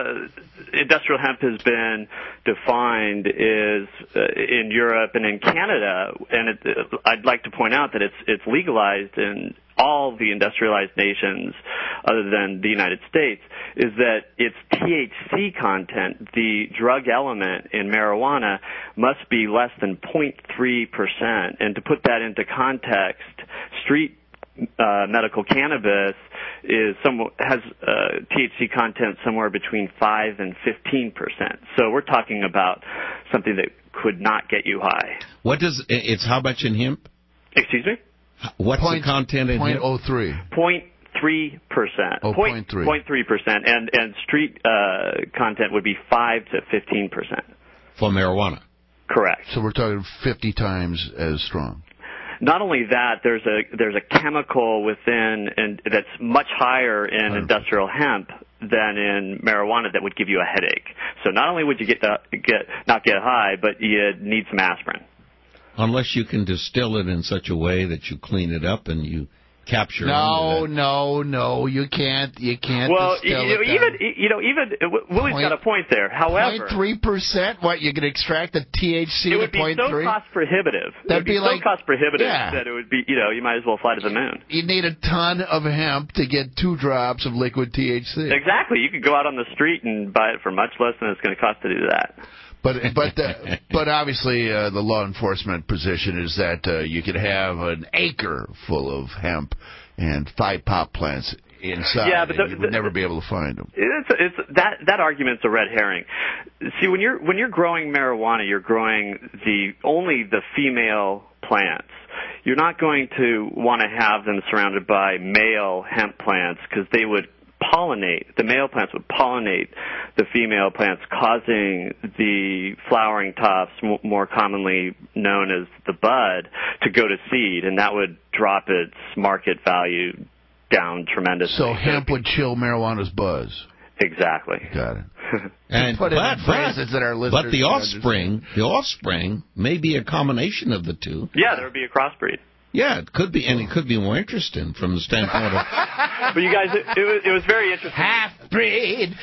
uh, industrial hemp has been defined is uh, in Europe and in Canada, and it, uh, I'd like to point out that it's it's legalized in all the industrialized nations other than the United States, is that its T H C content, the drug element in marijuana, must be less than zero point three percent. And to put that into context, street uh, medical cannabis is some has uh, T H C content somewhere between five and fifteen percent. So we're talking about something that could not get you high. What does it's how much in hemp? Excuse me? What's point, the content in point hemp? oh three. Point three percent. Oh, point three. Point three percent, and and street uh, content would be five to fifteen percent. For marijuana. Correct. So we're talking fifty times as strong. Not only that, there's a there's a chemical within and that's much higher in industrial hemp than in marijuana that would give you a headache. So not only would you get the, get not get high, but you need some aspirin. Unless you can distill it in such a way that you clean it up and you capture. No, no, no, you can't. You can't. Well, you distill know, it even down. you know, even Willie's Point- got a point there. However, three percent. What, you can extract the T H C it to would be point so three? cost prohibitive. That'd it would be, be so like- cost prohibitive yeah. that it would be, you know, you might as well fly to the moon. You need a ton of hemp to get two drops of liquid T H C. Exactly. You could go out on the street and buy it for much less than it's going to cost to do that. But but the, but obviously uh, the law enforcement position is that uh, you could have an acre full of hemp and five pop plants inside. Yeah, but the, and you would the, never be able to find them. It's, it's that that argument's a red herring. See, when you're when you're growing marijuana, you're growing the only the female plants. You're not going to want to have them surrounded by male hemp plants because they would pollinate. The male plants would pollinate the female plants, causing the flowering tops, m- more commonly known as the bud, to go to seed, and that would drop its market value down tremendously. So hemp would chill marijuana's buzz. Exactly. Got it. And Put it but, in phrases but, that our listeners but the can offspring, the offspring may be a combination of the two. Yeah, there would be a crossbreed. Yeah, it could be, and it could be more interesting from the standpoint of. But you guys, it, it was it was very interesting. Half breed.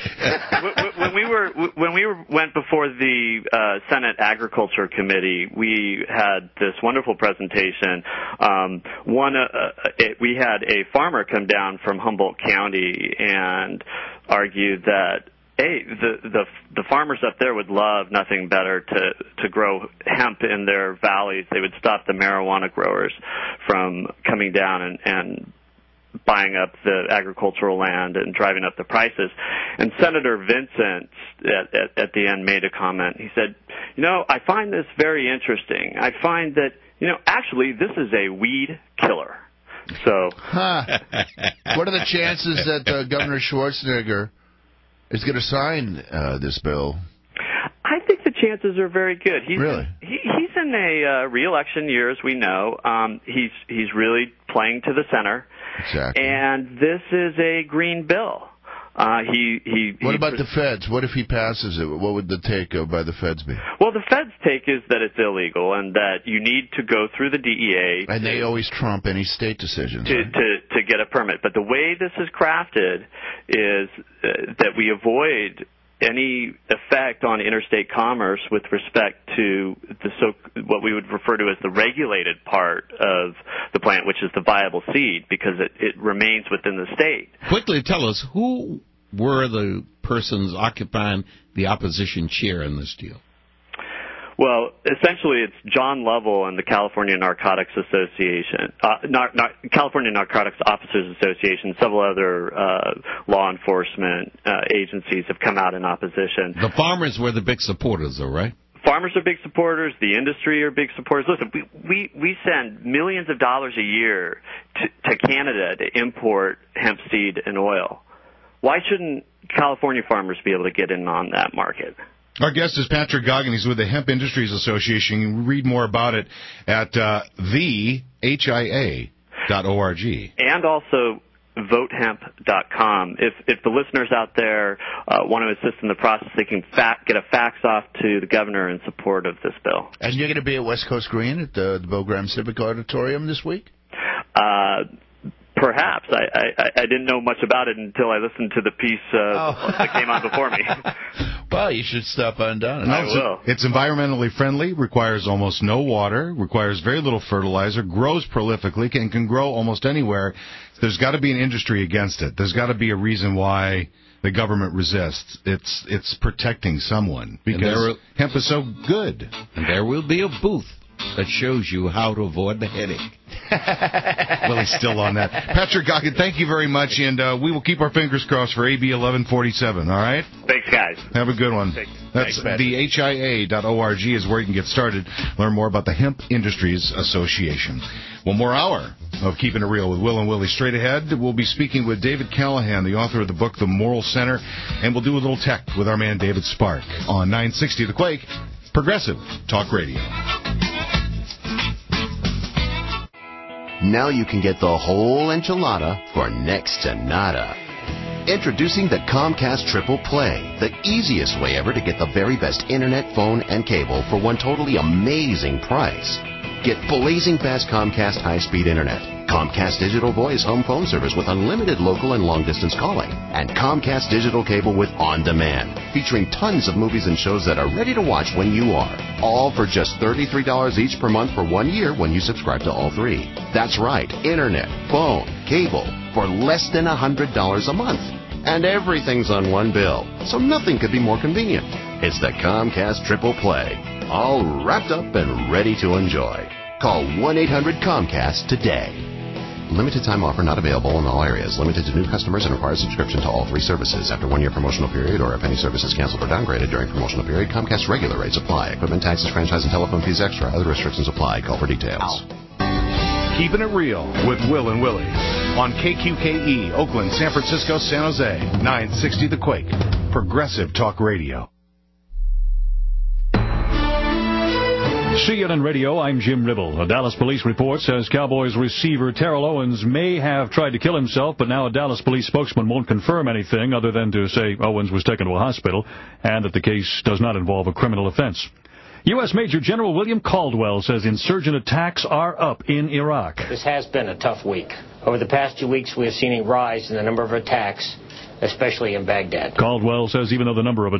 When we were when we were, went before the uh, Senate Agriculture Committee, we had this wonderful presentation. Um, one, uh, it, we had a farmer come down from Humboldt County and argued that, hey, the, the the farmers up there would love nothing better to, to grow hemp in their valleys. They would stop the marijuana growers from coming down and, and buying up the agricultural land and driving up the prices. And Senator Vincent at, at, at the end made a comment. He said, you know, I find this very interesting. I find that, you know, actually this is a weed killer. So, huh. What are the chances that uh, Governor Schwarzenegger is going to sign uh, this bill? I think the chances are very good. He's really? In, he, he's in a uh, re-election year, as we know. Um, he's he's really playing to the center. Exactly. And this is a green bill. Uh, he, he, what he about pres- the feds? What if he passes it? What would the take uh, by the feds be? Well, the feds' take is that it's illegal and that you need to go through the D E A. And to, they always trump any state decisions. To, right? to, to get a permit. But the way this is crafted is uh, that we avoid any effect on interstate commerce with respect to the so what we would refer to as the regulated part of the plant, which is the viable seed, because it, it remains within the state. Quickly tell us, who were the persons occupying the opposition chair in this deal? Well, essentially, it's John Lovell and the California Narcotics Association, uh, nar- nar- California Narcotics Officers Association. Several other uh, law enforcement uh, agencies have come out in opposition. The farmers were the big supporters, though, right? Farmers are big supporters. The industry are big supporters. Listen, we we, we send millions of dollars a year to, to Canada to import hemp seed and oil. Why shouldn't California farmers be able to get in on that market? Our guest is Patrick Goggin. He's with the Hemp Industries Association. You can read more about it at uh, the H I A dot org. And also vote hemp dot com. If if the listeners out there uh, want to assist in the process, they can fa- get a fax off to the governor in support of this bill. And you're going to be at West Coast Green at the, the Bill Graham Civic Auditorium this week? Uh, perhaps. I, I, I didn't know much about it until I listened to the piece uh, oh. that came on before me. Well, you should stop on down. I will. It's environmentally friendly, requires almost no water, requires very little fertilizer, grows prolifically, and can grow almost anywhere. There's got to be an industry against it. There's got to be a reason why the government resists. It's it's protecting someone because there, hemp is so good. And there will be a booth that shows you how to avoid the headache. Willie's still on that. Patrick Goggin, thank you very much, and uh, we will keep our fingers crossed for A B eleven forty-seven, all right? Thanks, guys. Have a good one. Thanks. That's Thanks, the H I A dot org is where you can get started. Learn more about the Hemp Industries Association. One more hour of Keeping It Real with Will and Willie. Straight ahead, we'll be speaking with David Callahan, the author of the book The Moral Center, and we'll do a little tech with our man David Spark on nine sixty The Quake, Progressive Talk Radio. Now you can get the whole enchilada for next to nada. Introducing the Comcast Triple Play, the easiest way ever to get the very best internet, phone, and cable for one totally amazing price. Get blazing fast Comcast high-speed internet, Comcast Digital Voice home phone service with unlimited local and long-distance calling, and Comcast Digital Cable with On Demand, featuring tons of movies and shows that are ready to watch when you are. All for just thirty-three dollars each per month for one year when you subscribe to all three. That's right, internet, phone, cable, for less than one hundred dollars a month. And everything's on one bill, so nothing could be more convenient. It's the Comcast Triple Play, all wrapped up and ready to enjoy. Call one eight hundred COMCAST today. Limited time offer not available in all areas. Limited to new customers and requires subscription to all three services. After one year promotional period or if any service is canceled or downgraded during promotional period, Comcast regular rates apply. Equipment taxes, franchise, and telephone fees extra. Other restrictions apply. Call for details. Ow. Keeping It Real with Will and Willie on K Q K E, Oakland, San Francisco, San Jose, nine sixty The Quake, Progressive Talk Radio. C N N Radio, I'm Jim Ribble. A Dallas police report says Cowboys receiver Terrell Owens may have tried to kill himself, but now a Dallas police spokesman won't confirm anything other than to say Owens was taken to a hospital and that the case does not involve a criminal offense. U S Major General William Caldwell says insurgent attacks are up in Iraq. This has been a tough week. Over the past two weeks, we have seen a rise in the number of attacks, especially in Baghdad. Caldwell says even though the number of